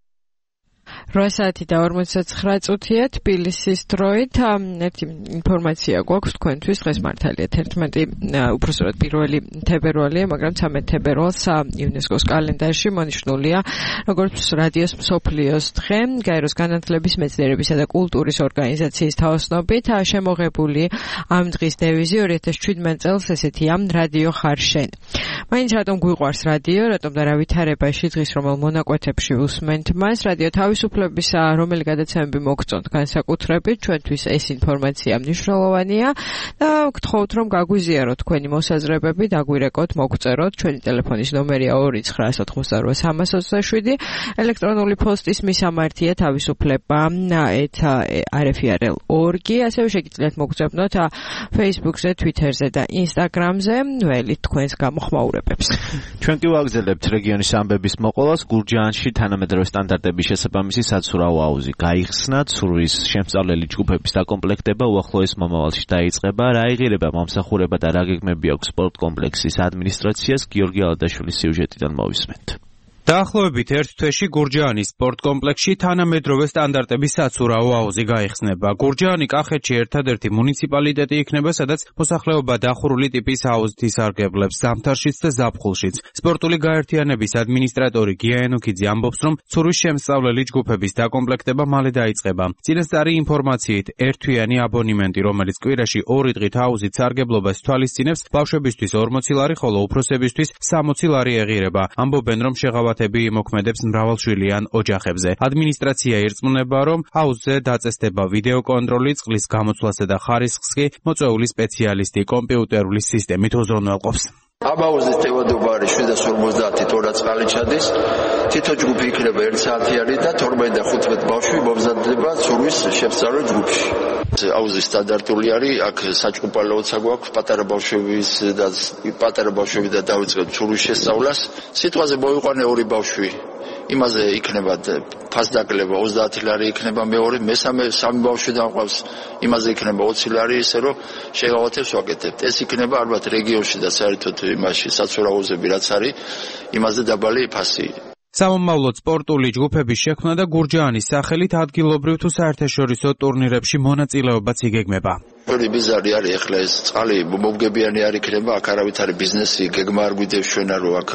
რვა საათი და ორმოცდაცხრა წუთია თბილისის დროით. ერთი ინფორმაცია გვაქვს თქვენთვის. დღეს მართალია თერთმეტი, უпроსტად პირველი თებერვალია, მაგრამ ცამეტ თებერვალს იუნესკოს კალენდარში მონიშნულია როგორც რადიოს მსოფლიოს დღე. გაეროს განათლების, მეცნიერებისა და კულტურის ორგანიზაციის თაოსნობით შემოღებული ამ დღის დევიზი ორი ათას შვიდმეტ წელს ესეთია: რადიო ხარ შენ. მაინც რატომ გვიყვარს რადიო, რატომ და რა ვითარებაში დღის რომელ მონაკვეთებში უსმენთ მას, რადიო თავისუფლების რომელი გადაცემები მოგწონთ განსაკუთრებით, ჩვენთვის ეს ინფორმაცია მნიშვნელოვანია და გთხოვთ რომ გაგვიზიაროთ თქვენი მოსაზრებები, დაგვირეკოთ, მოგწეროთ. ჩვენი ტელეფონის ნომერია ორი ცხრა ოთხმოცდარვა სამას ოცდაშვიდი, ელექტრონული პოსტის მისამართია თავისუფლება ეთ არ ეფ ი არ ელ დოტ ორგ, ასევე შეგიძლიათ მოგწებნოთ Facebook-ზე, Twitter-ზე და Instagram-ზე, ველით თქვენს გამოხმაურებებს. ჩვენ კი ვაგზელებთ რეგიონის ამბების მოყოლას. გურჯაანში თანამედროვე სტანდარტების შესაბამისი საცურაო აუზი გაიხსნა, ცურვის შემსწავლელი ჯგუფების დაკომპლექტება უახლოეს მომავალში დაიწყება. რა იღირება, მომსახურება და რა გეგმები აქვს სპორტ კომპლექსის ადმინისტრაციას, გიორგი ალადაშვილის სიუჟეტიდან მოვისმენთ. დაახლოებით ერთ თვეში გურჯაანის სპორტ კომპლექსში თანამედროვე სტანდარტების საცურაო აუზი გაიხსნება. გურჯაანი კახეთში ერთადერთი მუნიციპალიტეტი იქნება, სადაც მოსახლეობა დახურული ტიპის აუზით ისარგებლებს ზამთარშიც და ზაფხულშიც. სპორტული გაერთიანების ადმინისტრატორი გია ენუქიძე ამბობს, რომ ცურვის შემსწავლელი ჯგუფების დაკომპლექტება მალე დაიწყება. წინასწარი ინფორმაციით, ერთთვიანი აბონემენტი, რომელიც კვირაში ორი დღით აუზით სარგებლობას თვალისწინებს, ბავშვებისთვის ორმოცი ლარი, ხოლო უფროსებისთვის სამოცი ლარი ეღირება. ამბობენ, რომ შეღავათები იმოქმედებს მრავალშვილიან ოჯახებზე. ადმინისტრაცია ირწმუნება, რომ აუზზე დაწესდება ვიდეო კონტროლი, წყლის გამოცვლასა და ხარისხს კი მოწვეული სპეციალისტი კომპიუტერული სისტემით უზრუნველყოფს. ამ აუზის ტევადობა არის შვიდას ორმოცდაათი თორა წყალი ჩადის. თითო ჯგუფი იქნება ერთ საათიანი და თორმეტ და ხუთმეტ ბავშვი მომზადდება ცურვის შემსწავლელ ჯგუფში. აუზი სტანდარტული არის, აქ საჭკუპალოც გვაქვს პატარა ბავშვების და პატარა ბავშვები და დავიწყებთ ცურვის შესწავლას. სიტყვაზე მოიყვანე ორი ბავშვი. იმაზე იქნება ფასდაკლება ოცდაათი ლარი იქნება მეორე, მესამე სამი ბავშვი დაყავს, იმაზე იქნება ოცი ლარი, ისე რომ შეღავათებს ვაკეთებთ. ეს იქნება ალბათ რეგიონში და საერთოდ იმაში საცურაოზები რაც არის, იმაზე დაბალი ფასი. სამომავლოდ სპორტული ჯგუფების შექმნა და გურჯაანის სახელით ადგილობრივ თუ საერთაშორისო ტურნირებში მონაწილეობაც იგეგმება. ორი ბიზარი არის ახლა ეს წყალი მომგებიანი არ იქნება, აქ არავით არის ბიზნესი, გეგმა არ გვიდევს ჩვენა რომ აქ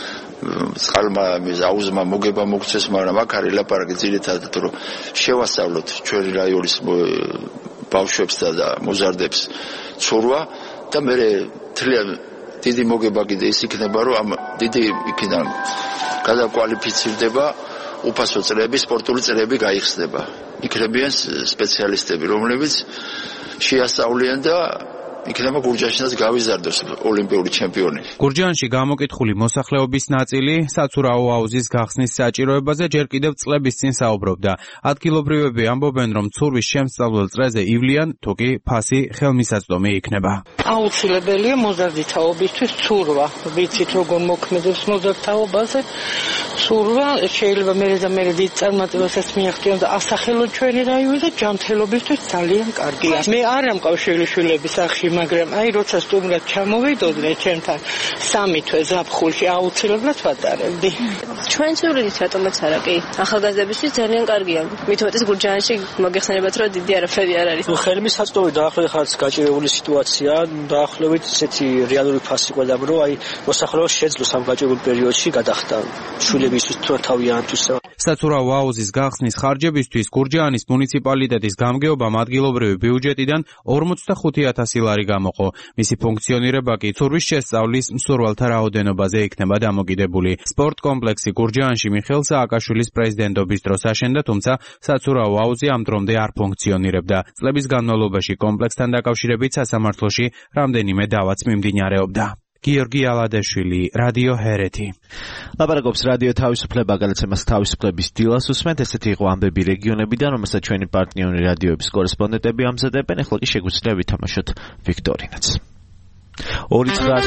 წყალმა აუზმა მოგება მოგცეს, მაგრამ აქ არის ლაპარაკი ძირითადად რომ შევასწავლოთ ჩვენი რაიონის ბავშვებს და მოზარდებს ცურვა და მე თლიან დიდი მოგება კიდე ის იქნება რომ ამ დიდი იქიდან გადაკვალიფიცირდება უფასო წრეები, სპორტული წრეები გაიხსნება. იქნებიან სპეციალისტები, რომლებიც შეასწავლიან და იქნება გურჯაანშიც გავიზარდოს ოლიმპიური ჩემპიონი. გურჯაანში გამოკითხული მოსახლეობის ნაწილი საცურაო აუზის გახსნის საჭიროებაზე ჯერ კიდევ წლების წინ საუბრობდა. ადგილობრივები ამბობენ, რომ ცურვის შემსწავლელ წრეზე ივლიან, თუ კი ფასი ხელმისაწვდომი იქნება. აუცილებელია მოზარდითაობისთვის ცურვა. ვიცით როგორ მოქმედებს მოზარდთაობაზე. ცურვა შეიძლება მერე და მერე დიდ წარმატებასაც მიაღწიონ და ასახელო ჩვენი რაიონი და ჯანმრთელობისთვის ძალიან კარგია. მე არ ამყავს შვილიშვილები სახში მაგრამ აი როცა სტუმრად ჩამოვიდოდნენ ჩემთან სამი თვე ზაფხულში აუცილებლად ვატარებდი. ჩვენი სურვილით რატომაც არა კი ახალგაზრდებისთვის ძალიან კარგია. მით უმეტეს გურჯაანში მოგეხსენებათ რომ დიდი არაფერი არ არის. ხელმისაწვდომი დაახლოებით ხარც გაჭირებული სიტუაცია, დაახლოებით ესეთი რეალური ფასი ყოლამ რომ აი მოსახლეობა შეძლოს ამ გაჭირებულ პერიოდში გადახდა შვილებისთვის თუ თავიანთვისა. საცურაო აუზის გახსნის ხარჯებისთვის გურჯაანის მუნიციპალიტეტის გამგეობამ ადგილობრივი ბიუჯეტიდან ორმოცდახუთი ათასი ლარი გამოყო. მისი ფუნქციონირება კი ცურვის შესწავლის მსურველთა რაოდენობაზე იქნება დამოკიდებული. სპორტ კომპლექსი გურჯაანში მიხეილ სააკაშვილის პრეზიდენტობის დროს აშენდა, თუმცა საცურაო აუზი ამ დრომდე არ ფუნქციონირებდა. წლების განმავლობაში კომპლექსთან დაკავშირებით სასამართლოში რამდენიმე დავაც მიმდინარეობდა. გიორგი ალადეშვილი, რადიო ჰერეთი. ლაპარაკობს რადიო თავისუფლება, გადაცემას თავისუფლების დილას უსმენთ. ესეთი იყო ამბები რეგიონებიდან, რომელსაც ჩვენი პარტნიორი რადიოების კორესპონდენტები ამზადებენ. ახლა კი შეგვიძლია ვითამაშოთ ვიქტორინაც. ორი ცხრას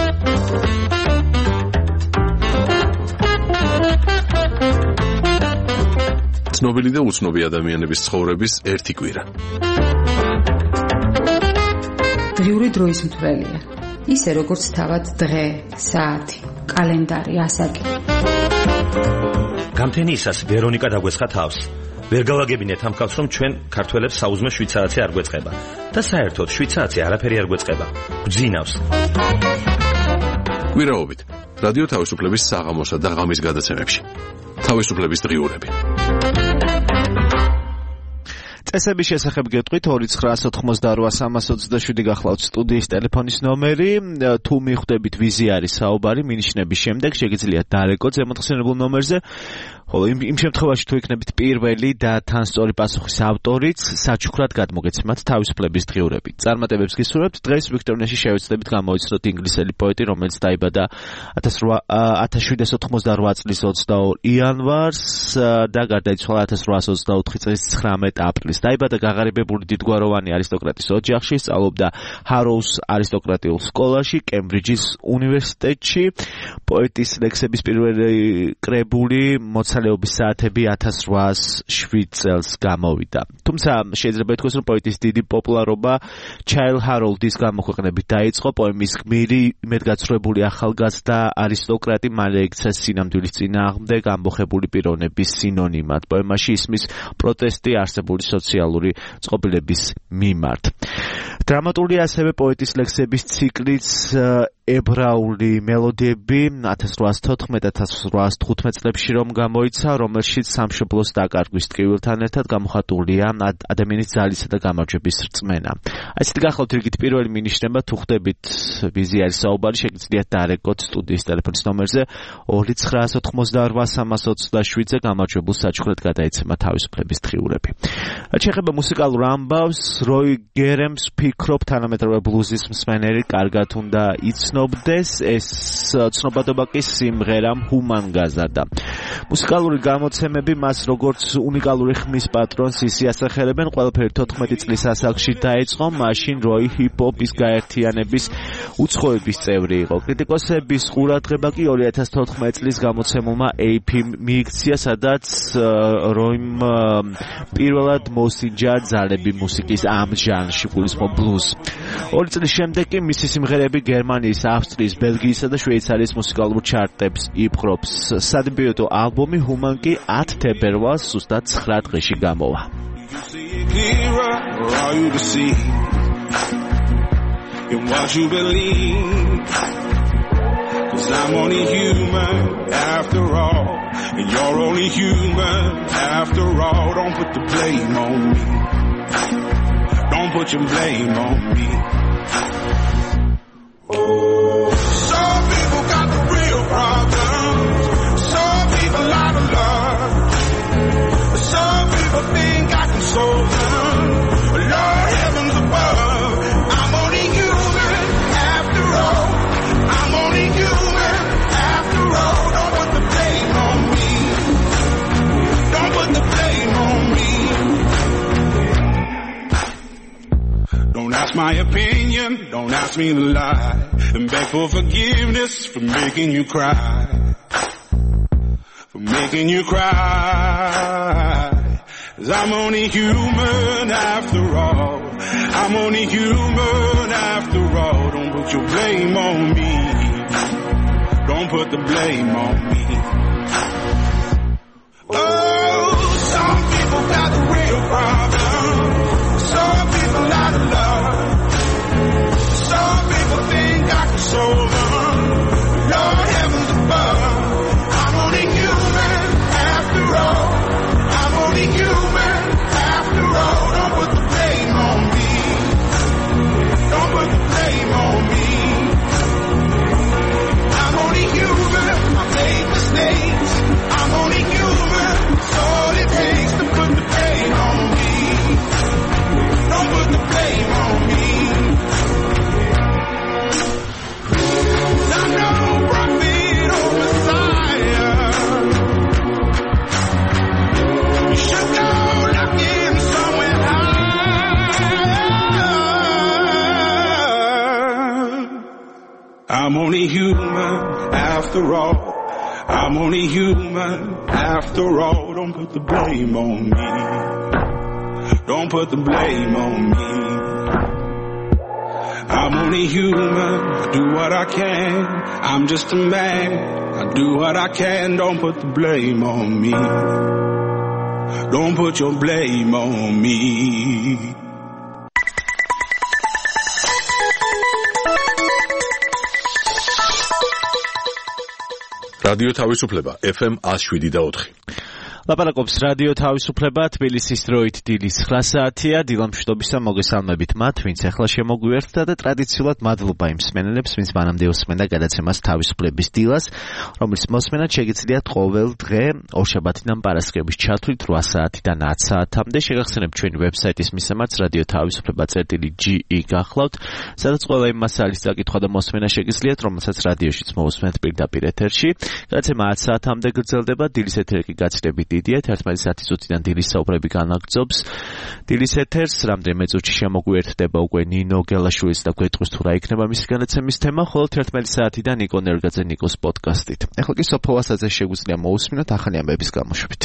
ცნობილი და უცნობი ადამიანების ცხოვრების ერთი კვირა. დღიური დროის მთვრელია. ისე როგორც თავად დღე, საათი, კალენდარი, ასაკი. გამთენიისას ვერონიკა დაგვესხა თავს. ვერ გავაგებინეთ ამ კაცს, რომ ჩვენ ქართველებს საუზმე შვიცარაცი არ გვეწყება და საერთოდ შვიცარაცი არაფერი არ გვეწყება. გვძინავს. კვირაობით რადიო თავისუფლების საღამოსა და ღამის გადაცემებში. თავისუფლების დღიურები. წესების შესახებ გეტყვით ორი ცხრას ოთხმოცდაორვა სამას ოცდაშვიდი გახლავთ სტუდიის ტელეფონის ნომერი. თუ მიხვდებით ვიზი არის საუბარი მინიშნების შემდეგ შეგიძლიათ დაალეკოთ ზემოთხსენებულ ნომერზე. ხოლო იმ, იმ შემთხვევაში თუ იქნებით პირველი და თან სწორი პასუხის ავტორიც საჩუქრად გადმოგეცემათ თავისუფლების დღიურები. წარმატებებს გისურვებთ. დღეს ვიქტორინაში შევეცდებით გამოვიცნოთ ინგლისელი პოეტი, რომელიც დაიბადა ათას შვიდსათ ოცდაორვა წლის ოცდაორ იანვარს და გარდაიცვალა ათას რვაასა ოცდაოთხი წლის ცხრამეტ აპრილს. დაიბადა გაღარიბებული დიდგვაროვანი არისტოკრატის ოჯახში, სწავლობდა ჰაროუს არისტოკრატიულ სკოლაში, კემბრიჯის უნივერსიტეტში. პოეტის ლექსების პირველი კრებული მოცალეობის საათები ათას რვაასა შვიდ წელს გამოვიდა. თუმცა შეიძლება ითქვას, რომ პოეტის დიდი პოპულარობა ჩაილ ჰაროლდის გამოქვეყნებით დაიწყო. პოემის გმირი, იმედგაცრუებული ახალგაზრდა არისტოკრატი მალე იქცა სინამდვილის წინააღმდეგ ამბოხებული პიროვნების სინონიმად. პოემაში ისმის პროტესტი არსებული სოციალური წყობილების მიმართ. დრამატული ასევე პოეტის ლექსების ციკლიც ებრაული მელოდიები ათას რვაასა თოთხმეტ ათას რვაასა თხუთმეტ წლებში რომ გამოიცა, რომელშიც სამშობლოს დაკარგვის ტკივილთან ერთად გამოხატულია ადამიანის ძალისა და გამარჯვების რწმენა. ასეთი გახლავთ რიგით პირველი მინიშნება. თუ ხდებით ვიზი არის საუბარი, შეგიძლიათ დაალეკოთ სტუდიის ტელეფონის ნომერზე ორი ცხრას ოთხმოცდაორვა სამას ოცდაშვიდზე გამარჯვებულ საჩუქრად გადაეცემა თავისუფლების დღიურები. რაც შეეხება მუსიკალურ ამბავს, როი გერემს ფიქრობ თანამედროვე ბლუზის მსმენელი კარგად უნდა იცნობდეს. ეს ცნობადობა კი სიმღერამ ჰუმან გაზარდა. მუსიკალური გამოცემები მას როგორც უნიკალური ხმის პატრონს ისიასახელებენ. ყველაფერი თოთხმეტი წლის ასაკში დაიწყო, მაშინ როი ჰიპ-ჰოპის გაერთიანების უცხოების წევრი იყო. კრიტიკოსების ყურადღება კი ორი ათას თოთხმეტ წლის გამოცემულმა ეიფ-იმ მიიქცია, სადაც როიმ პირველად მოსინჯა ძალები მუსიკის ამ ჟანრში, გულისხმობ ბლუზ. ორი წლის შემდეგ კი მისი სიმღერები გერმანიის, ავსტრიის, ბელგიისა და შვეიცარიის მუსიკალურ ჩარტებს იპყრობს. სადებიუტო ალბომი ჰუმან კი ათ თებერვალს ზუსტად ცხრა დღეში გამოვა. I'm only human after all, and you're only human after all. Don't put the blame on me. Don't put your blame on me. Oh, some people got the real problems. Some people out of love. Some people think I can solve them. Lord heavens above, I'm only human after all. I'm only human after all. Don't put the blame on me. Don't put the blame on me. Don't ask my opinion, don't ask me to lie, and beg for forgiveness for making you cry, for making you cry. 'Cause I'm only human after all. I'm only human after all. put your blame on me. Don't put the blame on me. Oh, some people got the real problem. Some people out of love. Some people think I can solve them. Lord heavens above. I'm only human after all. I'm only human after all. Don't put the blame on me. Don't put the blame on me. I'm only human. I made mistakes. I'm only human. It's all it takes to put the blame on me. Don't put the blame on me. I'm no prophet or Messiah. You should go looking somewhere higher. I'm only human after all. I'm only human after all. Don't put the blame on me. Don't put the blame on me. I'm only human, I do what I can. I'm just a man, I do what I can. Don't put the blame on me. Don't put your blame on me. რადიო თავისუფლება ეფ ემ one oh seven და four. ლაპარაკობს რადიო თავისუფლება თბილისის დროით დილის nine საათია. დილამშვიდობისა მოგესალმებით მათ, ვინც ახლა შემოგვიერთდა და ტრადიციულად მადლობა იმ მსმენელებს, ვინც მანამდე უსმენდა გადაცემას თავისუფლების დილას, რომლის მოსმენად შეგიძლიათ ყოველ დღე ორშაბათიდან პარასკევის ჩათვლით eight საათიდან ten საათამდე. შეგახსენებთ ჩვენი ვებსაიტის მისამართს რადიო თავისუფლება წერტილი ჯი ი გახლავთ, სადაც ყველა იმ მასალის წაკითხვა და მოსმენა შეგიძლიათ, რომელსაც რადიოშიც მოусმენთ პირდაპირ ეთერში. გადაცემა ten საათამდე გრძელდება, დილის ეთერი კი გაცილებით დიდია, eleven საათის წუთიდან დილის საუბრები განაგრძობს დილის ეთერს. რამდენიმე წუთში შემოგვიერთდება უკვე ნინო გელაშვილის და გვეტყვის თუ რა იქნება მისი განაცემის თემა, ხოლო eleven საათიდან ნიკო ნერგაძე ნიკოს პოდკასტით. ახლა კი სოფო ასაძე შეგვიძლია მოусმინოთ ახალი ამბების გამოშვებით.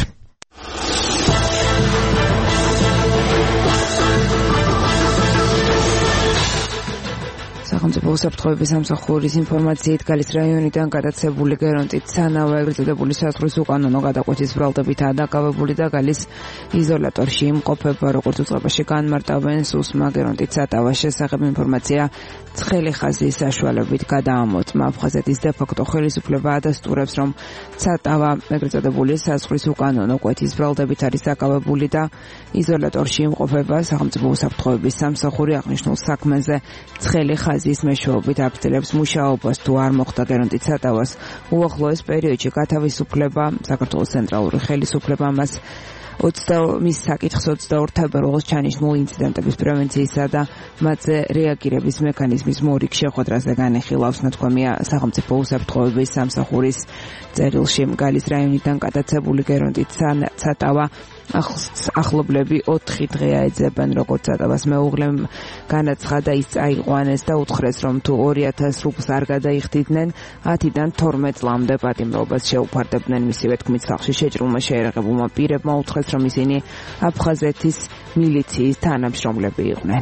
სახელმწიფო უსაფრთხოების სამსახურის ინფორმაციით გალის რაიონიდან გადაცებული გერონტით სანავე ეგრეთ წოდებული საზღვრის უკანონო გადაკვეთის ბრალდებითაა დაკავებული და გალის იზოლატორში იმყოფება. როგორც უწყებაში განმარტავენ, სუსმა გერონტით სატავას შესახებ ინფორმაცია ცხელი ხაზის საშუალებით გადაამოწმა. აფხაზეთის დე-ფაქტო ხელისუფლება ადასტურებს, რომ სატავა ეგრეთ წოდებული საზღვრის უკანონო კვეთის ბრალდებით არის დაკავებული და იზოლატორში იმყოფება. სახელმწიფო უსაფრთხოების სამსახური აღნიშნულ საქმეზე ცხელი ხაზის მეშვეობით აფრთხილებს მუშაობას. თუ არ მოხდა გერონტით სატავას უახლოეს პერიოდში გათავისუფლება, საქართველოს ცენტრალური ხელისუფლება მას მის საკითხს twenty-two თებერვალს ჩანიშნულ ინციდენტების პრევენციისა და მათზე რეაგირების მექანიზმის მორიგ შეხვედრაზე განიხილავს, ნათქვამია სახელმწიფო უსაფრთხოების სამსახურის წერილში. გალის რაიონიდან გადაცებული გერონტით სატავა ახლობლები ოთხი დღეა ეძებენ. როგორც სატავას მეუღლემ განაცხადა, ის წაიყვანეს და უთხრეს, რომ თუ two thousand რუბლს არ გადაიხდიდნენ, ten-დან twelve წლამდე პატიმრობას შეუფარდებდნენ. მისივე თქმით, სახლში შეჭრულმა შეერაღებულმა პირებმა უთხრეს, რომ ისინი აფხაზეთის მილიციის თანამშრომლები იყვნენ.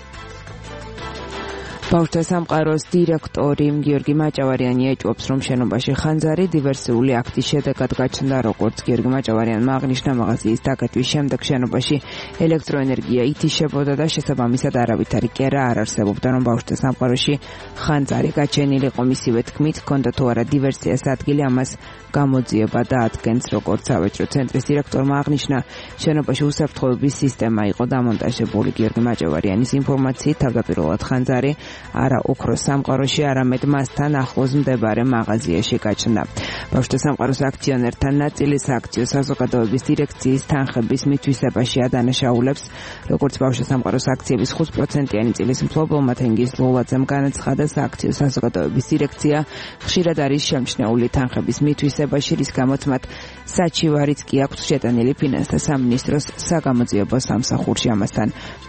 ბავშვთა სამყაროს დირექტორი გიორგი მაჭავარიანი ეჭვობს, რომ შენობაში ხანძარი დივერსიული აქტის შედეგად გაჩნდა. როგორც გიორგი მაჭავარიანმა აღნიშნა, მაღაზიის დაკეტვის შემდეგ შენობაში ელექტროენერგია ითიშებოდა და შესაბამისად არავითარი კერა არ არსებობდა, რომ ბავშვთა სამყაროში ხანძარი გაჩენილიყო. მისივე თქმით, ჰქონდა თუ არა დივერსიას ადგილი, ამას გამოძიება და ადგენს. როგორც სავაჭრო ცენტრის დირექტორმა აღნიშნა, შენობაში უსაფრთხოების სისტემა იყო დამონტაჟებული. გიორგი მაჭავარიანის ინფორმაციით, თავდაპირველად ხანძარი არა ოქროს სამყაროში, არამედ მასთან ახლოს მდებარე მაღაზიაში გაჩნდა. ბავშვთა სამყაროს აქციონერთა ნაწილი სააქციო საზოგადოების დირექციის თანხების მითვისებაში ადანაშაულებს. როგორც ბავშვთა სამყაროს აქციების five პროცენტიანი წილის მფლობელმა თენგიზ ლოლაძემ განაცხადა, სააქციო საზოგადოების დირექცია ხშირად არის შემჩნეული თანხების მითვისებაში, რის გამოც მათ საჩივარიც კი აქვს შეტანილი ფინანსთა სამინისტროს საგამოძიებო სამსახურში. ამასთან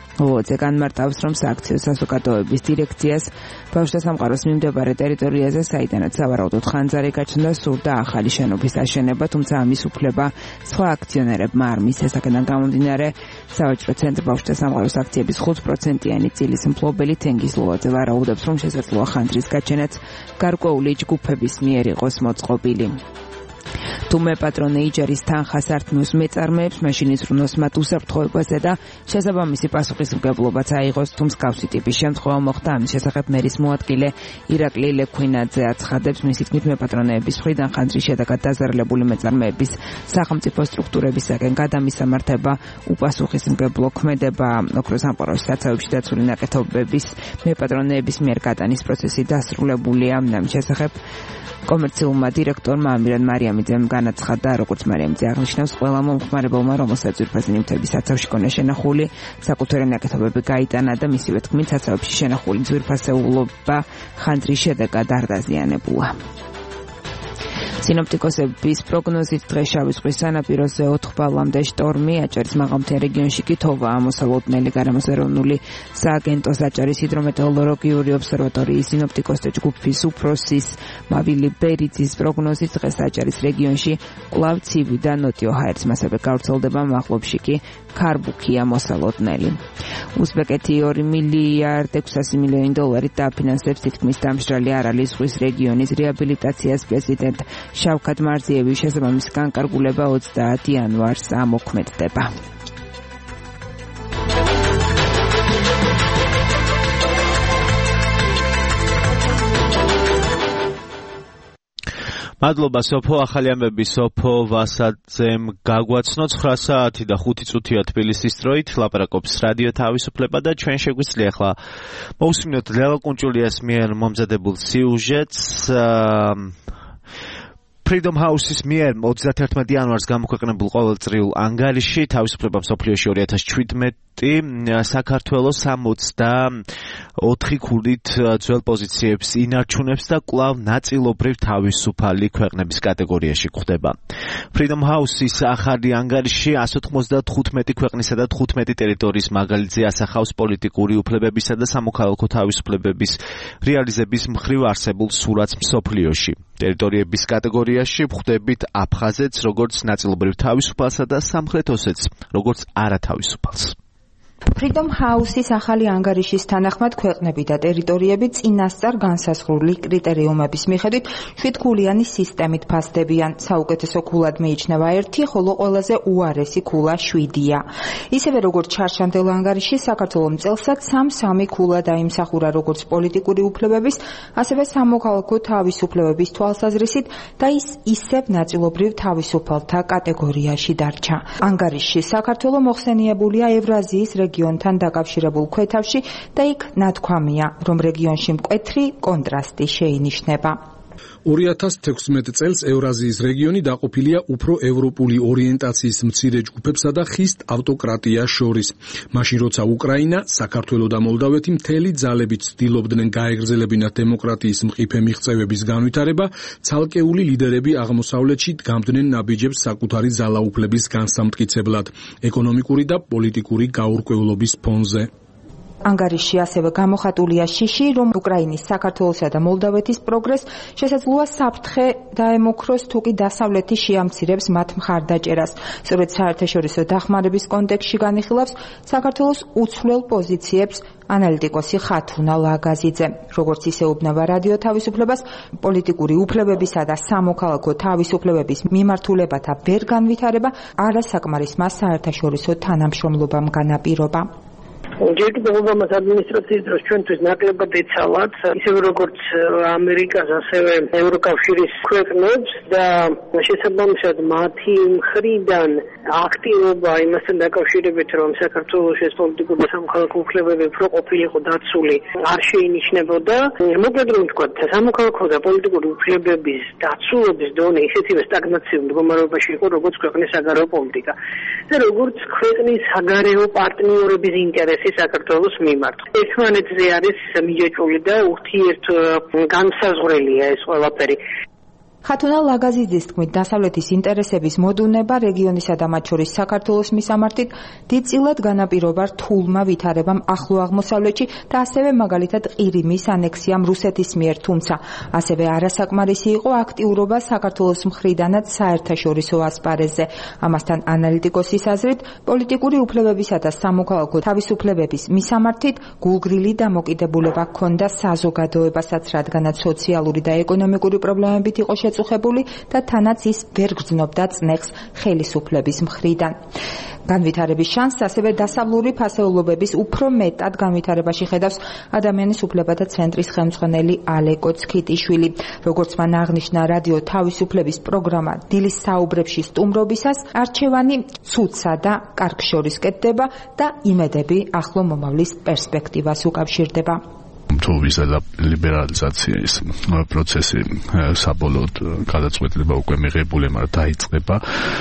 ლოძე განმარტავს, რომ სააქციო საზოგადოების დირექციას ბავშვთა სამყაროს მიმდებარე ტერიტორიაზე, საიდანაც სავარაუდოდ ხანძარი გაჩნდა, სურდა ახალი შენობის აშენება, თუმცა ამის უფლება სხვა აქციონერებმა არ მისცეს. აქედან გამომდინარე, სავაჭრო ცენტრ ბავშვთა სამყაროს აქციების ხუთ პროცენტიანი წილის მფლობელი თენგიზ ლოძე ვარაუდობს, რომ შესაძლოა ხანძრის გაჩენაც გარკვეული ჯგუფების მიერ იყოს მოწყობილი. თუმე პატრონე იჯარის თანხას ართმევს მეწარმეებს, მაშინ იზრუნოს მათ უსაფრთხოებაზე და შესაბამისი პასუხისმგებლობაც აიღოს, თუ მსგავსი ტიპის შემთხვევა მოხდა. ამის შესახებ მერის მოადგილე ირაკლი ლექვინაძე აცხადებს, მისი თქმით მეპატრონეების მხრიდან ხანძრის შედეგად დაზარალებული მეწარმეების სახელმწიფო სტრუქტურებისაგან გადამისამართება უპასუხისმგებლო ქმედება, ოქროს სამყაროს საცავებში დაცული ნაკეთობების მეპატრონეების მიერ გატანის პროცესი დასრულებულია. ამის შესახებ კომერციულმა დირექტორმა ამირან მარიამიძემ განაცხადა, როგორც მარიამიძე აღნიშნავს, ყველა მომხმარებელმა, რომელსაც ძვირფასი ნივთების საცავში ქონა შენახული, საკუთარი ნაკეთობები გაიტანა და მისივე თქმით, საცავში შენახული ძვირფასეულობა ხანძრის შედეგად არ დაზიანებულა. სინოპტიკოსების პროგნოზით დღეს შავი ზღვის სანაპიროზე ოთხ ბალამდე შტორმი, აჭარის მაღალმთიან რეგიონში კი თოვაა მოსალოდნელი. გარემოს ეროვნული სააგენტოს აჭარის ჰიდრომეტეოროლოგიური ობსერვატორიის სინოპტიკოსთა ჯგუფის უფროსის მავილი ბერიძის პროგნოზით დღეს აჭარის რეგიონში კვლავ ცივი და ნოტიო ჰაერის მასები გავრცელდება, მაღლობში კი ქარბუქია მოსალოდნელი. უზბეკეთი ორი მილიარდ ექვსასი მილიონი დოლარით დააფინანსებს თითქმის დამშრალი არალის ზღვის რეგიონის რეაბილიტაციას. პრეზიდენტ შავკატ მარზიევის შესაბამისი განკარგულება ოცდაათი იანვარს ამოქმედდება. მადლობა სოფო, ახალი ამბები სოფო ვასაძემ გაგვაცნო. ცხრა საათი და ხუთი წუთია თბილისის დროით, ლაპარაკობს რადიო თავისუფლება და ჩვენ შეგვიძლია ახლა მოვუსმინოთ ლელა კუნჭულიას მიერ მომზადებულ სიუჟეტს. Freedom House-ის მიერ ოცდაათი იანვარს გამოქვეყნებულ ყოველწრიულ ანგარიში თავისუფლება მსოფლიოში ორი ათას შვიდმეტი საქართველოს სამოცდაოთხი ქულით ძველ პოზიციებს ინარჩუნებს და კვლავ ნაწილობრივ თავისუფალი ქვეყნების კატეგორიაში გვხდება. Freedom House-ის ახალი ანგარიში εκατს ოცდათხუთმეტი ქვეყნისა და თხუთმეტი ტერიტორიის მაგალითზე ასახავს პოლიტიკური უფლებებისა და სამოქალაქო თავისუფლებების რეალიზების მხრივ არსებულ სურათს მსოფლიოში. ტერიტორიების კატეგორიაში ვხვდებით აფხაზეთს როგორც ნაწილობრივ თავისუფალსა და სამხრეთ ოსეთს როგორც არათავისუფალს. Freedom House-ის ახალი ანგარიშის თანახმად ქვეყნები და ტერიტორიები წინასწარ განსაზღვრული კრიტერიუმების მიხედვით შვიდქულიანი სისტემით ფასდებიან. საუკეთესო ქულად მიიჩნევა ერთი, ხოლო ყველაზე უარესი ქულა შვიდია. ისევე როგორც ჩარჩანდელ ანგარიში, საქართველოს წელსაც სამ-სამი ქულა დაიმსახურა როგორც პოლიტიკური უფლებების, ასევე სამოქალაქო თავისუფლებების თვალსაზრისით და ის ისევ ნაწილობრივ თავისუფალთა კატეგორიაში დარჩა. ანგარიშში საქართველოს მოხსენიებულია ევრაზიის რეგიონთან დაკავშირებულ ქვეთავში და იქ ნათქვამია, რომ რეგიონში მკვეთრი კონტრასტი შეინიშნება. ორი ათას თექვსმეტ წელს ევრაზიის რეგიონი დაყოფილია უფრო ევროპული ორიენტაციის მცირე ჯგუფებსა და ხისტ ავტოკრატიას შორის. მაშინ როცა უკრაინა, საქართველო და მოლდავეთი მთელი ძალებით ცდილობდნენ გაეგრძელებინათ დემოკრატიის მყიფე მიღწევების განვითარება, ცალკეული ლიდერები აღმოსავლეთში დგამდნენ ნაბიჯებს საკუთარი ძალაუფლების განსამტკიცებლად, ეკონომიკური და პოლიტიკური გაურკვევლობის ფონზე. ანგარიში ასევე გამოხატულია შიში, რომ უკრაინის, საქართველოსა და მოლდავეთის პროგრესს შესაძლოა საფრთხე დაემუქროს, თუ კი დასავლეთი შეამცირებს მათ მხარდაჭერას. სწორედ საერთაშორისო დახმარების კონტექსტში განიხილავს საქართველოს უცვლელ პოზიციებს ანალიტიკოსი ხათუნა ლაგაზიძე. როგორც ისეუბნება რადიო თავისუფლებას, პოლიტიკური უფლებებისა და სამოქალაქო თავისუფლებების მიმართულებათა ვერ განვითარება არასაკმარისმა საერთაშორისო თანამშრომლობამ განაპირობა. ჯერ კიდევ ობამას ადმინისტრაციის დროს ჩვენთვის ნაკლებად ეცალათ, ისევე როგორც ამერიკას, ასევე ევროკავშირის ქვეყნებს და შესაბამისად მათი მხრიდან აქტივობა იმასთან დაკავშირებით, რომ საქართველოს ეს პოლიტიკური და სამოქალაქო უფლებები უფრო ყოფილიყო დაცული, არ შეინიშნებოდა. მოკლედ რომ ვთქვათ, სამოქალაქო და პოლიტიკური უფლებების დაცულობის დონე ისეთივე სტაგნაციურ მდგომარეობაში იყო, როგორც ქვეყნის საგარეო პოლიტიკა და როგორც ქვეყნის საგარეო პარტნიორების ინტერესი საქართველოს მიმართ. ერთმანეთზე არის მიჯეჭვული და ურთიერთ განსაზღვრელია ეს ყველაფერი. ხათუნა ლაგაზიძის თქმით, დასავლეთის ინტერესების მოდუნება რეგიონისა და მათ შორის საქართველოს მისამართით დიდწილად განაპირობა რთულმა ვითარებამ ახლო აღმოსავლეთში და ასევე მაგალითად ყირიმის ანექსიამ რუსეთის მიერ, თუმცა ასევე არასაკმარისი იყო აქტიურობა საქართველოს მხრიდანაც საერთაშორისო ასპარეზზე. ამასთან ანალიტიკოსის აზრით, პოლიტიკური უფლებებისა და სამოქალაქო თავისუფლებების მისამართით გულგრილი დამოკიდებულება ჰქონდა საზოგადოებასაც, რადგანაც სოციალური და ეკონომიკური პრობლემებით იყო შეწუხებული და თანაც ის ვერ გრძნობდა წნეხს ხელისუფლების მხრიდან. განვითარების შანსს ასევე დასავლური ფასეულობების უფრო მეტად განვითარებაში ხედავს ადამიანის უფლებათა ცენტრის ხელმძღვანელი ალეკო ცქიტიშვილი. როგორც მან აღნიშნა რადიო თავისუფლების პროგრამა დილის საუბრებში სტუმრობისას, არჩევანი ცუდსა და კარგ შორის კეთდება და იმედები ახლო მომავლის პერსპექტივას უკავშირდება. თუ ვიზა ლიბერალიზაციის პროცესი საბოლოოდ გადაწყვეტილება უკვე მიღებული, მაგრამ დაიწყება,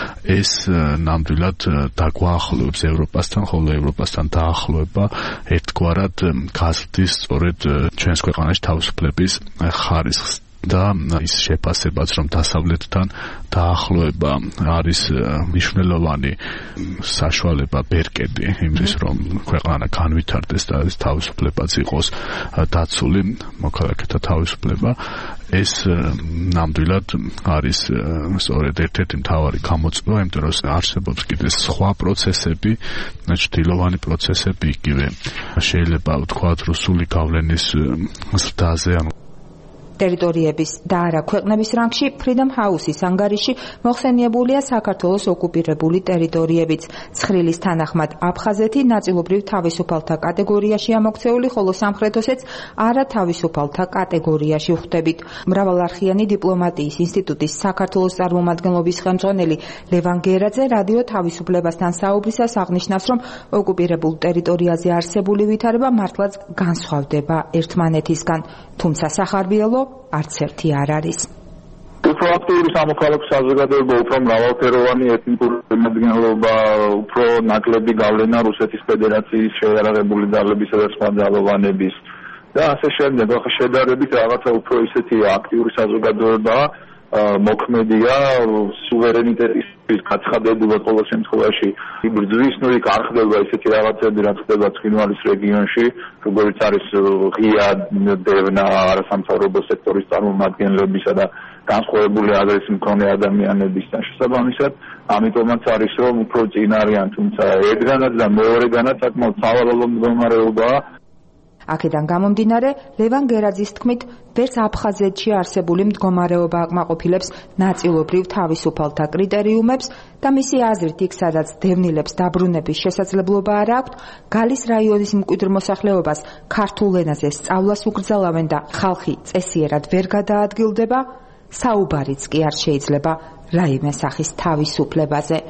ეს ნამდვილად დაგვაახლოებს ევროპასთან, ხოლო ევროპასთან დაახლოება ერთგვარად გაზრდის სწორედ ჩვენს ქვეყანაში თავისუფლების ხარისხს და ის შეფასებაც, რომ დასავლეთთან დაახლოება არის მნიშვნელოვანი საშუალება ბერკეტი იმის, რომ ქვეყანა განვითარდეს და თავისუფლებაც იყოს დაცული, მოქალაქეთა თავისუფლება, ეს ნამდვილად არის სწორედ ერთ-ერთი მთავარი გამოწვევა, იმიტომ რომ არსებობს კიდე სხვა პროცესები, ჭრილოვანი პროცესები, იგივე შეიძლება ვთქვათ რუსული გავლენის ზრდაზე, ანუ ტერიტორიების და არა ქვეყნების რანგში Freedom House-ის ანგარიში მოხსენიებულია საქართველოს ოკუპირებული ტერიტორიებიც. ცხრილის თანახმად აფხაზეთი ნაწილობრივ თავისუფალთა კატეგორიაში ამოქცეული, ხოლო სამხრეთ ოსეთს არათავისუფალთა კატეგორიაში ვხვდებით. მრავალარხიანი დიპლომატიის ინსტიტუტის საქართველოს წარმომადგენლობის ხელმძღვანელი ლევან გერაძე რადიო თავისუფლებასთან საუბრისას აღნიშნავს, რომ ოკუპირებულ ტერიტორიაზე არსებული ვითარება მართლაც განსხვავდება ერთმანეთისგან, თუმცა სახარბიელო არც ერთი არ არის. უფრო აქტიური სამოქალაქო საზოგადოება, უფრო მრავალფეროვანი ეთნიკური შემადგენლობა, უფრო ნაკლები გავლენა რუსეთის ფედერაციის შეიარაღებული ძალებისა და სხვა ძალოვანების და ასე შემდეგ. ახლა შედარებით რაღაცა უფრო ისეთი აქტიური საზოგადოებაა, მოქმედია სუვერენიტეტის გაცხადებულად ყოველ შემთხვევაში იბრძვის, ნუ იქ არ ხდება ისეთი რაღაცები, რაც ხდება ცხინვალის რეგიონში, როგორც არის ღია დევნა არასამთავრობო სექტორის წარმომადგენლებისა და განსხვავებული აზრის მქონე ადამიანებისთან შესაბამისად, ამიტომაც არის რომ უფრო წინ არიან, თუმცა ერთგანაც და მეორეგანაც საკმაოდ სავალალო მდგომარეობაა. აქედან გამომდინარე, ლევან გერაძის თქმით, ვერც აფხაზეთში არსებული მდგომარეობა აკმაყოფილებს ნაწილობრივ თავისუფალთა კრიტერიუმებს და მისი აზრით იქ, სადაც დევნილებს დაბრუნების შესაძლებლობა არ აქვთ, გალის რაიონის მკვიდრ მოსახლეობას ქართულ ენაზე სწავლას უკრძალავენ და ხალხი წესიერად ვერ გადაადგილდება, საუბარიც კი არ შეიძლება რაიმე სახის თავისუფლებაზე.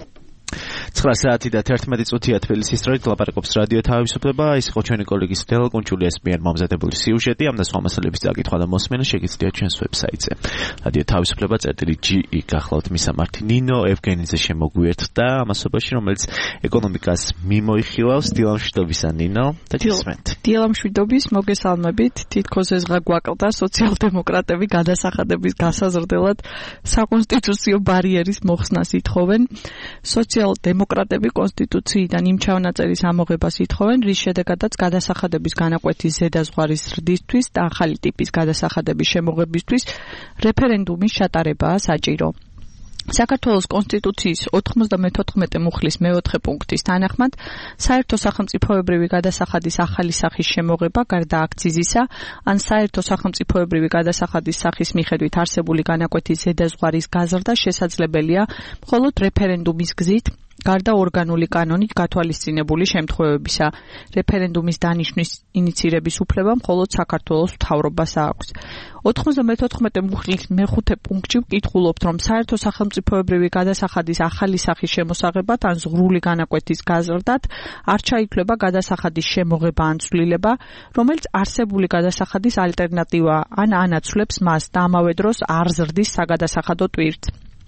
ცხრა საათი და თერთმეტი წუთია თბილისის დროით ლაპარაკობს რადიო თავისუფლება. ის იყო ჩვენი კოლეგი სტელა კუნჩულიას მიერ მომზადებული სიუჟეტი. ამ და სხვა მასალების წაკითხვა და მოსმენა შეგიძლიათ ჩვენს ვებსაიტზე. რადიო თავისუფლება წერტილი ჯი ი გახლავთ მისამართი ნინო ევგენიძე შემოგვიერთდა ამასობაში, რომელიც ეკონომიკას მიმოიხილავს. დილამშვიდობისა ნინო და გისმენთ. დილამშვიდობის, მოგესალმებით. თითქოს ეს ღა გვაკლდა სოციალ-დემოკრატები გადასახადების გასაზრდელად საკონსტიტუციო ბარიერის მოხსნას ითხოვენ. სოციალ-დემოკრატები კონსტიტუციიდან იმ ჩანაწერის ამოღებას ითხოვენ, რის შედეგადაც გადასახადების განაკვეთის ზედაზღვარის ზრდისთვის და ახალი ტიპის გადასახადების შემოღებისთვის რეფერენდუმის ჩატარებაა საჭირო. საქართველოს კონსტიტუციის ოთხმოცდამეთოთხმეტე მუხლის მეოთხე პუნქტის თანახმად, საერთო სახელმწიფოებრივი გადასახადის ახალი სახის შემოღება გარდა აქციზისა, ან საერთო სახელმწიფოებრივი გადასახადის სახის მიხედვით არსებული განაკვეთის ზედაზღვარის გაზრდა შესაძლებელია მხოლოდ რეფერენდუმის გზით, გარდა ორგანული კანონით გათვალისწინებული შემთხვევებისა. რეფერენდუმის დანიშვნის ინიცირების უფლება მხოლოდ საქართველოს მთავრობას აქვს. ოთხმოცდამეთოთხმეტე მუხლის მეხუთე პუნქტში ვკითხულობთ, რომ საერთო სახელმწიფოებრივი გადასახადის ახალი სახის შემოსაღებად ან ზღვრული განაკვეთის გაზრდად არ ჩაითვლება გადასახადის შემოღება ან ცვლილება, რომელიც არსებული გადასახადის ალტერნატივაა, ან ანაცვლებს მას და ამავე დროს არ ზრდის საგადასახადო ტვირთს.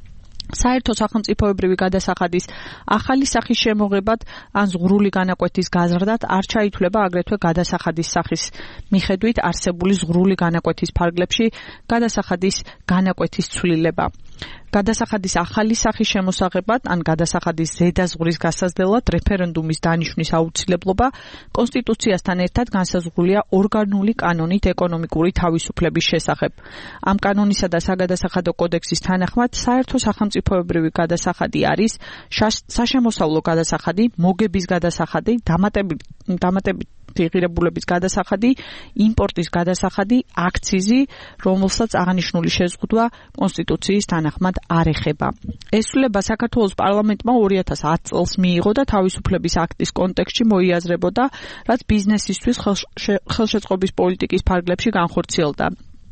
საერთო სახელმწიფოებრივი გადასახადის ახალი სახის შემოღებად ან ზღვრული განაკვეთის გაზრდად არ ჩაითვლება აგრეთვე გადასახადის სახის მიხედვით არსებული ზღვრული განაკვეთის ფარგლებში გადასახადის განაკვეთის ცვლილება. გადასახადის ახალი სახის შემოსაღებად ან გადასახადის ზედაზღვრის გასაზრდელად რეფერენდუმის დანიშვნის აუცილებლობა კონსტიტუციასთან ერთად განსაზღვრულია ორგანული კანონით ეკონომიკური თავისუფლების შესახებ. ამ კანონისა და საგადასახადო კოდექსის თანახმად საერთო სახელმწიფოებრივი გადასახადი არის საშემოსავლო გადასახადი, მოგების გადასახადი, დამატებით ღირებულების გადასახადი, იმპორტის გადასახადი, აქციზი, რომელსაც აღნიშნული შეზღუდვა კონსტიტუციის თანახმად არ ეხება. ეს ცვლილება საქართველოს პარლამენტმა ორი ათას ათი წელს მიიღო და თავისუფლების აქტის კონტექსტში მოიაზრებოდა, რაც ბიზნესისთვის ხელშეწყობის პოლიტიკის ფარგლებში განხორციელდა.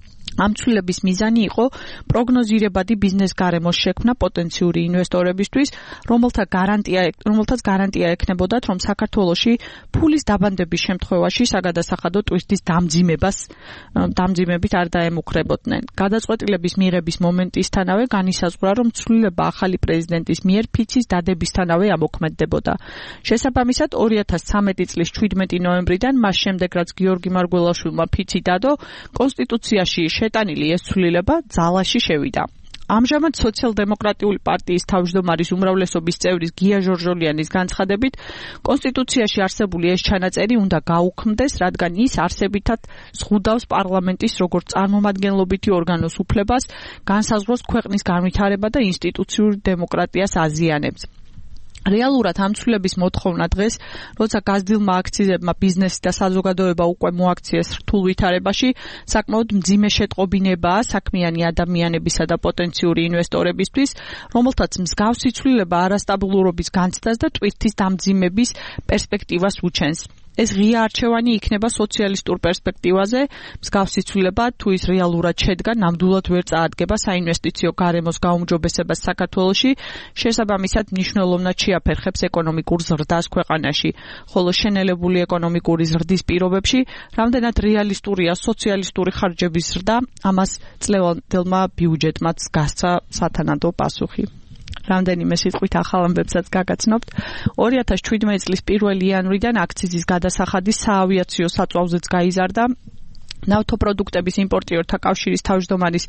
ამ ცვლილების მიზანი იყო პროგნოზირებადი ბიზნეს გარემოს შექმნა პოტენციური ინვესტორებისთვის, რომელთა გარანტია რომელთაც გარანტია ექნებოდათ, რომ საქართველოში ფულის დაბანდების შემთხვევაში საგადასახადო ტვირთის დამძიმებას დამძიმებით არ დაემუქრებოდნენ. გადაწყვეტილების მიღების მომენტისთანავე განისაზღვრა, რომ ცვლილება ახალი პრეზიდენტის მიერ ფიცის დადებისთანავე ამოქმედდებოდა. შესაბამისად, ორი ათას ცხრამეტი წლის შვიდმეტი ნოემბრიდან, მას შემდეგ რაც გიორგი მარგველაშვილმა ფიცი დადო, კონსტიტუციაში შეტანილი ეს ცვლილება ძალაში შევიდა. ამჟამად სოციალ-დემოკრატიული პარტიის თავმჯდომარის უმრავლესობის წევრის გია ჟორჟოლიანის განცხადებით, კონსტიტუციაში არსებული ეს ჩანაწერი უნდა გაუქმდეს, რადგან ის არსებითად ზღუდავს პარლამენტის როგორც წარმომადგენლობითი ორგანოს უფლებას, განსაზღვროს ქვეყნის განვითარება და ინსტიტუციური დემოკრატიას აზიანებს. რეალურად ამ ცვლილების მოთხოვნა დღეს, როცა გაზრდილმა აქციზებმა ბიზნესი და საზოგადოება უკვე მოაქციეს რთულ ვითარებაში, საკმაოდ მძიმე შეტყობინებაა საქმიანი ადამიანებისა და პოტენციური ინვესტორებისთვის, რომელთაც მსგავსი ცვლილება არასტაბილურობის განცდას და ტვირთის დამძიმების პერსპექტივას უჩენს. ეს ღია არჩევანი იქნება სოციალისტურ პერსპექტივაზე, მსგავსი ცვლილება თუ ის რეალურად შედგა, ნამდვილად ვერ წაადგება საინვესტიციო გარემოს გაუმჯობესებას საქართველოში, შესაბამისად მნიშვნელოვნად შეაფერხებს ეკონომიკურ ზრდას ქვეყანაში, ხოლო შენელებული ეკონომიკური ზრდის პირობებში რამდენად რეალისტურია სოციალისტური ხარჯების ზრდა, ამას წლევანდელმა ბიუჯეტმაც გასცა სათანადო პასუხი. რამდენიმე სიტყვით ახალ ამბებსაც გაგაცნობთ. ორი ათას შვიდმეტი წლის პირველი იანვრიდან აქციზის გადასახადი საავიაციო საწვავზეც გაიზარდა. ნავთობპროდუქტების იმპორტიორთა კავშირის თავმჯდომარის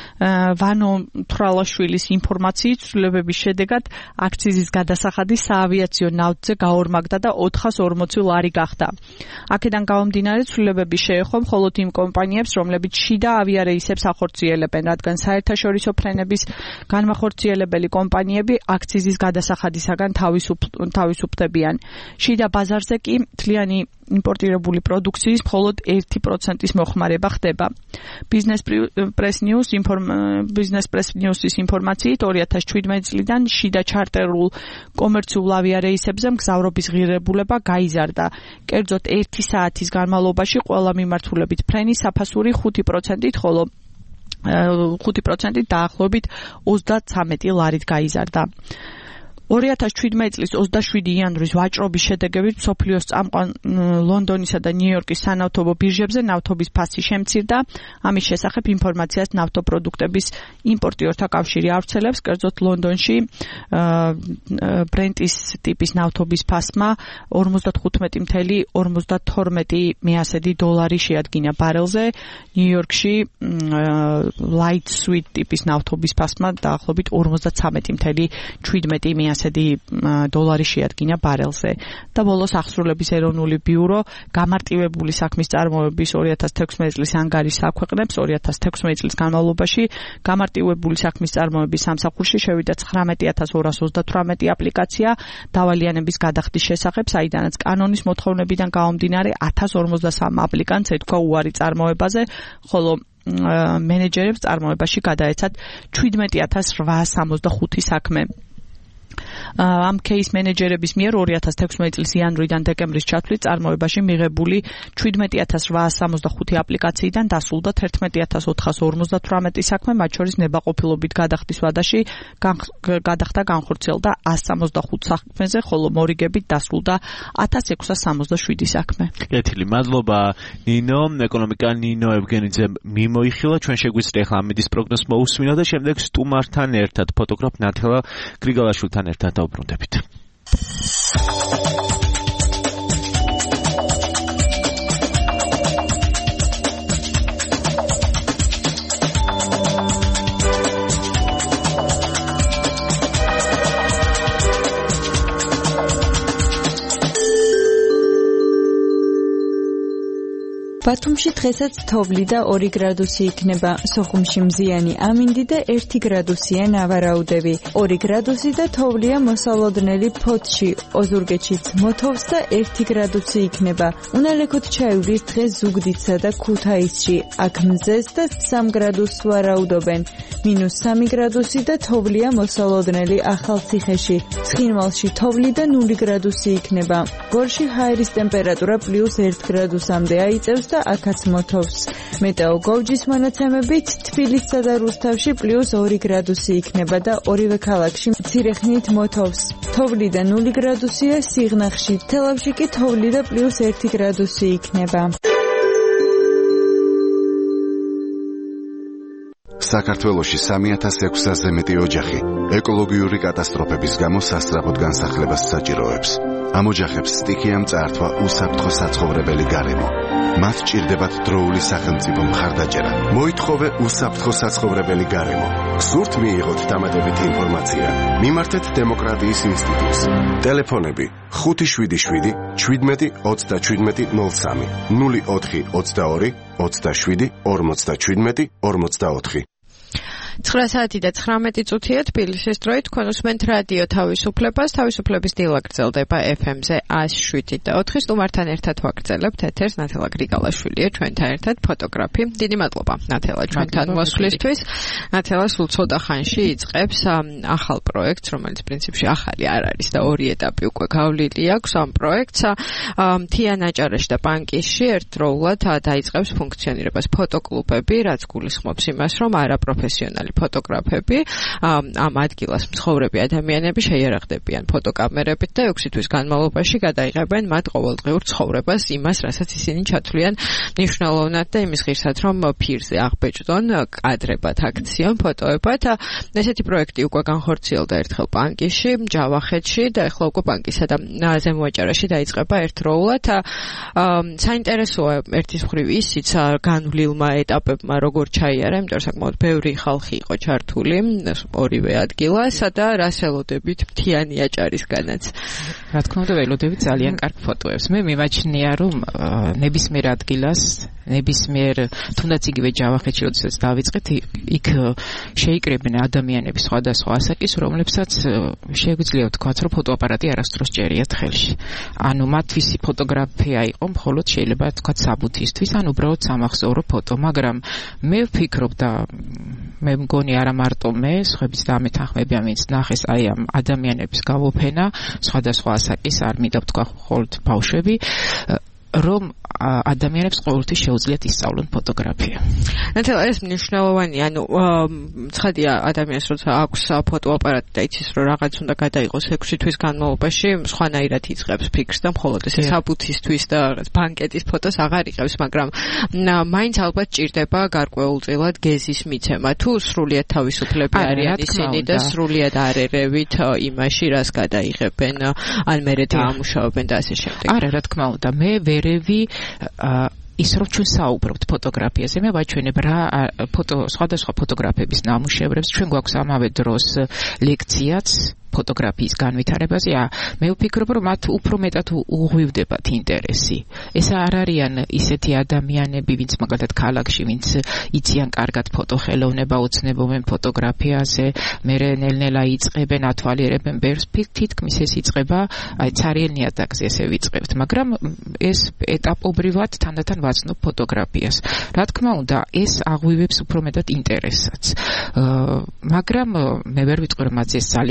ვანო თრალაშვილის ინფორმაციით, ცვლილებების შედეგად აქციზის გადასახადი საავიაციო ნავთზე გაორმაგდა და ოთხას ორმოცი ლარი გახდა. აქედან გამომდინარე, ცვლილებები შეეხო მხოლოდ იმ კომპანიებს, რომლებიც შიდა ავიარეისებს ახორციელებენ, რადგან საერთაშორისო ფრენების განმახორციელებელი კომპანიები აქციზის გადასახადისაგან თავისუფლდებიან. შიდა ბაზარზე კი მთლიანი იმპორტირებული პროდუქციის მხოლოდ ერთი პროცენტის მოხმარება ხდება. ბიზნეს პრეს ნიუს ბიზნეს პრეს ნიუსის ინფორმაციით, ორი ათას შვიდმეტი წლიდან შიდა ჩარტერულ კომერციულ ავიარეისებზე მგზავრობის ღირებულება გაიზარდა. კერძოდ ერთი საათის განმავლობაში ყველა მიმართულებით ფრენის საფასური ხუთი პროცენტით, ხოლო ხუთი პროცენტით დაახლოებით ოცდათვრამეტი ლარით გაიზარდა. ორი ათას შვიდმეტი წლის ოცდაშვიდი იანვრის ვაჭრობის შედეგებით მსოფლიოს წამყვან ლონდონისა და ნიუ-იორკის სანავთობო ბირჟებზე ნავთობის ფასი შემცირდა. ამის შესახებ ინფორმაციას ნავთობპროდუქტების იმპორტიორთა კავშირი ავრცელებს. კერძოდ ლონდონში ბრენტის ტიპის ნავთობის ფასმა ორმოცდათხუთმეტი ათეული ორმოცდათორმეტი მეასედი დოლარი შეადგინა ბარელზე. ნიუ-იორკში light sweet ტიპის ნავთობის ფასმა დაახლოებით ორმოცდაცამეტი ათეული შვიდმეტი მეასედი დოლარი შეადგინა ბარელზე. და ბოლოს აღსრულების ეროვნული ბიურო გამარტივებული საქმის წარმოების ორი ათას თექვსმეტი წლის ანგარიშს აქვეყნებს. ორი ათას თექვსმეტი წლის განმავლობაში გამარტივებული საქმის წარმოების სამსახურში შევიდა ცხრამეტი ათას ორას ოცდათვრამეტი აპლიკაცია დავალიანების გადახდის შესახებ, საიდანაც კანონის მოთხოვნებიდან გამომდინარე ათას ორმოცდასამ აპლიკანტს ეთქვა უარი წარმოებაზე, ხოლო მენეჯერებს წარმოებაში გადაეცათ შვიდმეტი ათას რვაას სამოცდახუთი საქმე. ამ кейს მენეჯერების მიერ ორი ათას თექვსმეტი წლის იანვრიდან დეკემბრის ჩათვლით წარმოებაში მიღებული შვიდმეტი ათას რვაას სამოცდახუთი აპლიკაციიდან დასრულდა თერთმეტი ათას ოთხას ორმოცდათვრამეტი საქმე, მათ შორის ნებაყოფილობით გადახდის ვადაში გადახდა განხორციელდა ასი სამოცდახუთ საქმეზე, ხოლო მორიგებით დასრულდა ათას ექვსას სამოცდაშვიდი საქმე. კეთილი, მადლობა ნინო, ეკონომიკა ნინო ევგენიძე მიმოიხილა. ჩვენ შეგვიძლია ახლა ამედის პროგნოზს მოусმინოთ და შემდეგ სტუმართან ერთად ფოტოგრაფ ნათელა გრიგალაშვილთან ერთად დავბრუნდებით. ბათუმში დღესაც თოვლი და ორი გრადუსი იქნება, სოხუმში მზიანი ამინდი და ერთი გრადუსია ნავარაუდები. ორი გრადუსი და თოვლია მოსალოდნელი ფოთში, ოზურგეთშიც მოთოვს და ერთი გრადუსი იქნება. უნალექოთ ჩაივლის დღეს ზუგდიდსა და ქუთაისში, აქ მზეს და სამ გრადუსს ვარაუდობენ. მინუს სამი გრადუსი და თოვლია მოსალოდნელი ახალციხეში. ცხინვალში თოვლი და ნული გრადუსი იქნება. გორში ჰაერის ტემპერატურა პლუს ერთ გრადუსამდე აიწევს და აქაც მოთოვს. მეტეო გოჯის მონაცემებით თბილისსა და რუსთავში პლუს ორი გრადუსი იქნება და ორივე ქალაქში მცირე ხნით მოთოვს. თოვლი და ნული გრადუსია სიღნაღში, თელავში კი თოვლი და პლუს ერთი გრადუსი იქნება. საქართველოში სამი ათას ექვსასზე მეტი ოჯახი ეკოლოგიური კატასტროფების გამო სასწრაფოდ განსახლებას საჭიროებს. ამ ოჯახებს სტიქიამ წაართვა უსაფრთხო საცხოვრებელი გარემო. მათ ჭირდებათ დროული სახელმწიფო მხარდაჭერა. მოითხოვე უსაფრთხო საცხოვრებელი გარემო. სურთ მიიღოთ დამატებითი ინფორმაცია? მიმართეთ დემოკრატიის ინსტიტუტს. ტელეფონები ხუთი შვიდი შვიდი შვიდმეტი ოცდაშვიდმეტი ნულ სამი ნული ოთხი ოცდაორი ოცდაშვიდი ორმოცდაშვიდმეტი ორმოცდაოთხი. ცხრა საათი და ცხრამეტი წუთია თბილისის დროით. თქვენ უსმენთ რადიო თავისუფლებას. თავისუფლების დილა გრძელდება ეფ ემ-ზე ათი შვიდი და ოთხი. სტუმართან ერთად ვაგრძელებთ ეთერს. ნათელა გრიგალაშვილია ჩვენთან ერთად, ფოტოგრაფი. დიდი მადლობა ნათელა ჩვენთან მოსვლისთვის. ნათელა სულ ცოტა ხანში იწყებს ახალ პროექტს, რომელიც პრინციპში ახალი არ არის და ორი ეტაპი უკვე გავლილი აქვს ამ პროექტს. მთიან აჭარაში და პანკისში ერთდროულად დაიწყებს ფუნქციონირებას ფოტოკლუბები, რაც გულისხმობს იმას, რომ არაპროფესიონალი ფოტოგრაფები ამ ადგილას მცხოვრები ადამიანები შეიარაღდებიან ფოტოკამერებით და ექვსი თვის განმავლობაში გადაიღებენ მათ ყოველდღიურ ცხოვრებას, იმას, რასაც ისინი ჩათვლიან მნიშვნელოვნად და იმის ღირსად, რომ ფირზე აღბეჭდონ, კადრებად აქციონ, ფოტოებად. ესეთი პროექტი უკვე განხორციელდა ერთხელ პანკისში, ჯავახეთში და ეხლა უკვე პანკისა და ზემო აჭარაში დაიწყება ერთდროულად. საინტერესოა ერთის მხრივ ისიც განვლილმა ეტაპებმა როგორ ჩაიარა, იმიტომ რომ საკმაოდ ბევრი ხალხი იყო ჩართული ორივე ადგილას და რას ელოდებით მთიანი აჭარისგანაც? რა თქმა უნდა, ველოდებით ძალიან კარგ ფოტოებს. მე მიმაჩნია, რომ ნებისმიერ ადგილას, ნებისმიერ თუნდაც იგივე ჯავახეთში, როდესაც დავიწყეთ, იქ შეიკრებენ ადამიანები სხვადასხვა ასაკის, რომლებსაც შეგვიძლია ვთქვათ, რომ ფოტოაპარატი არასდროს ჭერიათ ხელში. ანუ მათთვის ფოტოგრაფია იყო მხოლოდ შეიძლება ვთქვათ საბუთისთვის, ან უბრალოდ სამახსოვრო ფოტო, მაგრამ მე ვფიქრობ და მე მგონი არა მარტო მე, სხვაებიც დამეთანხმები ამით ნახეს აი ამ ადამიანების გავოფენა, სხვადასხვა ასაკის, არ მინდა ვთქვა მხოლოდ ბავშვები, რომ ადამიანებს ყოველთვის შეუძლიათ ისწავლონ ფოტოგრაფია. ნათელა, ეს მნიშვნელოვანია, ანუ ცხადია ადამიანს როცა აქვს ფოტოაპარატი და იცის რომ რაღაც უნდა გადაიღოს ექვსი თვის განმავლობაში, სხვანაირად იწყებს ფიქრს და მხოლოდ ესე საბუთისთვის და რაღაც ბანკეტის ფოტოს აღარ იღებს, მაგრამ მაინც ალბათ ჭირდება გარკვეულწილად გეზის მიცემა, თუ სრულიად თავისუფლები არიან ისინი და სრულიად არ ერევით იმაში, რას გადაიღებენ, ან მერე დაამუშავებენ და ასე შემდეგ. არა, რა თქმა უნდა, მე ვერევი ის რომ ჩვენ საუბრობთ ფოტოგრაფიაზე, მე ვაჩვენებ რა ფოტო სხვადასხვა ფოტოგრაფების ნამუშევრებს, ჩვენ გვაქვს ამავე დროს ლექციაც ფოტოგრაფიის განვითარებაზე. მე ვფიქრობ, რომ მათ უფრო მეტად უღვივდებათ ინტერესი. ეს არ არიან ისეთი ადამიანები, ვინც მაგალითად ქალაქში, ვინც იციან კარგად ფოტოხელოვნება, ოცნებობენ ფოტოგრაფიაზე, მერე ნელ-ნელა იწყებენ, ათვალიერებენ ბერს, თითქმის ეს იწყება, აი ცარიელ ნიადაგზე ესე ვიწყებთ, მაგრამ ეს ეტაპობრივად თანდათან ვაცნობ ფოტოგრაფიას. რა თქმა უნდა, ეს აღვივებს უფრო მეტად ინტერესაც. მაგრამ მე ვერ ვიტყვი, რომ მათზე ძალიან დიდ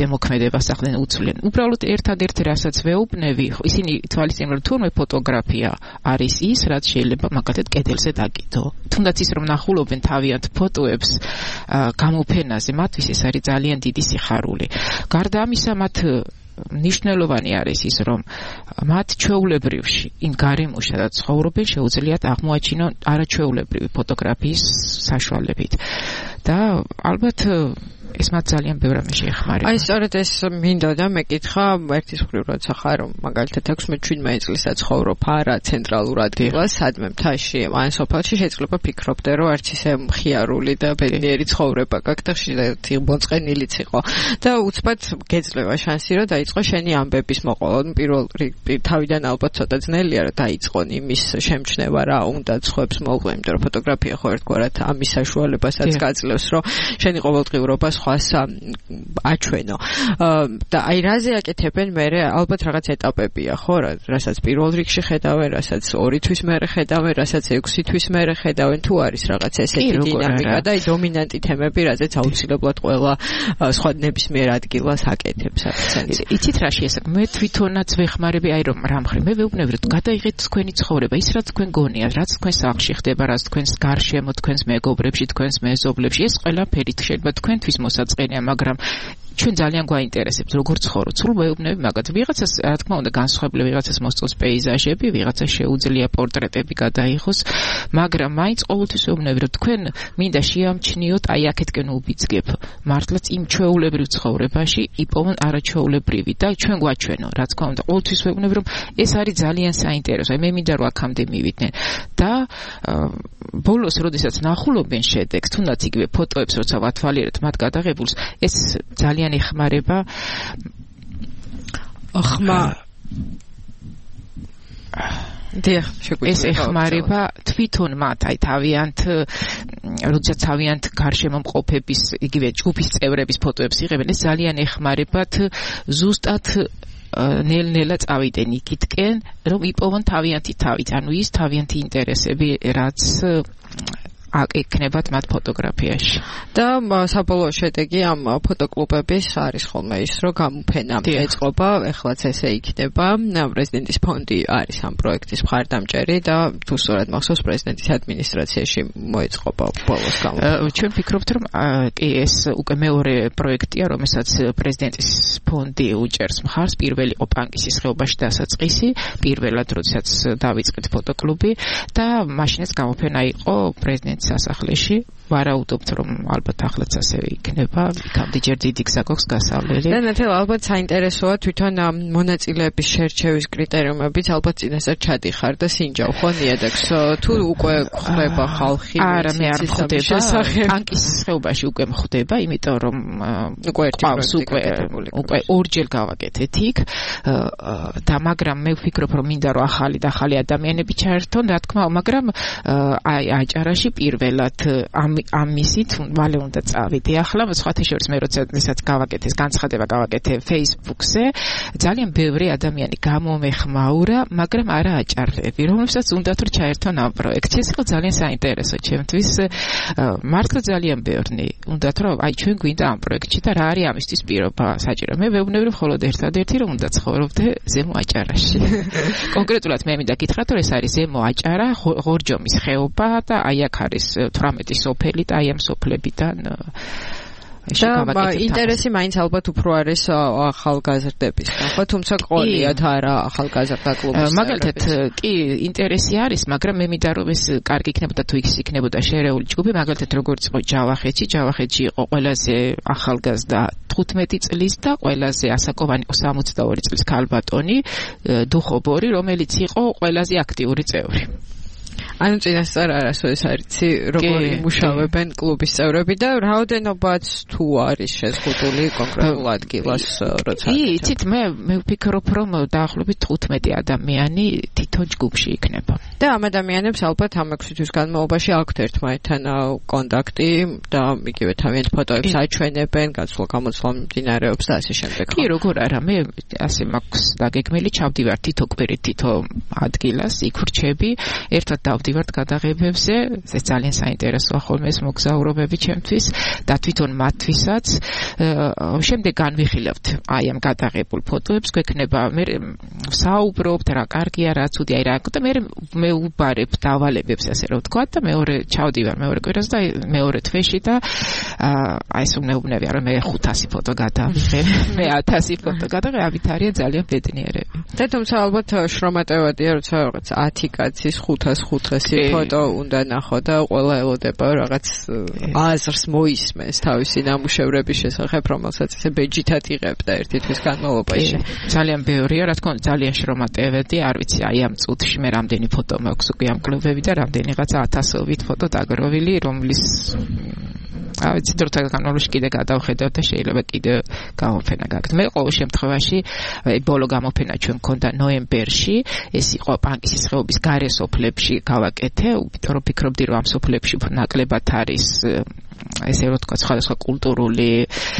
ზემოქმედებას ახდენ უცვლიან. უბრალოდ ერთადერთი რასაც ვეუბნები, ისინი თვალისწინებენ რომ თურმე ფოტოგრაფია არის ის, რაც შეიძლება მაგალითად კედელზე დაკიდო. თუნდაც ის რომ ნახულობენ თავიანთ ფოტოებს გამოფენაზე, მათთვის ეს არის ძალიან დიდი სიხარული. გარდა ამისა, მათ ნიშნულოვანი არის ის, რომ მათ ჩვეულებრივში, იმ გარემოში, სადაც ცხოვრობენ, შეუძლიათ აღმოაჩინონ არაჩვეულებრივი ფოტოგრაფიის საშუალებით. და ალბათ ეს მათ ძალიან ბევრ ამაში ეხმარება. აი სწორედ ეს მინდა და მეკითხა ერთის მხრივ როცა ხარ რომ მაგალითად ექვსმეტ-შვიდმეტ წლისა ცხოვრობ არა ცენტრალურ ადგილას, სადმე მთაში, ან სოფელში შეიძლება ფიქრობდე რომ არც ისე მხიარული და ბედნიერი ცხოვრება გაქვს და ხშირად ბონწყენილიც იყო. და უცბად გეძლევა შანსი რომ დაიწყო შენი ამბების მოყოლა. პირველ თავიდან ალბათ ცოტა ძნელია რომ დაიწყონ იმის შემჩნევა რა უნდა ცხებს მოუღო, იმიტომ რომ ფოტოგრაფია ხო ერთგვარად ამის საშუალებასაც გაძლევს რომ შენი ყოველდღიურობა ხას აჩვენო. და აი რაზე აკეთებენ მე ალბათ რაღაც ეტაპებია ხო, რასაც პირველ რიგში ხედავენ, რასაც ორი თვის მერე ხედავენ, რასაც ექვსი თვის მერე ხედავენ, თუ არის რაღაც ესეთი დინამიკა და აი დომინანტი თემები, რაზეც აუცილებლად ყველა სხვა ნებისმიერ ადგილას აკეთებს აქცენტს. იცით რა შეესაბამება? მე თვითონაც ვეხმარები აი რომ რა მხრივ მე ვეუბნები რომ გადაიღეთ თქვენი ცხოვრება, ის რაც თქვენ გონიათ, რაც თქვენ სახლში ხდება, რაც თქვენს გარშემო, თქვენს მეგობრებში, თქვენს მეზობლებში, ეს ყველაფერი შეიძლება თქვენთვის მოსაწყენია, მაგრამ ჩვენ ძალიან გვაინტერესებს როგორ ცხოვრობთ. სულ ვეუბნები მაგათ. ვიღაცას რა თქმა უნდა განსხვავებული, ვიღაცას მოსწონს პეიზაჟები, ვიღაცას შეუძლია პორტრეტები გადაიღოს, მაგრამ მაინც ყოველთვის ვეუბნები რომ თქვენ მინდა შეამჩნიოთ აი აქეთკენ უბიძგებ. მართლაც იმ ჩვეულებრივ ცხოვრებაში იპოვონ არაჩვეულებრივი და ჩვენ გვაჩვენო. რა თქმა უნდა, ყოველთვის ვეუბნები რომ ეს არის ძალიან საინტერესო. აი მე მინდა რომ აქამდე მივიდნენ და ბოლოს როდესაც ნახულობენ შედეგს, თუნდაც იგივე ფოტოებს როცა ვათვალიერებთ მათ გადაღებულს, ეს ძალიან ეხმარება ხმა დიახ, ეს ეხმარება თვითონ მათ, აი თავიანთ როდესაც თავიანთ გარშემო მყოფების, იგივე ჯგუფის წევრების ფოტოებს იღებენ, ეს ძალიან ეხმარებათ ზუსტად ნელ-ნელა წავიდნენ იქითკენ, რომ იპოვონ თავიანთი თავით, ანუ ის თავიანთი ინტერესები, რაც აკეთებათ მათ ფოტოგრაფიაში. და საბოლოო შედეგი ამ ფოტოკლუბების არის ხოლმე ის, რომ გამოფენა ეწყობა, ეხლაც ესე იქნება. პრეზიდენტის ფონდი არის ამ პროექტის მხარდამჭერი და თუ სწორად მახსოვს პრეზიდენტის ადმინისტრაციაში მოეწყობა ბოლოს გამოფენა. ჩვენ ვფიქრობთ, რომ კი ეს უკვე მეორე პროექტია, რომელსაც პრეზიდენტის ფონდი უჭერს მხარს. პირველი იყო პანკისის ხეობაში დასაწყისი, პირველად როდესაც დავიწყეთ ფოტოკლუბი და მაშინაც გამოფენა იყო პრეზიდენტ სასახლეში. ვარაუდობთ რომ ალბათ ახლაც ასევე იქნება. იქამდე ჯერ დიდი გზა გვაქვს გასავლელი. და ნათელ ალბათ საინტერესოა თვითონ მონაწილეების შერჩევის კრიტერიუმებიც ალბათ წინასწარ ჩადიხარ და სინჯავ ხო ნიადაგს თუ უკვე ხდება ხალხი. არა, მე არ ხდება. პანკის ხეობაში უკვე ხდება, იმიტომ რომ უკვე ერთი უკვე უკვე ორჯერ გავაკეთეთ იქ და მაგრამ მე ვფიქრობ რომ მინდა რომ ახალი და ახალი ადამიანები ჩაერთონ, რა თქმა უნდა, მაგრამ აი აჭარაში პირველად ამ ამისით მალე უნდა წავიდე. ახლა სხვათა შორის მე როდესაც გავაკეთე განცხადება გავაკეთე Facebook-ზე, ძალიან ბევრი ადამიანი გამომეხმაურა, მაგრამ არა აჭარლები, რომლებსაც უნდათ რომ ჩაერთონ ამ პროექტში. ეს იყო ძალიან საინტერესო ჩემთვის. მართლა ძალიან ბევრი უნდათ რომ აი ჩვენ გვინდა ამ პროექტში და რა არის ამისთვის პირობა საჭირო. მე ვეუბნები რომ მხოლოდ ერთადერთი რომ უნდა ცხოვრობდე ზემო აჭარაში. კონკრეტულად მე მინდა გითხრათ რომ ეს არის ზემო აჭარა, ღორჯომის ხეობა და აი აქ არის თვრამეტი სოფელი და აი ამ სოფლებიდან და ინტერესი მაინც ალბათ უფრო არის ახალგაზრდების, ხო, თუმცა ყოლიათ არა ახალგაზრდა კლუბის. მაგალითად, კი, ინტერესი არის, მაგრამ მე მინდა რომ ეს კარგი იქნებოდა თუ ის იქნებოდა შერეული ჯგუფი, მაგალითად როგორც იყო ჯავახეთში, ჯავახეთში იყო ყველაზე ახალგაზრდა თხუთმეტი წლის და ყველაზე ასაკოვანი იყო სამოცდაორი წლის ქალბატონი დუხობორი, რომელიც იყო ყველაზე აქტიური წევრი. ანუ წინასწარ არასოდეს არიცი როგორ იმუშავებენ კლუბის წევრები და რაოდენობაც თუ არის შეზღუდული კონკრეტულ ადგილას როცა იცით მე მე ვფიქრობ რომ დაახლოებით თხუთმეტი ადამიანი თითო თვითონ ჯგუფში იქნება. და ამ ადამიანებს ალბათ ამ ექვსი თვის განმავლობაში აქვთ ერთმანეთთან კონტაქტი და იგივე თავიანთ ფოტოებს აჩვენებენ, გაცვლა-გამოცვლა მიმდინარეობს და ასე შემდეგ. კი, როგორ არა, მე ასე მაქვს დაგეგმილი, ჩავდივარ თითო კვირით თითო ადგილას, იქ ვრჩები, ერთად დავდივართ გადაღებებზე, ეს ძალიან საინტერესოა ხოლმე ეს მოგზაურობები ჩემთვის და თვითონ მათთვისაც. შემდეგ განვიხილავთ აი ამ გადაღებულ ფოტოებს, გვექნება მე საუბრობთ რა კარგია, რა ცუდია, აი რა და მე მე უბარებ დავალებებს ასე რომ ვთქვა და მეორე ჩავდივარ მეორე კვირას და მეორე თვეში და აი ეს უნებუნებია რომ მე ხუთასი ფოტო გადავიღე, მე ათასი ფოტო გადავიღე, ამით არის ძალიან ბედნიერები. და თუმცა ალბათ შრომატევადია, როცა რაღაც ათი კაცის ხუთას ხუთასი ფოტო უნდა ნახო და ყველა ელოდება რაღაც აზრს მოისმენს თავისი ნამუშევრების შესახებ, რომელსაც ესე ბეჯითად იღებდა ერთი თვის განმავლობაში. ძალიან ბევრია, რა თქმა უნდა, ძალიან შრომატევადი, არ ვიცი, აი ამ წუთში მე რამდენი ფოტო მაქვს უკვე ამ კლუბები და რამდენიღაცა ათასობით ფოტო დაგროვილი, რომლის აი ვიცი, დროთა განმავლობაში კიდე გადავხედავ და შეიძლება კიდე გამოფენა გაქვს. მე ყოველ შემთხვევაში ბოლო გამოფენა ჩვენ მქონდა ნოემბერში, ეს იყო პანკისის ხეობის გარესოფლებში გავაკეთე, იმიტომ რომ ფიქრობდი რომ ამ სოფლებში ნაკლებად არის ესე რომ თქვა სხვადასხვა კულტურული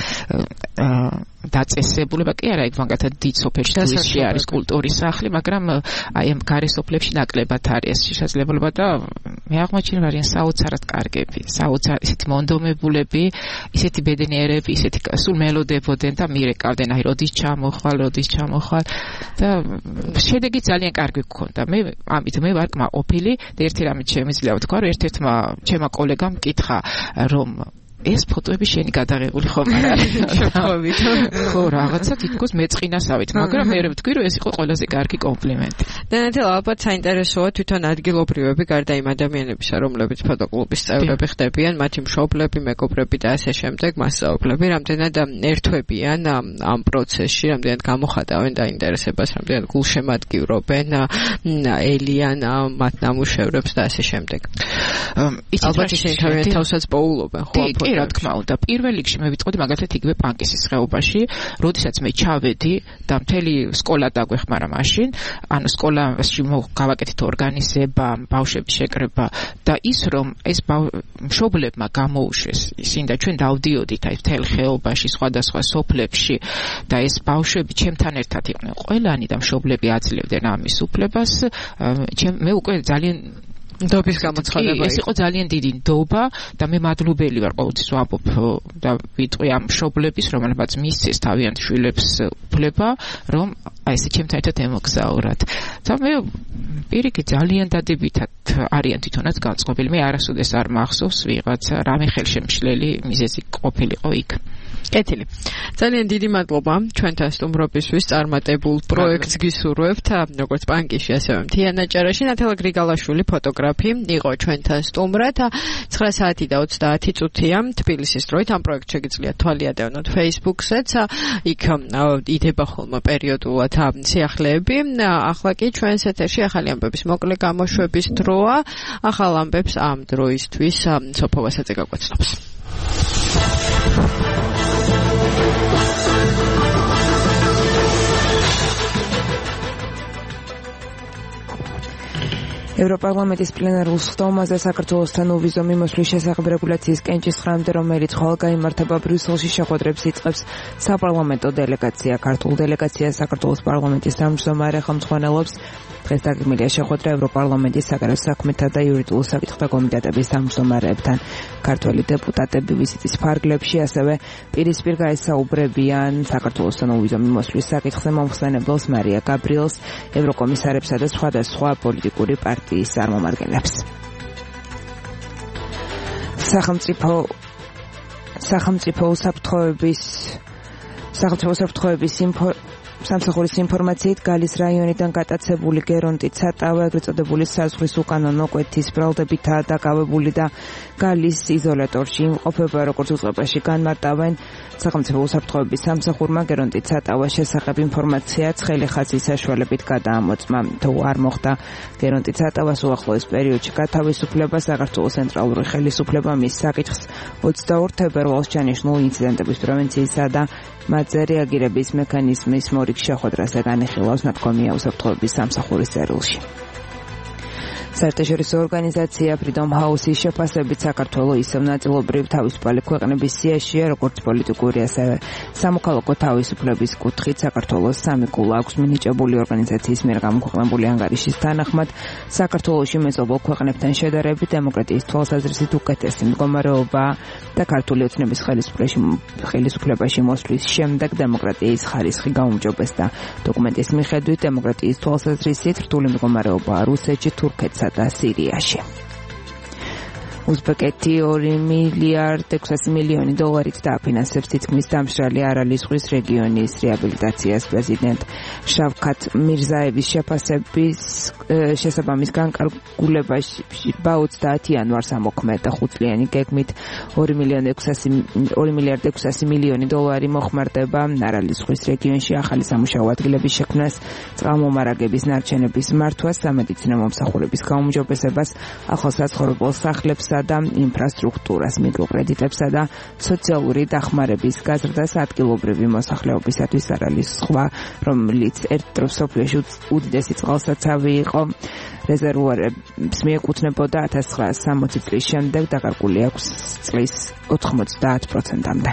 დაწესებულება, კი არა, იქ მაგათად დიდ სოფელში თბილისში არის კულტურის სახლი, მაგრამ აი ამ გარესოფლებში ნაკლებად არის შესაძლებლობა და მე აღმოჩინე ვარიან საოცარად კარგები, საოცარ ისეთი მონდომებულები, ისეთი ბედნიერები, ისეთი სულ მელოდებოდნენ და მირეკავდნენ, აი როდის ჩამოხვალ, როდის ჩამოხვალ და შედეგი ძალიან კარგი გქონდა. მე ამით მე ვარ კმაყოფილი და ერთი რამით შემიძლია ვთქვა, რომ ერთ-ერთმა ჩემმა კოლეგამ მკითხა, რომ ეს ფოტოები შენი გადაღებული ხომ არ არის? შევხვევით. ხო, რაღაცა თითქოს მეწყინასავით, მაგრამ მე ვთქვი, რომ ეს იყო ყველაზე კარგი კომპლიმენტი. დანათელ, ალბათ საინტერესოა თვითონ ადგილობრივები, გარდა იმ ადამიანებისა, რომლებიც ფოტოკლუბის წევრები ხდებიან, მათი მშობლები, მეგობრები და ასე შემდეგ, მასწავლებლები, რამდენად ერთვებიან ამ პროცესში, რამდენად გამოხატავენ დაინტერესებას, რამდენად გულშემატკივრობენ, ელიან მათ ნამუშევრებს და ასე შემდეგ. ალბათ ისინი თავიანთ თავსაც პოულობენ, ხო? კი, რა თქმა უნდა, პირველ რიგში მე ვიტყოდი მაგალითად იგივე პანკისის ხეობაში, როდესაც მე ჩავედი და მთელი სკოლა დაგვეხმარა მაშინ, ანუ სკოლაში გავაკეთეთ ორგანიზება, ბავშვების შეკრება და ის რომ ეს მშობლებმა გამოუშვეს, ისინი და ჩვენ დავდიოდით აი მთელ ხეობაში, სხვადასხვა სოფლებში და ეს ბავშვები ჩემთან ერთად იყვნენ ყველანი და მშობლები აძლევდნენ ამის უფლებას, მე უკვე ძალიან ნდობის გამოცხადება. ეს იყო ძალიან დიდი ნდობა და მე მადლობელი ვარ ყოველთვის ვამბობ და ვიტყვი ამ მშობლების, რომელებაც მისცეს თავიანთ შვილებს უფლება, რომ აი ესე ჩემთან ერთად ემოგზაურათ. და მე პირიქით ძალიან დადებითად არიან თვითონაც განწყობილი. მე არასოდეს არ მახსოვს ვიღაცა რამე ხელშემშლელი მიზეზი ყოფილიყო იქ. კეთილი. ძალიან დიდი მადლობა ჩვენთან სტუმრობისთვის, წარმატებულ პროექტს გისურვებთ, როგორც პანკისში, ასევე მთიანაჭარაში. ნათელა გრიგალაშვილი, ფოტოგრაფი, იყო ჩვენთან სტუმრად. ცხრა საათი და ოცდაათი წუთია თბილისის დროით. ამ პროექტს შეგიძლიათ თვალი ადევნოთ Facebook-ზეც. იქ იდება ხოლმე პერიოდულად სიახლეები. ახლა კი ჩვენს ეთერში ახალი ამბების მოკლე გამოშვების დროა. ახალ ამბებს ამ დროისთვის სოფო ვასაძე გაგვაცნობს. ევროპარლამენტის პლენარულ სხდომაზე საქართველოსთან უვიზო მიმოსვლის შესახებ რეგულაციის კენჭისყრამდე, რომელიც ხვალ გაიმართება ბრიუსელში, შეხვედრებს იწყებს საპარლამენტო დელეგაცია. ქართულ დელეგაციას საქართველოს პარლამენტის თავმჯდომარე ხელმძღვანელობს. დღეს დაგეგმილია შეხვედრა ევროპარლამენტის საგარეო საქმეთა და იურიდიულ საკითხთა კომიტეტების თავმჯდომარეებთან. ქართველი დეპუტატები ვიზიტის ფარგლებში ასევე პირისპირ გაესაუბრებიან საქართველოსთან უვიზო მიმოსვლის საკითხზე მომხსენებელს მარია გაბრიელს, ევროკომისარებსა და სხვადასხვა პოლიტიკური პარტიის წარმომადგენლებს. სახელმწიფო სახელმწიფო უსაფრთხოების სახელმწიფო უსაფრთხოების სამსახურის ინფორმაციით გალის რაიონიდან გატაცებული გერონტით სატავა, ეგრეთ წოდებული საზღვრის უკანონო კვეთის ბრალდებითაა დაკავებული და გალის იზოლატორში იმყოფება, როგორც უწყებაში განმარტავენ სახელმწიფო უსაფრთხოების სამსახურმა. გერონტით სატავას შესახებ ინფორმაცია ცხელი ხაზის საშუალებით გადაამოწმა. თუ არ მოხდა გერონტით სატავას უახლოეს პერიოდში გათავისუფლება, საქართველოს ცენტრალური ხელისუფლება მის საკითხს ოცდაორ თებერვალს ჩანიშნულ ინციდენტების პრევენციისა და მათზე რეაგირების მექანიზმის მორიგ შეხვედრაზე განიხილავს, ნათქვამია უსაფრთხოების სამსახურის წერილში. საერთაშორისო ორგანიზაცია Freedom House-ის შეფასებით საქართველოს ისევ ნაწილობრივ თავისუფალი ქვეყნების სიაშია, როგორც პოლიტიკური, ასევე სამოქალაქო თავისუფლების კუთხით. საქართველოს სამი კულა აქვს მინიჭებული ორგანიზაციის მიერ გამოქვეყნებული ანგარიშის თანახმად. საქართველოში მეზობელ ქვეყნებთან შედარებით დემოკრატიის თვალსაზრისით უკეთესი მდგომარეობა და ქართული ოცნების ხელისუფლებაში მოსვლის შემდეგ დემოკრატიის ხარისხი გაუმჯობესდა. დოკუმენტის მიხედვით დემოკრატიის თვალსაზრისით რთული მდგომარეობაა რუსეთში, თურქეთსა და სირიაში. უზბეკეთი ორი მილიარდ ექვსასი მილიონი დოლარით დააფინანსებს თითქმის დამშრალი არალის ზღვის რეგიონის რეაბილიტაციას. პრეზიდენტ შავქათ მირზაევის შეფასების შესაბამის განკარგულებაში ოცდაათი იანვარს ამოქმედა ხუთწლიანი გეგმით ორი მილიარდ ექვსასი მილიონი დოლარი მოხმარდება არალის ზღვის რეგიონში ახალი სამუშაო ადგილების შექმნას, წყალმომარაგების ნარჩენების მართვას, სამედიცინო მომსახურების გაუმჯობესებას, ახალ საცხოვრებელ სახლებს და ინფრასტრუქტურას, მიკროკრედიტებსა და სოციალური დახმარების გაზრდას, ადგილობრივი მოსახლეობისათვის არალის ზღვა, რომელიც ერთ დროს მსოფლიოში უდიდესი წყალსაცავი იყო, რეზერვუარებს მიეკუთვნებოდა ათას ცხრაასი სამოცი წლის შემდეგ დაკარგული აქვს წლის ოთხმოცდაათ პროცენტამდე.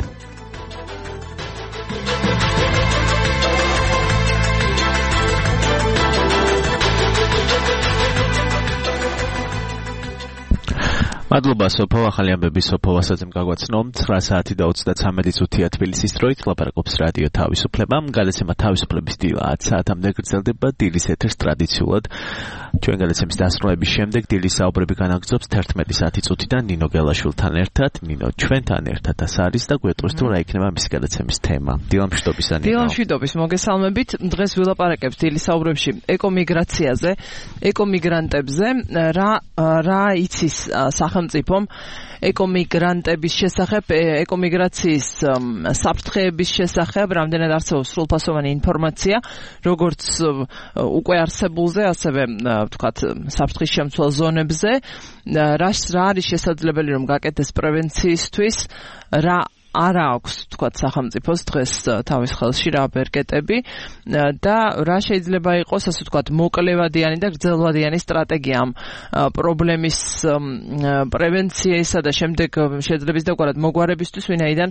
მადლობა სოფო, ახალი ამბები სოფო ვასაძემ გაგვაცნო. ცხრა საათი და ოცდაცამეტი წუთია თბილისის დროით ლაპარაკობს რადიო თავისუფლება. გადაცემა თავისუფლების დილა ათ საათამდე გრძელდება. დილის ეთერს ტრადიციულად ჩვენ გადაცემის დასრულების შემდეგ დილის საუბრები განაგრძობს თერთმეტი საათი წუთიდან ნინო გელაშვილთან ერთად. ნინო ჩვენთან ერთად ას არის და გვეტყვის თუ რა იქნება მისი გადაცემის თემა. დილამშვიდობის ანინო. დილამშვიდობის, მოგესალმებით. დღეს ვილაპარაკებთ დილის საუბრებში ეკომიგრაციაზე, ეკომიგრანტებზე, რა რა იცის სახელმწიფომ ეკომიგრანტების შესახებ, ეკომიგრაციის საფრთხეების შესახებ, რამდენად არსებობს სრულფასოვანი ინფორმაცია, როგორც უკვე არსებულზე, ასევე ვთქვათ, საფრთხის შემცველ ზონებზე, რა არის შესაძლებელი რომ გაკეთდეს პრევენციისთვის, რა არა აქვს თქვათ სახელმწიფოს დღეს თავის ხელში რა ბერკეტები და რა შეიძლება იყოს ასე ვთქვათ მოკლევადიანი და გრძელვადიანი სტრატეგია ამ პრობლემის პრევენციისა და შემდეგ შეძლების დაგვარად მოგვარებისთვის, ვინაიდან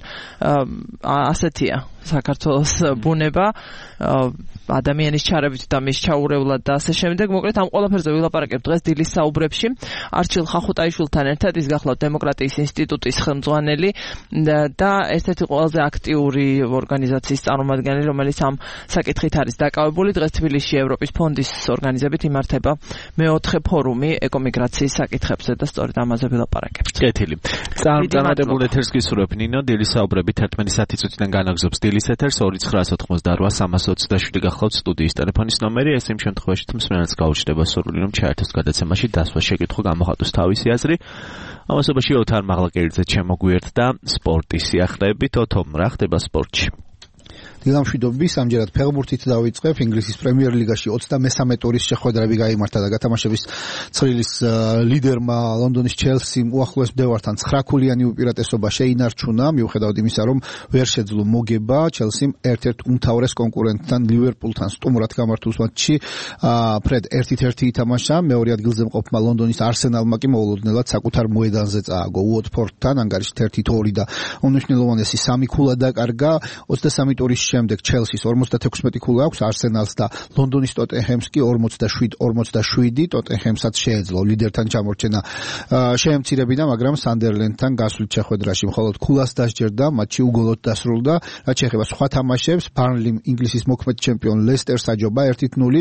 ასეთია საქართველოს ბუნება ადამიანის ჩარებით და მის ჩაურევლად და ასე შემდეგ. მოკლედ ამ ყველაფერზე ვილაპარაკებ დღეს დილის საუბრებში. არჩილ ხახუტაიშვილთან ერთად, ის გახლავთ დემოკრატიის ინსტიტუტის ხელმძღვანელი და ერთ-ერთი ყველაზე აქტიური ორგანიზაციის წარმომადგენელი, რომელიც ამ საკითხით არის დაკავებული. დღეს თბილისში ევროპის ფონდის ორგანიზებით იმართება მეოთხე ფორუმი ეკომიგრაციის საკითხებზე და სწორედ ამაზე ვილაპარაკებთ. კეთილი. წარმატებულ ეთერს გისურვებ ნინო. დილის საუბრები თერთმეტი საათი წუთიდან განაგრძობს დილის ეთერს ორი ცხრაასი ოცდაოთხმოცდაოთხ სამასი ოცდაშვიდი გახლავთ სტუდიის ტელეფონის ნომერი. ეს იმ შემთხვევაში თუ მსმენელს გაუჩნდება სურვილი რომ ჩაერთოს გადაცემაში დასვა შეკითხვა გამოხატოს თავისი აზრი. ამასობაში ოთარ მაღლაკელიძე ჩემოგვიერთდა სპორტის სიახლეებით. ოთო, რა ხდება სპორტში? დილამშვიდობის, ამჯერად ფეხბურთით დავიწყებ. ინგლისის პრემიერ ლიგაში ოცდამესამე ტურის შეხვედრები გაიმართა და გათამაშების ცხრილის ლიდერმა ლონდონის ჩელსიმ უახლოეს მდევართან ცხრაქულიანი უპირატესობა შეინარჩუნა, მიუხედავად იმისა, რომ ვერ შეძლო მოგება ჩელსიმ ერთ-ერთ უმთავრეს კონკურენტთან ლივერპულთან სტუმრად გამართულ მატჩში. ფრედ ერთით ერთი ითამაშა, მეორე ადგილზე მყოფმა ლონდონის არსენალმა კი მოულოდნელად საკუთარ მოედანზე წააგო უოტფორდთან, ანგარიშით ერთით ორი და უმნიშვნელოვანესი სამი ქულა დაკარგა. ოცდასამი ტურის შემდეგ ჩელსის ორმოცდათექვსმეტი ქულა აქვს, არსენალს და ლონდონის ტოტენჰემს კი ორმოცდაშვიდი ორმოცდაშვიდი, ტოტენჰემსაც შეეძლო ლიდერთან ჩამორჩენა შეემცირებინა, მაგრამ სანდერლენდთან გასულ შეხვედრაში მხოლოდ ქულას დასჯერდა, მატჩი უგოლოდ დასრულდა. რაც შეეხება სხვა თამაშებს, ბარნლიმ ინგლისის მოქმედ ჩემპიონ ლესტერს აჯობა ერთით ნული,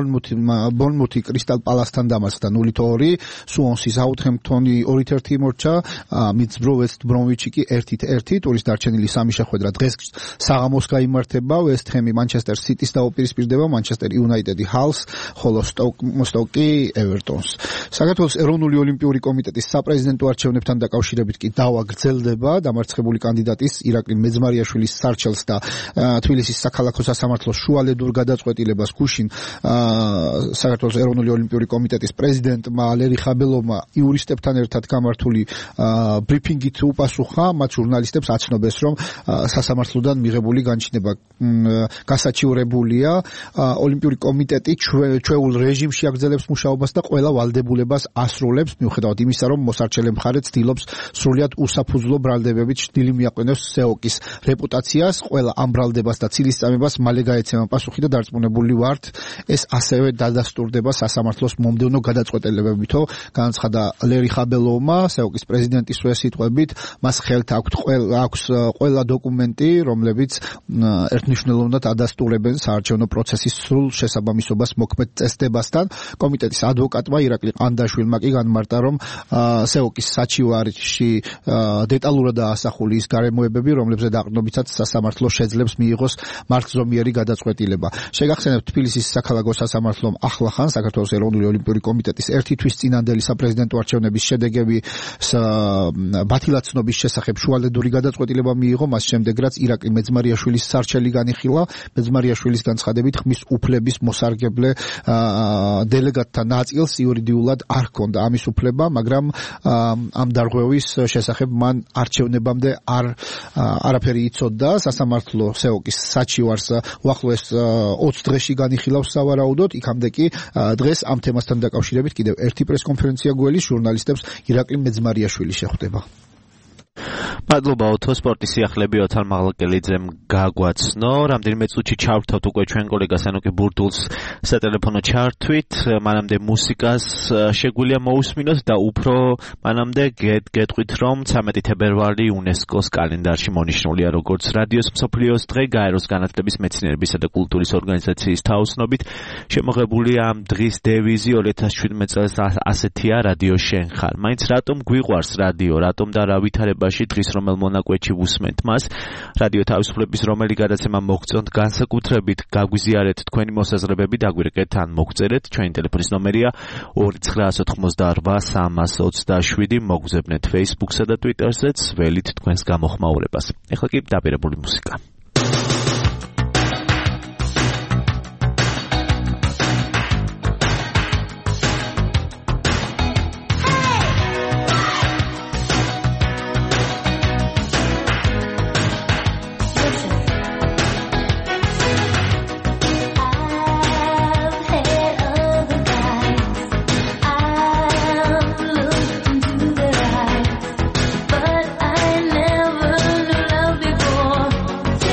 ბორნმუთი კრისტალ პალასთან დამარცხდა ნულით ორი, სუონსი საუთჰემპტონი ორით ერთი იმორჩა, მიდსბრო ვესტ ბრომვიჩი კი ერთით ერთი. ტურის დარჩენილი სამი შეხვედრა დღეს საღამოს გაიმართება. ვესტ ჰემი მანჩესტერ სიტის დაუპირისპირდება, მანჩესტერ იუნაიტედი ჰალს, ხოლო სტოკი ევერტონს. საქართველოს ეროვნული ოლიმპიური კომიტეტის საპრეზიდენტო არჩევნებთან დაკავშირებით კი დავა გრძელდება. დამარცხებული კანდიდატის ირაკლი მეძმარიაშვილის სარჩელს და თბილისის საქალაქო სასამართლოს შუალედურ გადაწყვეტილებას გუშინ საქართველოს ეროვნული ოლიმპიური კომიტეტის პრეზიდენტმა ლერი ხაბელოვმა იურისტებთან ერთად გამართული ბრიფინგით უპასუხა. მათ ჟურნალისტებს აცნობეს, რომ სასამართლოდან მიღებული განჩინება განხილვა გასაჩივრებულია. ოლიმპიური კომიტეტი ჩვეულ რეჟიმში აგრძელებს მუშაობას და ყველა ვალდებულებას ასრულებს, მიუხედავად იმისა, რომ მოსარჩელე მხარე ცდილობს სრულიად უსაფუძვლო ბრალდებებით შთილი მიაყენოს სეოკის რეპუტაციას. ყველა ამ ბრალდებას და ცილისწამებას მალე გაეცემა პასუხი და დარწმუნებული ვართ, ეს ასევე დადასტურდება სასამართლოს მომდევნო გადაწყვეტილებებითო, განაცხადა ლერი ხაბელოვმა, სეოკის პრეზიდენტის სიტყვებით, მას ხელთ აქვს აქვს ყველა დოკუმენტი, რომლებიც ერთნიშნულოვნად ადასტურებენ საარჩევნო პროცესის სრულ შესაბამისობას მოქმედ წესდებასთან. კომიტეტის ადვოკატმა ირაკლი ყანდაშვილმა კი განმარტა, რომ სეოკის საჩივარში დეტალურადაა ასახული ის გარემოებები, რომლებზე დაყრდნობითაც სასამართლო შეძლებს მიიღოს მარცხზომიერი გადაწყვეტილება. შეგახსენებთ, თბილისის საქალაქო სასამართლომ ახლახან საქართველოს ეროვნული ოლიმპიური კომიტეტის ერთი თვის წინანდელი საპრეზიდენტო არჩევნების შედეგების ბათილაცნობის შესახებ შუალედური გადაწყვეტილება მიიღო, მას შემდეგ რაც ირაკლი მეძმარიაშვილის სარჩელი განიხილა. მეძმარიაშვილის განცხადებით ხმის უფლების მოსარგებლე დელეგატთა ნაწილს იურიდიულად არ ჰქონდა ამის უფლება, მაგრამ ამ დარღვევის შესახებ მან არჩევნებამდე არ არაფერი იცოდა. სასამართლო სეოკის საჩივარს უახლოეს ოცი დღეში განიხილავს სავარაუდოდ. იქამდე კი დღეს ამ თემასთან დაკავშირებით კიდევ ერთი პრესკონფერენცია გველის ჟურნალისტებს ირაკლი მეძმარიაშვილი შეხვდება. მადლობა ოთო, სპორტის სიახლეები ოთარ მაღლაკელიძემ გაგვაცნო. რამდენიმე წუთში ჩავრთავთ უკვე ჩვენ კოლეგა სანოკე ბურდულს სატელეფონო ჩართვით, მანამდე მუსიკას შეგვიძლია მოусმინოთ და უფრო მანამდე გეტყვით, რომ ცამეტი თებერვალი იუნესკოს კალენდარში მონიშნულია როგორც რადიოს მსოფლიოს დღე. გაეროს განათლების, მეცნიერებისა და კულტურის ორგანიზაციის თაოსნობით შემოღებული ამ დღის დევიზი ორი ათას შვიდმეტ წელს ასეთია: რადიო შენ ხარ. მაინც რატომ გვიყვარს რადიო, რატომ და რა ვითარებაში დღის რომელ მონაკვეთში ვუსმენთ მას? რადიო თავისუფლების რომელი გადაცემა მოგწონთ განსაკუთრებით, გაგვიზიარეთ თქვენი მოსაზრებები, დაგვირეკეთ ან მოგწერეთ. ჩვენი ტელეფონის ნომერია ორი ცხრაას ოცდაოთხმოცდაარბა სამას ოცდაშვიდი. მოგზებნეთ Facebook-სა და Twitter-ზეც, ველით თქვენს გამოხმაურებას. ეხლა კი დაპირებული მუსიკა. But I never knew love before.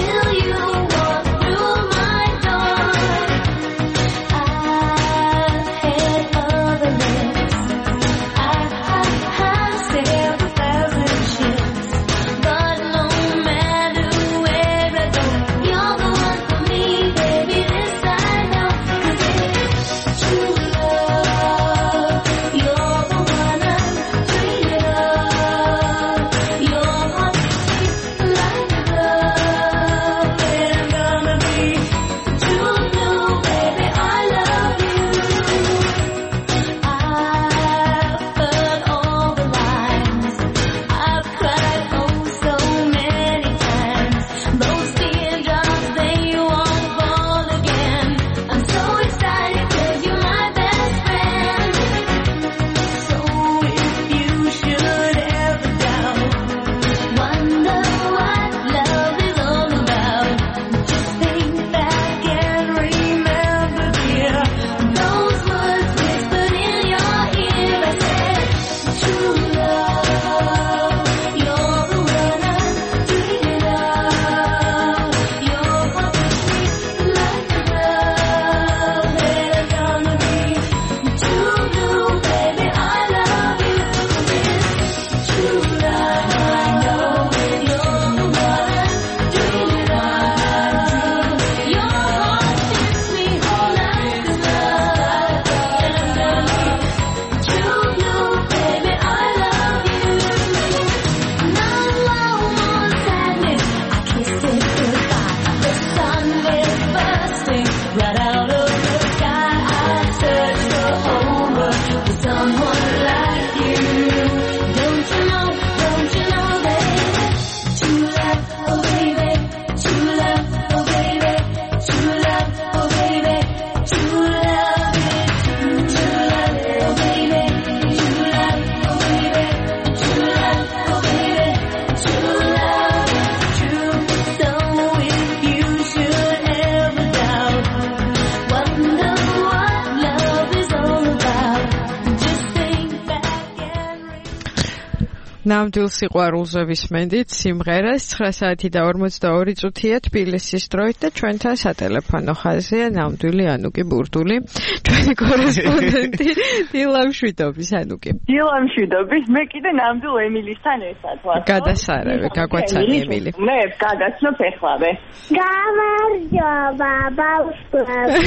ნამდვილ სიყვარულზე ვისმენდით სიმღერას ცხრა საათი და ორმოცდაორი წუთია თბილისის დროით და ჩვენთან სატელეფონო ხაზია ნამდვილი ანუკი ბურდული ჩვენი კორესპონდენტი დილამ შვიდობის ანუკი. დილამ შვიდობის მე კიდე ნამდვილ ემილისთან ერთად ვარ. გადასარევი გაგვაცანი ემილი. მე გაგაცნობ ეხლავე. გამარჯობა ბავშვები.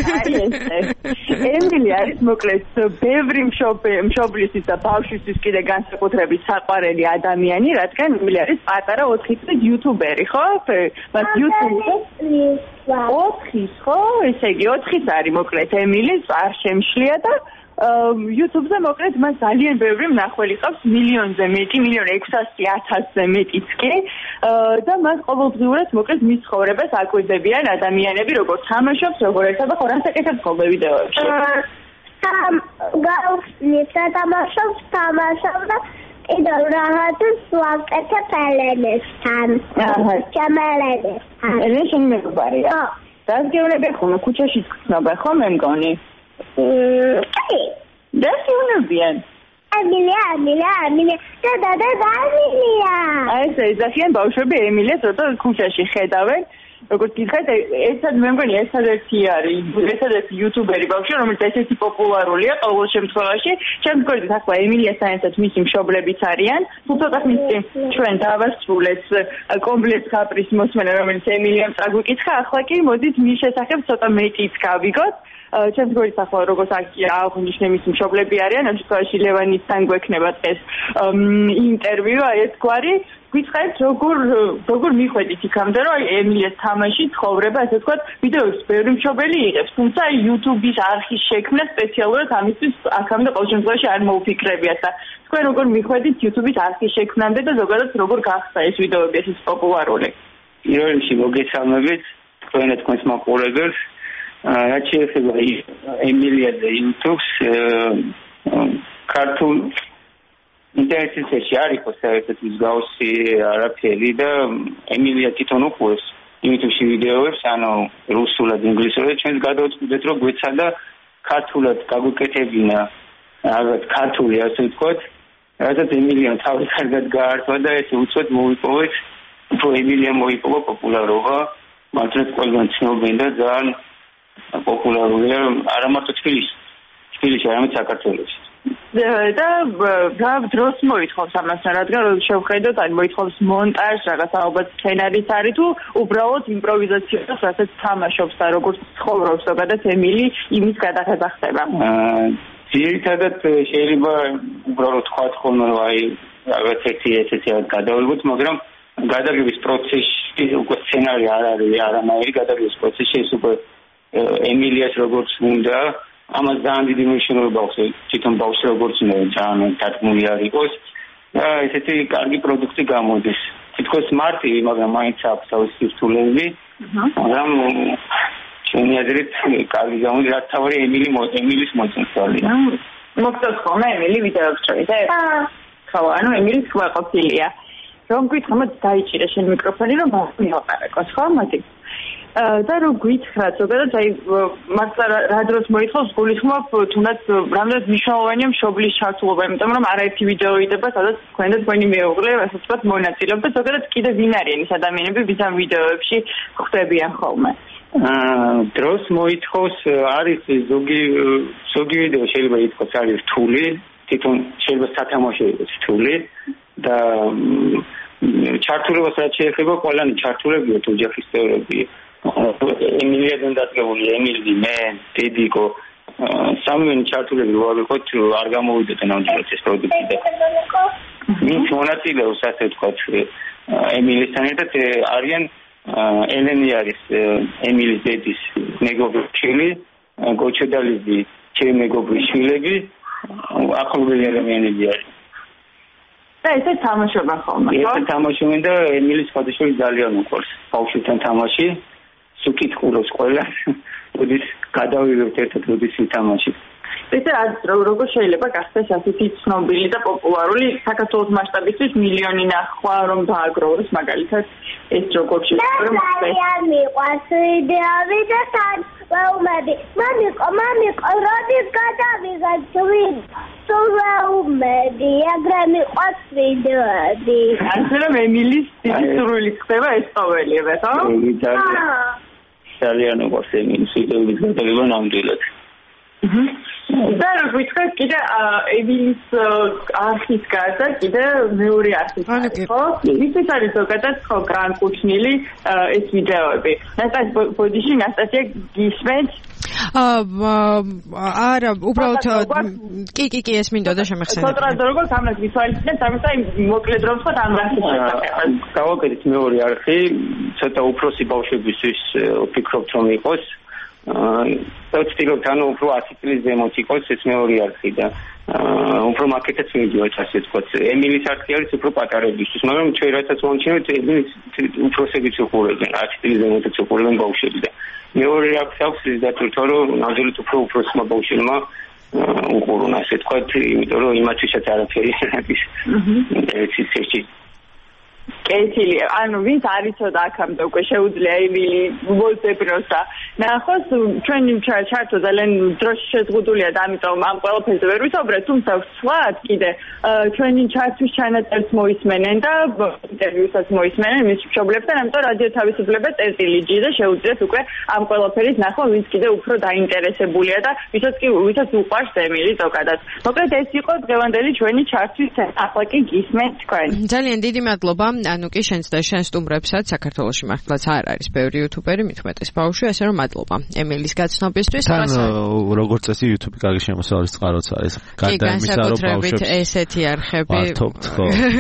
ემილი არის მოკლედ ბევრი მშობლისთვის და ბავშვისთვის კიდე განსაკუთრებით საყვარელი ადამიანი, რადგან ემილი არის პატარა ოთხი წლის იუთუბერი, ხო? მას იუთუბზე ოთხის, ხო? ესე იგი ოთხის არის მოკლედ ემილი, არ შემშლია და YouTube-ზე მოკლედ მას ძალიან ბევრი მნახველი ყავს, მილიონზე მეტი, მილიონ ექვსასი ათასზე მეტიც კი და მას ყოველდღიურად მოკლედ მის ცხოვრებას აკვირდებიან ადამიანები, როგორ თამაშობს, როგორ ერთად და ხორან საკეთებს ხოლმე ვიდეოებში. გავხსნით და თამაშობს, თამაშობ და კიდევ რაღაცას ვაკეთებ ელენესთან. ჩამელენესთან. ელენე შენი მეგობარია? ხო. დაგეუნები ხოლმე ქუჩაში გხსნობა ხო მე მგონი? კი. დაგეუნებიან. ემილია, ემილია, ემილია. და და და ემილია. აი ეს ეძახიან ბავშვები ემილიას როცა ქუჩაში ხედავენ. როგორც გითხარით, ერთად მე მგონი ერთადერთი არის, ერთადერთი იუთუბერი ბავშვი, რომელიც ესეთი პოპულარულია ყოველ შემთხვევაში. ჩემს გვერდით ახლა ემილიასთან ერთად მისი მშობლებიც არიან. თუ ცოტა მისწინ ჩვენ დავასრულეთ კომპლექს კაპრის მოსმენა, რომელიც ემილიამ წაგვიკითხა, ახლა კი მოდით მის შესახებ ცოტა მეტიც გავიგოთ. ჩემს გვერდით ახლა როგორც აღნიშნე მისი მშობლები არიან, ამ შემთხვევაში ლევანისთან გვექნება დღეს ინტერვიუ, აი ეს გვარი გითხარით როგორ როგორ მიხვედით იქამდე რომ აი ემილიას თამაში ცხოვრება ასე ვთქვათ ვიდეოებს ბევრი მშობელი იღებს თუმცა YouTube-ის არხის შექმნა სპეციალურად ამისთვის აქამდე ყოველ შემთხვევაში არ მოუფიქრებიათ და თქვენ როგორ მიხვედით YouTube-ის არხის შექმნამდე და ზოგადად როგორ გახდა ეს ვიდეოები ეს პოპულარული პირველ რიგში მოგესალმებით თქვენ და თქვენს მაყურებელს რაც შეეხება ემილიას და YouTube-ს ქართულ ინტერესებში არ იყო საერთოდ მსგავსი არაფერი და ემილია თვითონ უყურებს YouTube-ში ვიდეოებს, ანუ რუსულად, ინგლისურად, ჩვენს გადავწყვიტეთ, რომ გვეცადა ქართულად გაგვიკეთებინა, ალბათ ქართული ასე ვთქვათ, რასაც ემილიამ თავი კარგად გაართვა და ესე უცბად მოვიპოვეთ, უფრო ემილია მოიპოვა პოპულარობა, მაგრამ ყველგან ცნობენ და ძალიან პოპულარულია არა მარტო თბილისში, თბილისში, არამედ საქართველოში. და რა დროს მოითხოვს ამასთან, რადგან შევხედოთ, ან მოითხოვს მონტაჟ, რაღაც ალბათ სცენარიც არის თუ უბრალოდ იმპროვიზაციას, რასაც თამაშობს და როგორც ცხოვრობს ზოგადად ემილი, იმის გადაღება ხდება. ძირითადად შეიძლება უბრალოდ თქვა ხოლმე, რომ აი რაღაც ერთი ესეთი გადავიღოთ, მაგრამ გადაღების პროცესში უკვე სცენარი არ არის, არამაირი გადაღების პროცესში ეს უკვე ემილიას როგორც უნდა ამას ძალიან დიდი მნიშვნელობა აქვს თვითონ ბავშვს როგორც ძალიან დადგმული არ იყოს და ესეთი კარგი პროდუქტი გამოდის თითქოს მარტივი მაგრამ მაინც აქვს თავისი სირთულეები მაგრამ ჩვენი აზრით კარგი გამოდის რაც თავი ემილი ემილის მოწინსვალია მოგწონს ხოლმე ემილი ვიდეოებს შორის ხო ანუ ემილი სხვა ყოფილია რომ გითხრა მოდი დაიჭირე შენ მიკროფონი რომ მივაყარეკოს ხო მოდი და რო გითხრათ ზოგადად აი მართლა რა დროს მოითხოვს გულისხმობ თუნდაც რამდენად მნიშვნელოვანია მშობლის ჩართულობა იმიტომ რომ არაერთი ვიდეო იდება სადაც თქვენ და თქვენი მეუღლე ასე ვთქვათ მონაწილეობთ და ზოგადად კიდე ვინ არიან ის ადამიანები ვის ამ ვიდეოებში ხვდებიან ხოლმე დროს მოითხოვს არის ზოგი ზოგი ვიდეო შეიძლება ითქვას არის რთული თვითონ შეიძლება სათამაშო იყოს რთული და ჩართულობას რაც შეეხება ყველანი ჩართულებია თუ ოჯახის წევრებია ემილიადან დადგებული ემილი მე დედიკო სამივენი ჩართულები ვავიღოთ არ გამოვიდეთ ნამდვილად ეს პროდუქტი და ვინც მონაწილეობს ასე ვთქვათ ემილისთან ერთად არიან ელენი არის ემილის დედის მეგობრი გოჩედალიძე ჩემი მეგობრის შვილები ახლობელი ადამიანები არის და ესე თამაშობა ხოლმე ხო? ესე თამაშობენ და ემილის ფადიშვილი ძალიან უყვარს ბავშვთან თამაში სუკითხულობს ყველა როდის გადავიღებთ ერთად როდის ვითამაშით ესე რომ როგორ შეიძლება გახდეს ასეთი ცნობილი და პოპულარული საქართველოს მასშტაბისთვის მილიონი ნახვა რომ დააგროვოს მაგალითად ეს როგორ შეიძლება ძალიან მიყვარს ვიდეოები და თანხმოუმები მამიკო მამიკო როდის გადავიღებ თვით აგრე მიყვარს ვიდეოები ასე რომ ემილის დიდი სურვილი ხდება ეს ყოველივე ხო? ძალიან მიყვარს ემილის ვიდეოების გადაღება ნამდვილად და ვიტყვით კიდე ემილის არხის გარდა კიდე მეორე არხი ხო? ისიც არის ზოგადად ხო განკუთვნილი ეს ვიდეოები. ნასტასია ბოდიში ნასტასია გისმენთ? არა, უბრალოდ კი კი კი ეს მინდოდა შემეხსენებინა. კონტრასტი როგორც ამას ვითვალისწინებთ, ამასა მოკლედ რომ ვთქვათ ამ არხის შესახებ. გავაკეთეთ მეორე არხი, ცოტა უფროსი ბავშვებისთვის ვფიქრობთ რომ იყოს და ვცდილობთ ანუ უფრო ასი წლის ზემოთ იყოს ეს მეორე არხი და უფრო მაკეტაც მიდიოთ ასე ვთქვათ. ემილის არხი არის უფრო პატარებისთვის, მაგრამ ჩვენ რასაც ვამჩნევთ ემილის უფროსებიც უყურებენ, ასი წლის ზემოთაც უყურებენ ბავშვები და მეორე არხი აქვს ის დატვირთვა რომ ნამდვილად უფრო უფროსმა ბავშვებმა უყურონ ასე ვთქვათ, იმიტომ რომ იმათვისაც არაფერი არის. ინტერესის სერჩი კეთილი, ანუ ვინც არის ცოტა აქამდე უკვე შეუძლია ემილი მოძებნოს და ნახოს ჩვენი ჩარტო ძალიან დროში შეზღუდულია და ამიტომ ამ ყველაფერზე ვერ ვისაუბრეთ, თუმცა ვთქვათ კიდე ჩვენი ჩარტის ჩანაწერს მოისმენენ და ინტერვიუსაც მოისმენენ მის მშობლებთან, ამიტომ რადიო თავისუფლება წერტილი ჯი და შეუძლიათ უკვე ამ ყველაფერის ნახვა, ვინც კიდე უფრო დაინტერესებულია და ვისაც კი ვისაც უყვარს ემილი ზოგადად. მოკლედ ეს იყო დღევანდელი ჩვენი ჩარტის ახლა კი გისმენთ თქვენ. ძალიან დიდი მადლობა. ანუ კი შენს და შენ სტუმრებსაც საქართველოში მართლაც არ არის ბევრი იუთუბერი, მით უმეტეს ბავშვი, ასე რომ მადლობა ემილის გაცნობისთვის. თან როგორც წესი იუთუბი კარგი შემოსავლის წყაროც არის. გარდა იმისა, რომ ბავშვებს ესეთი არხები ვართობთ, ხო.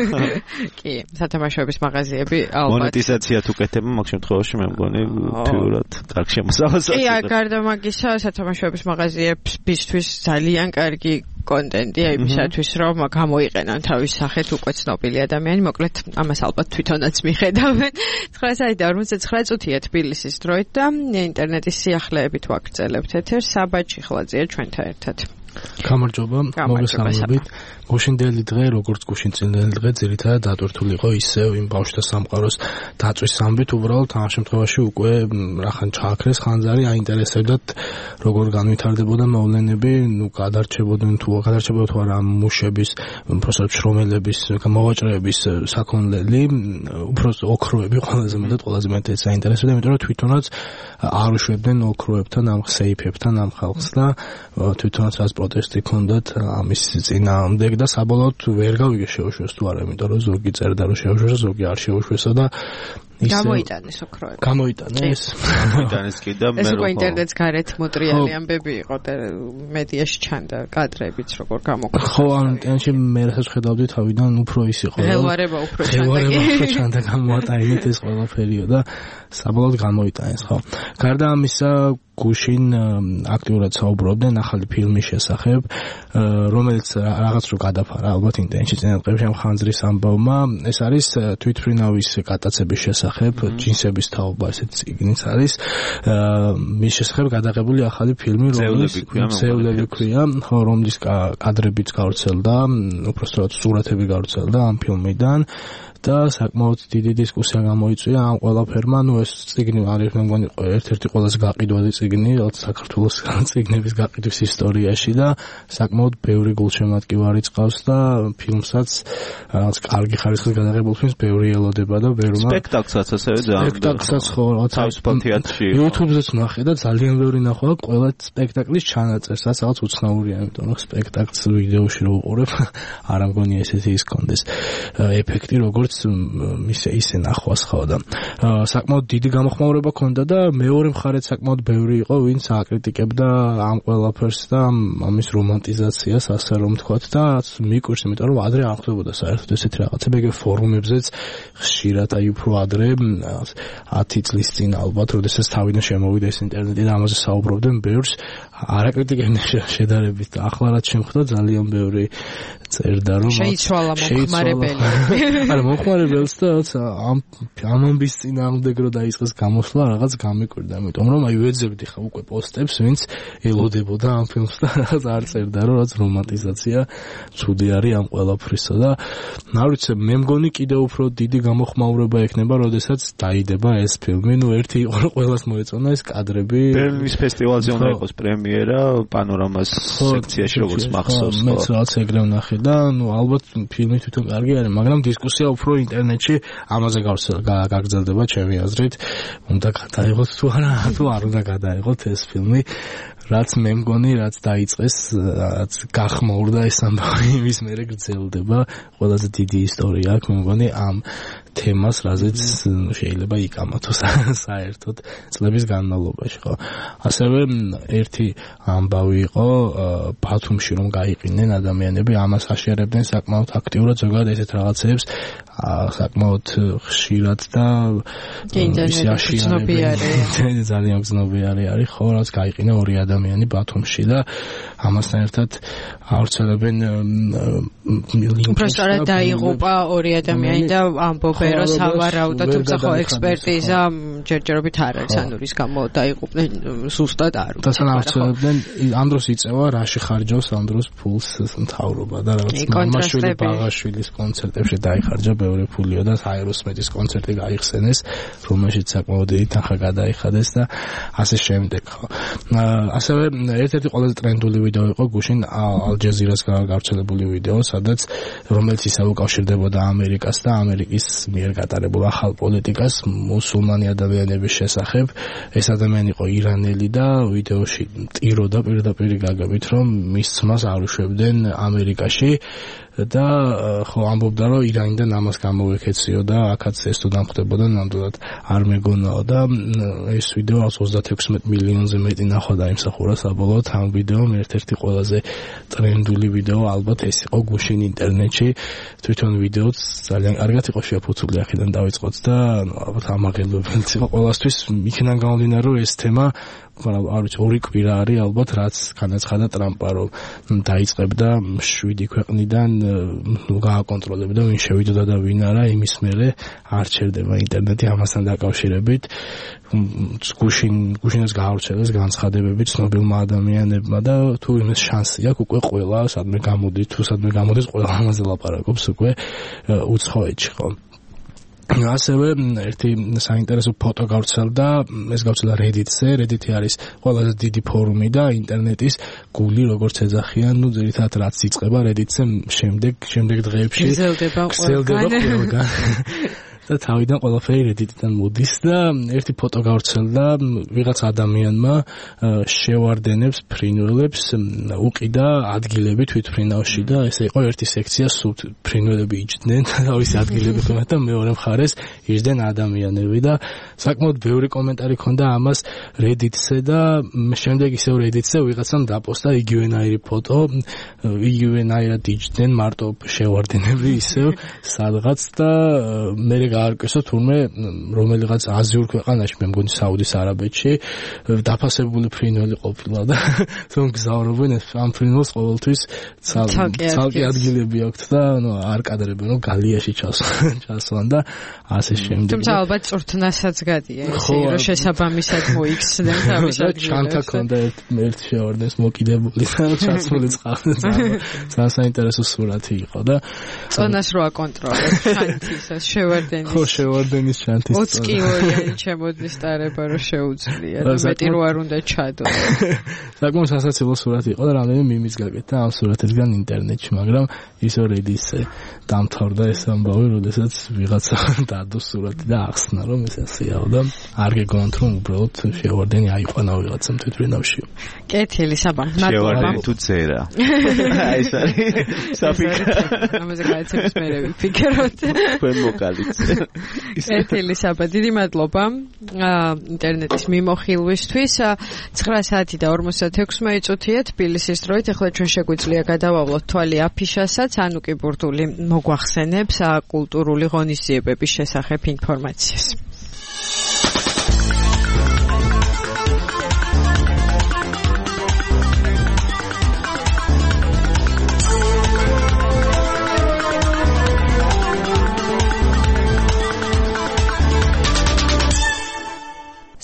კი, სათამაშოების მაღაზიები ალბათ. მონეტიზაცია თუ კეთება, მაგ შემთხვევაში მე მგონი თეორად კარგი შემოსავალს აქვს. კი, გარდა მაგისა, სათამაშოების მაღაზიებისთვის ძალიან კარგი კონტენტია იმისათვის, რომ გამოიყენონ თავის სახეთ უკვე ცნობილი ადამიანი, მოკლედ ამას ალბათ თვითონაც მიხედავენ. ცხრა საათი და ორმოცდათცხრა წუთია თბილისის დროით და ინტერნეტის სიახლეებით ვაგრძელებთ ეთერს. საბა ჩიხლაძეა ჩვენთან ერთად. გამარჯობა, მოგესალმებით. გუშინდელი დღე, როგორც გუშინწინდელი დღე, ძირითადად დატვირთული იყო ისევ იმ ბავშვთა სამყაროს დაწვის ამბით, უბრალოდ ამ შემთხვევაში უკვე რახან ჩააქრეს ხანძარი, აინტერესებდათ როგორ განვითარდებოდა მოვლენები, ნუ გადარჩებოდნენ თუ გადარჩებოდა თუ არა მუშების, უბრალოდ შრომელების, მოვაჭრეების საქონლელი, უბრალოდ ოქროები ყველაზე მეტად ყველაზე მეტად საინტერესოა, იმიტომ რომ თვითონაც არ უშვებდნენ ოქროებთან, ამ სეიფებთან, ამ ხალხს და თვითონაც რას პროტესტი ქონდათ ამის წინააღმდეგ და საბოლოოდ ვერ გავიგე შეუშვეს თუ არა, იმიტომ რომ ზოგი წერდა რომ შეუშვეს, ზოგი არ შეუშვესა და გამოიტანეს ოქროები. გამოიტანეს. გამოიტანეს კი და მე ეს უკვე ინტერნეტს გარეთ მოტრიალი ამბები იყო და მედიაში ჩანდა კადრებიც როგორ გამოგვიყვება. ხო, ან ტენში მე რასაც ხედავდი თავიდან უფრო ის იყო. ხელვარება უფრო ჩანდა. ხელვარება უფრო ჩანდა გამოატანეთ ეს ყველაფერიო და საბოლოოდ გამოიტანეს, ხო. გარდა ამისა გუშინ აქტიურად საუბრობდნენ ახალი ფილმის შესახებ, რომელიც რაღაც რო გადაფარა ალბათ ინტერნეტში წინადღებში ამ ხანძრის ამბავმა. ეს არის თვითმფრინავის გატაცების შესახებ, ჯინსების თაობა ესეთი წიგნიც არის. მის შესახებ გადაღებული ახალი ფილმი, რომელიც ზევლები ქვია, ხო, რომლის კადრებიც გავრცელდა, უბრალოდ სურათები გავრცელდა ამ ფილმიდან. და საკმაოდ დიდი დისკუსია გამოიწვია ამ ყველაფერმა, ну ეს წიგნი არის მე მგონი ერთ-ერთი ყველაზე გაყიდვადი წიგნი საქართველოს წიგნების გაყიდვის ისტორიაში და საკმაოდ ბევრი გულშემატკივარი წყავს და ფილმსაც რაღაც კარგი ხარისხის გადაღებულ ფილმს ბევრი ელოდება და ბევრმა სპექტაკლსაც ასევე ძალიან სპექტაკლსაც ხო თავისუფალ თეატრში YouTube-ზეც ნახე და ძალიან ბევრი ნახვა ყველა სპექტაკლის ჩანაწერს, რაღაც უცნაურია, იმიტომ რომ სპექტაკლს ვიდეოში რო უყურებ, არ მგონი ესეთი ის კონდეს ეფექტი როგორც ისე ისე ნახვას ხო და საკმაოდ დიდი გამოხმაურება ქონდა და მეორე მხარეს საკმაოდ ბევრი იყო ვინც აკრიტიკებდა ამ ყველაფერს და ამის რომანტიზაციას, ასე რომ ვთქვათ და მიკურს, იმიტომ რომ ადრე არ ხდებოდა საერთოდ ესეთი რაღაცები, ეგ ფორუმებზე ხშირად აი უფრო ადრე ათი წლის წინ ალბათ, როდესაც თავიდან შემოვიდა ეს ინტერნეტი და ამაზე საუბრობდნენ ბევრს, არაკრიტიკებდნენ შედარებით და ახლა რაც შემხდა ძალიან ბევრი წერდა რომ შეიცვალა მოხმარებელი. არა მოხმარებელს და ამ ამ ამბის წინააღმდეგ რო დაიწყეს გამოსვლა რაღაც გამეკვირდა, იმიტომ რომ აი ვეძებდი ხა უკვე პოსტებს, ვინც ელოდებოდა ამ ფილმს და რაღაც არ წერდა რომ რაც რომანტიზაცია ცუდი არის ამ ყველაფრისა და არ ვიცი მე მგონი კიდევ უფრო დიდი გამოხმაურება ექნება, როდესაც დაიდება ეს ფილმი. ნუ ერთი იყო რომ ყველას მოეწონა ეს კადრები. ბერლინის ფესტივალზე უნდა იყოს პრემიერა პანორამას სექციაში როგორც მახსოვს. მეც რაღაც ეგრე ვნახე და ნუ ალბათ ფილმი თვითონ კარგი არის, მაგრამ დისკუსია უფრო ინტერნეტში ამაზე გაგრძელდება ჩემი აზრით. უნდა გადაიღოთ თუ არა, თუ არ უნდა გადაიღოთ ეს ფილმი. რაც მე მგონი, რაც დაიწყეს, რაც გახმაურდა ეს ამბავი, იმის მერე გრძელდება. ყველაზე დიდი ისტორია აქვს, მე მგონი, ამ თემას, რაზეც შეიძლება იკამათოს საერთოდ წლების განმავლობაში, ხო. ასევე ერთი ამბავი იყო ბათუმში რომ გაიყინენ ადამიანები, ამას აშერებდნენ საკმაოდ აქტიურად, ზოგადად ესეთ რაღაცებს საკმაოდ ხშირად და ისე აშიარებენ. ძალიან გზნობიარე არის, ხო, რაც გაიყინა ორი ადამიანი ბათუმში და ამასთან ერთად ავრცელებენ ლინკს. უბრალოდ დაიღუპა ორი ადამიანი და ამბობენ რომ სავარაუდო, თუმცა ხო ექსპერტიზა ჯერჯერობით არ არის, ანუ რის გამო დაიღუპნენ ზუსტად არ ვიცი. და საავცელებდნენ ამ დროს იწევა რაში ხარჯავს ამ დროს ფულს მთავრობა და რაღაც მამაშვილი ბაღაშვილის კონცერტებში დაიხარჯა ბევრი ფულიო და აეროსმეთის კონცერტი გაიხსენეს, რომელშიც საკმაოდ დიდი თანხა გადაიხადეს და ასე შემდეგ, ხო. ასევე ერთ-ერთი ყველაზე ტრენდული ვიდეო იყო გუშინ ალ-ჯაზირას გავრცელებული ვიდეო, სადაც რომელიც ისევ უკავშირდებოდა ამერიკას და ამერიკის მიერ გატარებულ ახალ პოლიტიკას მუსულმანი ადამიანების შესახებ. ეს ადამიანი იყო ირანელი და ვიდეოში ტიროდა პირდაპირ გაგებით, რომ მის ძმას არ უშვებდნენ ამერიკაში და ხო ამბობდა რომ ირანიდან ამას გამოვეკეციო და აქაც ეს თუ დამხდებოდა ნამდვილად არ მეგონაო და ეს ვიდეო ოცდაექვსი მილიონზე მეტი ნახვა დაიმსახურა საბოლოოდ ამ ვიდეომ. ერთ-ერთი ყველაზე ტრენდული ვიდეო ალბათ ეს იყო გუშინ ინტერნეტში. თვითონ ვიდეოც ძალიან კარგად იყო შეფუთული, აქედან დავიწყოთ და ალბათ ამაღელებელიც იყო ყველასთვის. იქიდან გამომდინარე რომ ეს თემა არ ვიცი ორი კვირა არის ალბათ რაც განაცხადა ტრამპა რომ დაიწყებდა შვიდი ქვეყნიდან გააკონტროლებდა ვინ შევიდოდა და ვინ არა, იმის მერე არ ჩერდება ინტერნეტი ამასთან დაკავშირებით. გუშინ გუშინაც გაავრცელეს განცხადებები ცნობილმა ადამიანებმა და თუ იმის შანსი აქვს უკვე ყველა სადმე გამოდის, თუ სადმე გამოდის ყველა ამაზე ლაპარაკობს უკვე უცხოეთში, ხო. ასევე ერთი საინტერესო ფოტო გავრცელდა, ეს გავრცელდა Reddit-ზე. Reddit-ი არის ყველაზე დიდი ფორუმი და ინტერნეტის გული, როგორც ეძახიან, ну, ძირითადად რაც იწყება Reddit-ზე, შემდეგ შემდეგ დღეებში გრძელდება ყველგან. და თავიდან ყველაფერი Reddit-დან მოდის და ერთი ფოტო გავრცელდა, ვიღაც ადამიანმა შევარდენებს ფრინველებს უყიდა ადგილები თვითფრინავში და ესე იყო ერთი სექცია სულ ფრინველები იჯდნენ თავისი ადგილები ხმად და მეორე მხარეს იჯდნენ ადამიანები და საკმაოდ ბევრი კომენტარი ჰქონდა ამას Reddit-ზე და შემდეგ ისევ Reddit-ზე ვიღაცამ დაპოსტა იგივენაირი ფოტო, იგივენაირად იჯდნენ მარტო შევარდენები ისევ სადღაც და მე გაარკვესო თურმე რომელიღაც აზიურ ქვეყანაში, მე მგონი საუდის არაბეთში დაფასებული ფრინველი ყოფილა და თუმცა გზავრობენ ამ ფრინველს ყოველთვის ცალკე ადგილები აქვთ და ნუ არ კადრებენ რომ გალიაში ჩასვან და ასე შემდეგ. თუმცა ალბათ წვრთნასაც გადია ესე რომ შესაბამისად მოიქცნენ თავის ადგილებს. ჩანთა ქონდა ერთ შევარდენს მოკიდებული და ჩასული წყალი. ძალიან საინტერესო სურათი იყო და წონას რო აკონტროლებს ჩანთისას შევარდენ ხო შევარდენის ჩანთის ოცი კილოიანი ჩემოდის ტარება რო შეუძლია და მეტი რო არ უნდა ჩადო. საკმაოდ სასაცილო სურათი იყო და რამდენი მიმიც გაკეთდა ამ სურათისგან ინტერნეტში, მაგრამ ისო Reddit-ზე დამთავრდა ეს ამბავი, როდესაც ვიღაცა დადო სურათი და ახსნა რომ ეს ასეაო და არ გეგონთ რომ უბრალოდ შევარდენი აიყვანა ვიღაცამ თვითფრინავში. კეთილი საბა. შევარდენი თუ წერა. აი ეს არის საფიქრო. ამაზე გაიცემის მერე ვიფიქროთ. თქვენ მოკალიც. კეთილი საბა, დიდი მადლობა ინტერნეტის მიმოხილვისთვის. ცხრა საათი და ორმოცდაექვსი წუთია თბილისის დროით. ახლა ჩვენ შეგვიძლია გადავავლოთ თვალი აფიშასაც, ანუ კი ბურთული მოგვახსენებს კულტურული ღონისძიებების შესახებ ინფორმაციას.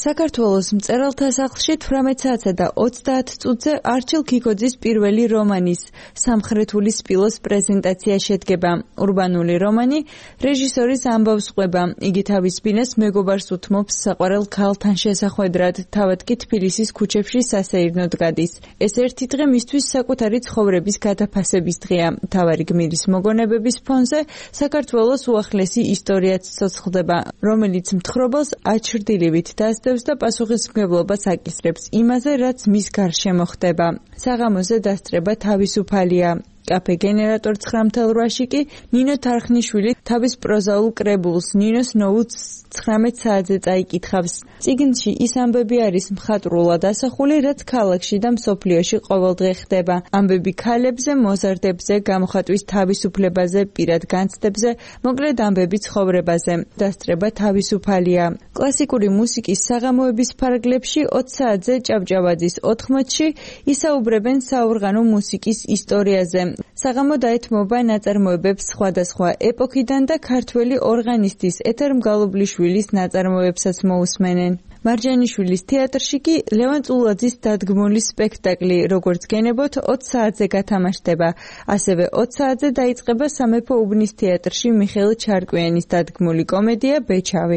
საქართველოს მწერალთა სახლში თვრამეტ საათსა და ოცდაათ წუთზე არჩილ ქიქოძის პირველი რომანის სამხრეთული სპილოს პრეზენტაცია შედგება. ურბანული რომანი რეჟისორის ამბავს ყვება. იგი თავის ბინას მეგობარს უთმობს საყვარელ ქალთან შესახვედრად, თავად კი თბილისის ქუჩებში სასეირნოდ გადის. ეს ერთი დღე მისთვის საკუთარი ცხოვრების გადაფასების დღეა. მთავარი გმირის მოგონებების ფონზე საქართველოს უახლესი ისტორიაც ცოცხლდება, რომელიც მთხრობელს აჩრდილივით დასდევს და პასუხისმგებლობას აკისრებს იმაზე, რაც მის გარშემო ხდება. საღამოზე დასწრება თავისუფალია. კაფე გენერატორ ცხრა ათას რვაში კი ნინო თარხნიშვილი თავის პროზაულ კრებულს ნინოს ნოუთს ცხრამეტ საათზე წაიკითხავს. წიგნში ის ამბები არის მხატვრულად ასახული, რაც ქალაქში და მსოფლიოში ყოველდღე ხდება. ამბები ქალებზე, მოზარდებზე, გამოხატვის თავისუფლებაზე, პირად განცდებზე, მოკლედ ამბები ცხოვრებაზე. დასწრება თავისუფალია. კლასიკური მუსიკის საღამოების ფარგლებში ოც საათზე ჭავჭავაძის ოთხმოცში ისაუბრებენ საორღანო მუსიკის ისტორიაზე. საღამო დაეთმობა ნაწარმოებებს სხვადასხვა ეპოქიდან და ქართველი ორღანისტის ეთერ მგალობლიშვილის ნაწარმოებსაც მოусმენენ. მარჯანიშვილის თეატრში კი ლევან წულაძის დადგმული სპექტაკლი, როგორც გენებოთ, ოც საათზე გათამაშდება. ასევე ოც საათზე დაიწყება სამეფო უბნის თეატრში მიხეილ ჩარკვიანის დადგმული კომედია ბეჩავი.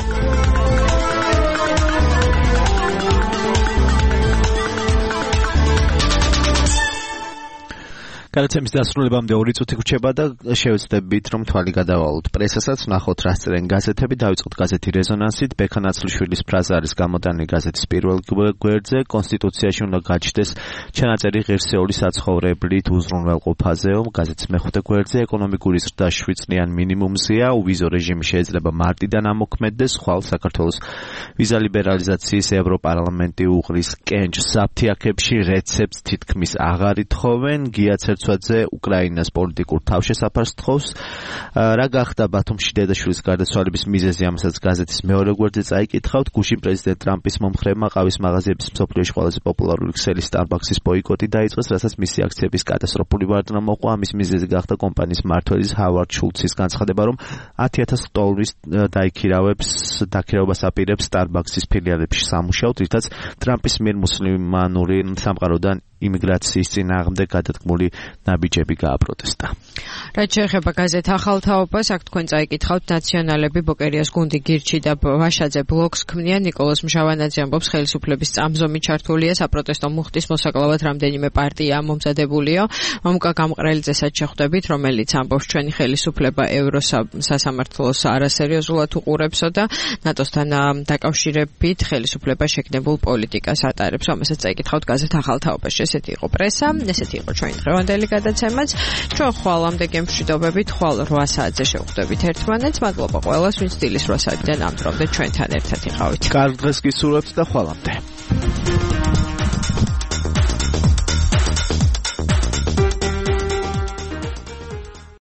გადაცემის დასრულებამდე ორი წუთი გვჭირდება და შევეცდებით რომ თვალი გადავალოთ პრესასაც, ვნახოთ რა წერენ გაზეთები. დავიწყოთ გაზეთი რეზონანსით. ბექა ნაცლიშვილის ფრაზა არის გამოტანილი გაზეთის პირველ გვერდზე. კონსტიტუციაში უნდა გაჩნდეს ჩანაწერი ღირსეული საცხოვრებლით უზრუნველყოფაზეო. გაზეთის მეხუთე გვერდზე ეკონომიკური ზრდა შვიდ წლიან მინიმუმზეა. უვიზო რეჟიმი შეიძლება მარტიდან ამოქმედდეს. ხვალ საქართველოს ვიზა ლიბერალიზაციის ევროპარლამენტი უღრის კენჭს საფთიაქებში რეცეპტს თითქმის აღარ ითხოვენ. გიაცერ ზე უკრაინას პოლიტიკურ თავშესაფარს თხოვს. რა გახდა ბათუმში დედაშვილის გარდაცვალების მიზეზი, ამასაც გაზეთის მეორე გვერდზე წაიკითხავთ. გუშინ პრეზიდენტ ტრამპის მომხრეებმა ყავის მაღაზიების მსოფლიოში ყველაზე პოპულარული ქსელი Starbucks-ის ბოიკოტი დაიწყეს, რასაც მისი აქციების კატასტროფული ვარდნა მოყვა. ამის მიზეზი გახდა კომპანიის მმართველის ჰავარდ შულცის განცხადება, რომ ათი ათას დოლარის დაიქირავებს დაქირავებას აპირებს Starbucks-ის ფილიალებში სამუშაოდ, რითაც ტრამპის მიერ მუსლიმანური სამყაროდან იმიგრაციის წინააღმდეგ გადადგმული ნაბიჯები გააპროტესტა. რაც შეეხება გაზეთ ახალ თაობას, აქ თქვენ წაიკითხავთ ნაციონალები ბოკერიას გუნდი გირჩი და ვაშაძე ბლოგს ქმნიან. ნიკოლოზ მჟავანაძე ამბობს, ხელისუფლების წამზომი ჩართულია საპროტესტო მუხტის მოსაკლავად რამდენიმე პარტია მომზადებულიო. მომკა გამყრელიძესაც შეხვდებით, რომელიც ამბობს, ჩვენი ხელისუფლება ევროსასამართლოს არასერიოზულად უყურებსო და ნატოსთან დაკავშირებით ხელისუფლება შეგნებულ პოლიტიკას ატარებს. ამასაც წაიკითხავთ გაზეთ ახალ თაობაში. ესეთი იყო პრესა, ესეთი იყო ჩვენი დღევანდელი გადაცემაც. ჩვენ ხვალამდე გემშვიდობებით, ხვალ რვა საათზე შევხვდებით ერთმანეთს. მადლობა ყველას, ვინც დილის რვა საათიდან ამ დრომდე ჩვენთან ერთად იყავით. კარგ დღეს გისურვებთ და ხვალამდე.